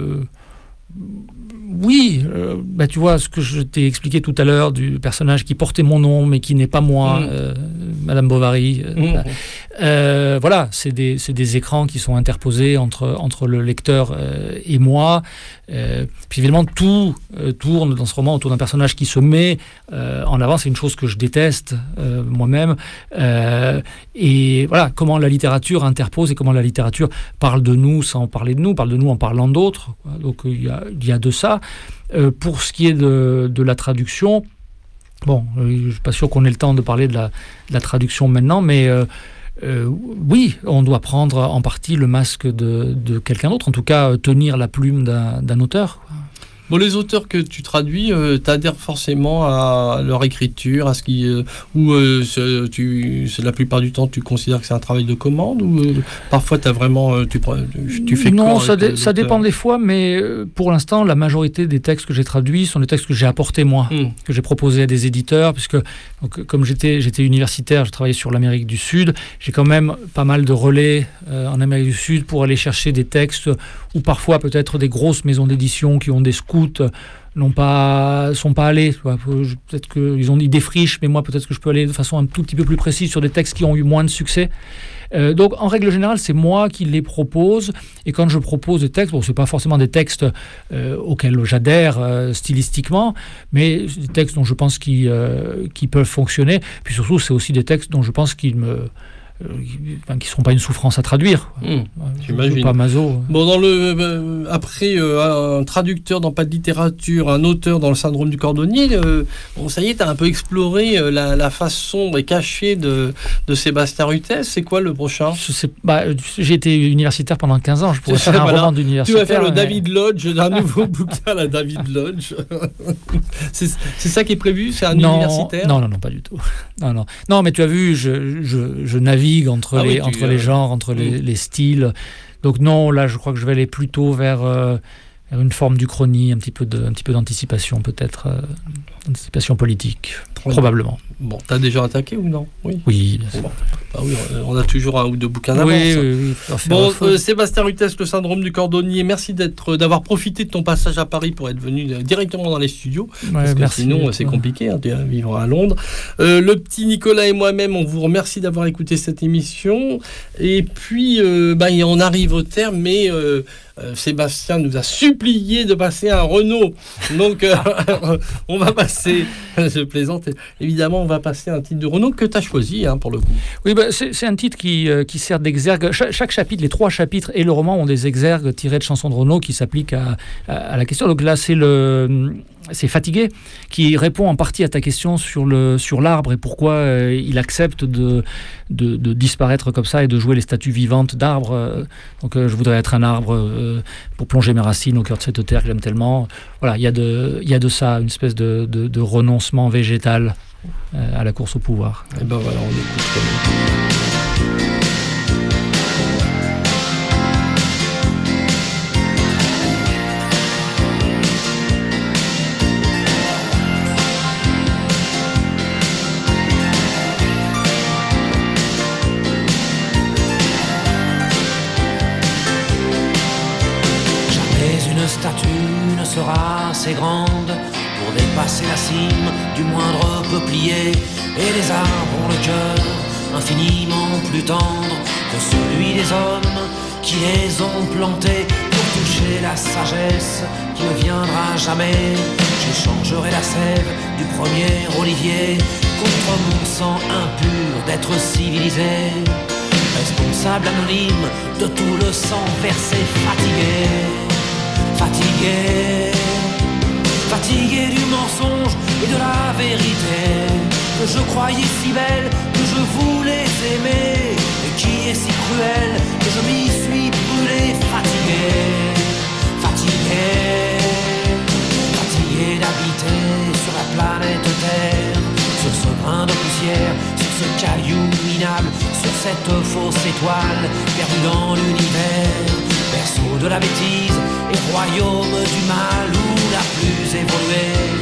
L: Oui, tu vois ce que je t'ai expliqué tout à l'heure du personnage qui portait mon nom mais qui n'est pas moi, Madame Bovary. Voilà, c'est des écrans qui sont interposés entre le lecteur et moi. Puis évidemment, tout tourne dans ce roman autour d'un personnage qui se met en avant. C'est une chose que je déteste moi-même. Et voilà, comment la littérature interpose et comment la littérature parle de nous sans parler de nous, parle de nous en parlant d'autres. Donc il y a de ça. Pour ce qui est de la traduction, bon, je ne suis pas sûr qu'on ait le temps de parler de la traduction maintenant, mais oui, on doit prendre en partie le masque de quelqu'un d'autre, en tout cas tenir la plume d'un auteur, quoi.
K: Bon, les auteurs que tu traduis, t'adhères forcément à leur écriture, à ce qui, c'est la plupart du temps, tu considères que c'est un travail de commande, ou parfois t'as vraiment, tu fais
L: non,
K: quoi
L: ça dépend des fois, mais pour l'instant, la majorité des textes que j'ai traduits sont des textes que j'ai apportés moi, que j'ai proposés à des éditeurs, puisque donc, comme j'étais universitaire, je travaillais sur l'Amérique du Sud, j'ai quand même pas mal de relais en Amérique du Sud pour aller chercher des textes où parfois peut-être des grosses maisons d'édition qui ont des scouts sont pas allés. Peut-être qu'ils ont dit des friches, mais moi peut-être que je peux aller de façon un tout petit peu plus précise sur des textes qui ont eu moins de succès. Donc en règle générale, c'est moi qui les propose, et quand je propose des textes, c'est pas forcément des textes auxquels j'adhère stylistiquement, mais des textes dont je pense qu'ils peuvent fonctionner. Puis surtout, c'est aussi des textes dont je pense qu'ils qui sont pas une souffrance à traduire.
K: J'imagine.
L: Pas maso.
K: Bon, après un traducteur dans Pas de littérature, un auteur dans Le syndrome du cordonnier, ça y est, t'as un peu exploré la face sombre et cachée de Sébastien Rutès. C'est quoi le prochain?
L: J'ai été universitaire pendant 15 ans, je pourrais faire un roman d'universitaire.
K: Tu vas faire le David Lodge, un nouveau bouquin, la David Lodge. C'est ça qui est prévu? C'est un universitaire?
L: Non, pas du tout. Non, mais tu as vu, je navigue entre les genres, entre les styles. Donc non, là, je crois que je vais aller plutôt vers une forme d'uchronie, un petit peu d'anticipation, peut-être, anticipation politique, probablement.
K: Bon, t'as déjà attaqué ou non?
L: Oui.
K: Bon. Ah oui, on a toujours un ou deux bouquins d'avance.
L: Oui.
K: Bon, Sébastien Rutès, Le syndrome du cordonnier, merci d'avoir profité de ton passage à Paris pour être venu directement dans les studios. Parce que sinon, c'est compliqué de vivre à Londres. Le petit Nicolas et moi-même, on vous remercie d'avoir écouté cette émission. Et puis, on arrive au terme, mais Sébastien nous a supplié de passer un Renaud. Donc, on va passer, je plaisante, évidemment, on va passer un titre de Renaud que tu as choisi, pour le coup.
L: Oui, c'est un titre qui sert d'exergue. Chaque chapitre, les 3 chapitres et le roman ont des exergues tirés de chansons de Renaud qui s'appliquent à la question. Donc là, c'est Fatigué qui répond en partie à ta question sur l'arbre et pourquoi il accepte de disparaître comme ça et de jouer les statues vivantes d'arbres. Donc je voudrais être un arbre pour plonger mes racines au cœur de cette terre que j'aime tellement. Voilà, il y a de ça, une espèce de renoncement végétal à la course au pouvoir.
K: Et ben voilà, on écoute.
R: Statue ne sera assez grande pour dépasser la cime du moindre peuplier, et les arbres ont le cœur infiniment plus tendre que celui des hommes qui les ont plantés. Pour toucher la sagesse qui ne viendra jamais, j'échangerai la sève du premier olivier contre mon sang impur d'être civilisé, responsable anonyme de tout le sang versé, fatigué du mensonge et de la vérité que je croyais si belle, que je voulais aimer, et qui est si cruelle que je m'y suis brûlé. Fatigué d'habiter sur la planète Terre, sur ce grain de poussière, sur ce caillou minable, sur cette fausse étoile perdue dans l'univers, berceau de la bêtise et royaume du mal où la plus évoluée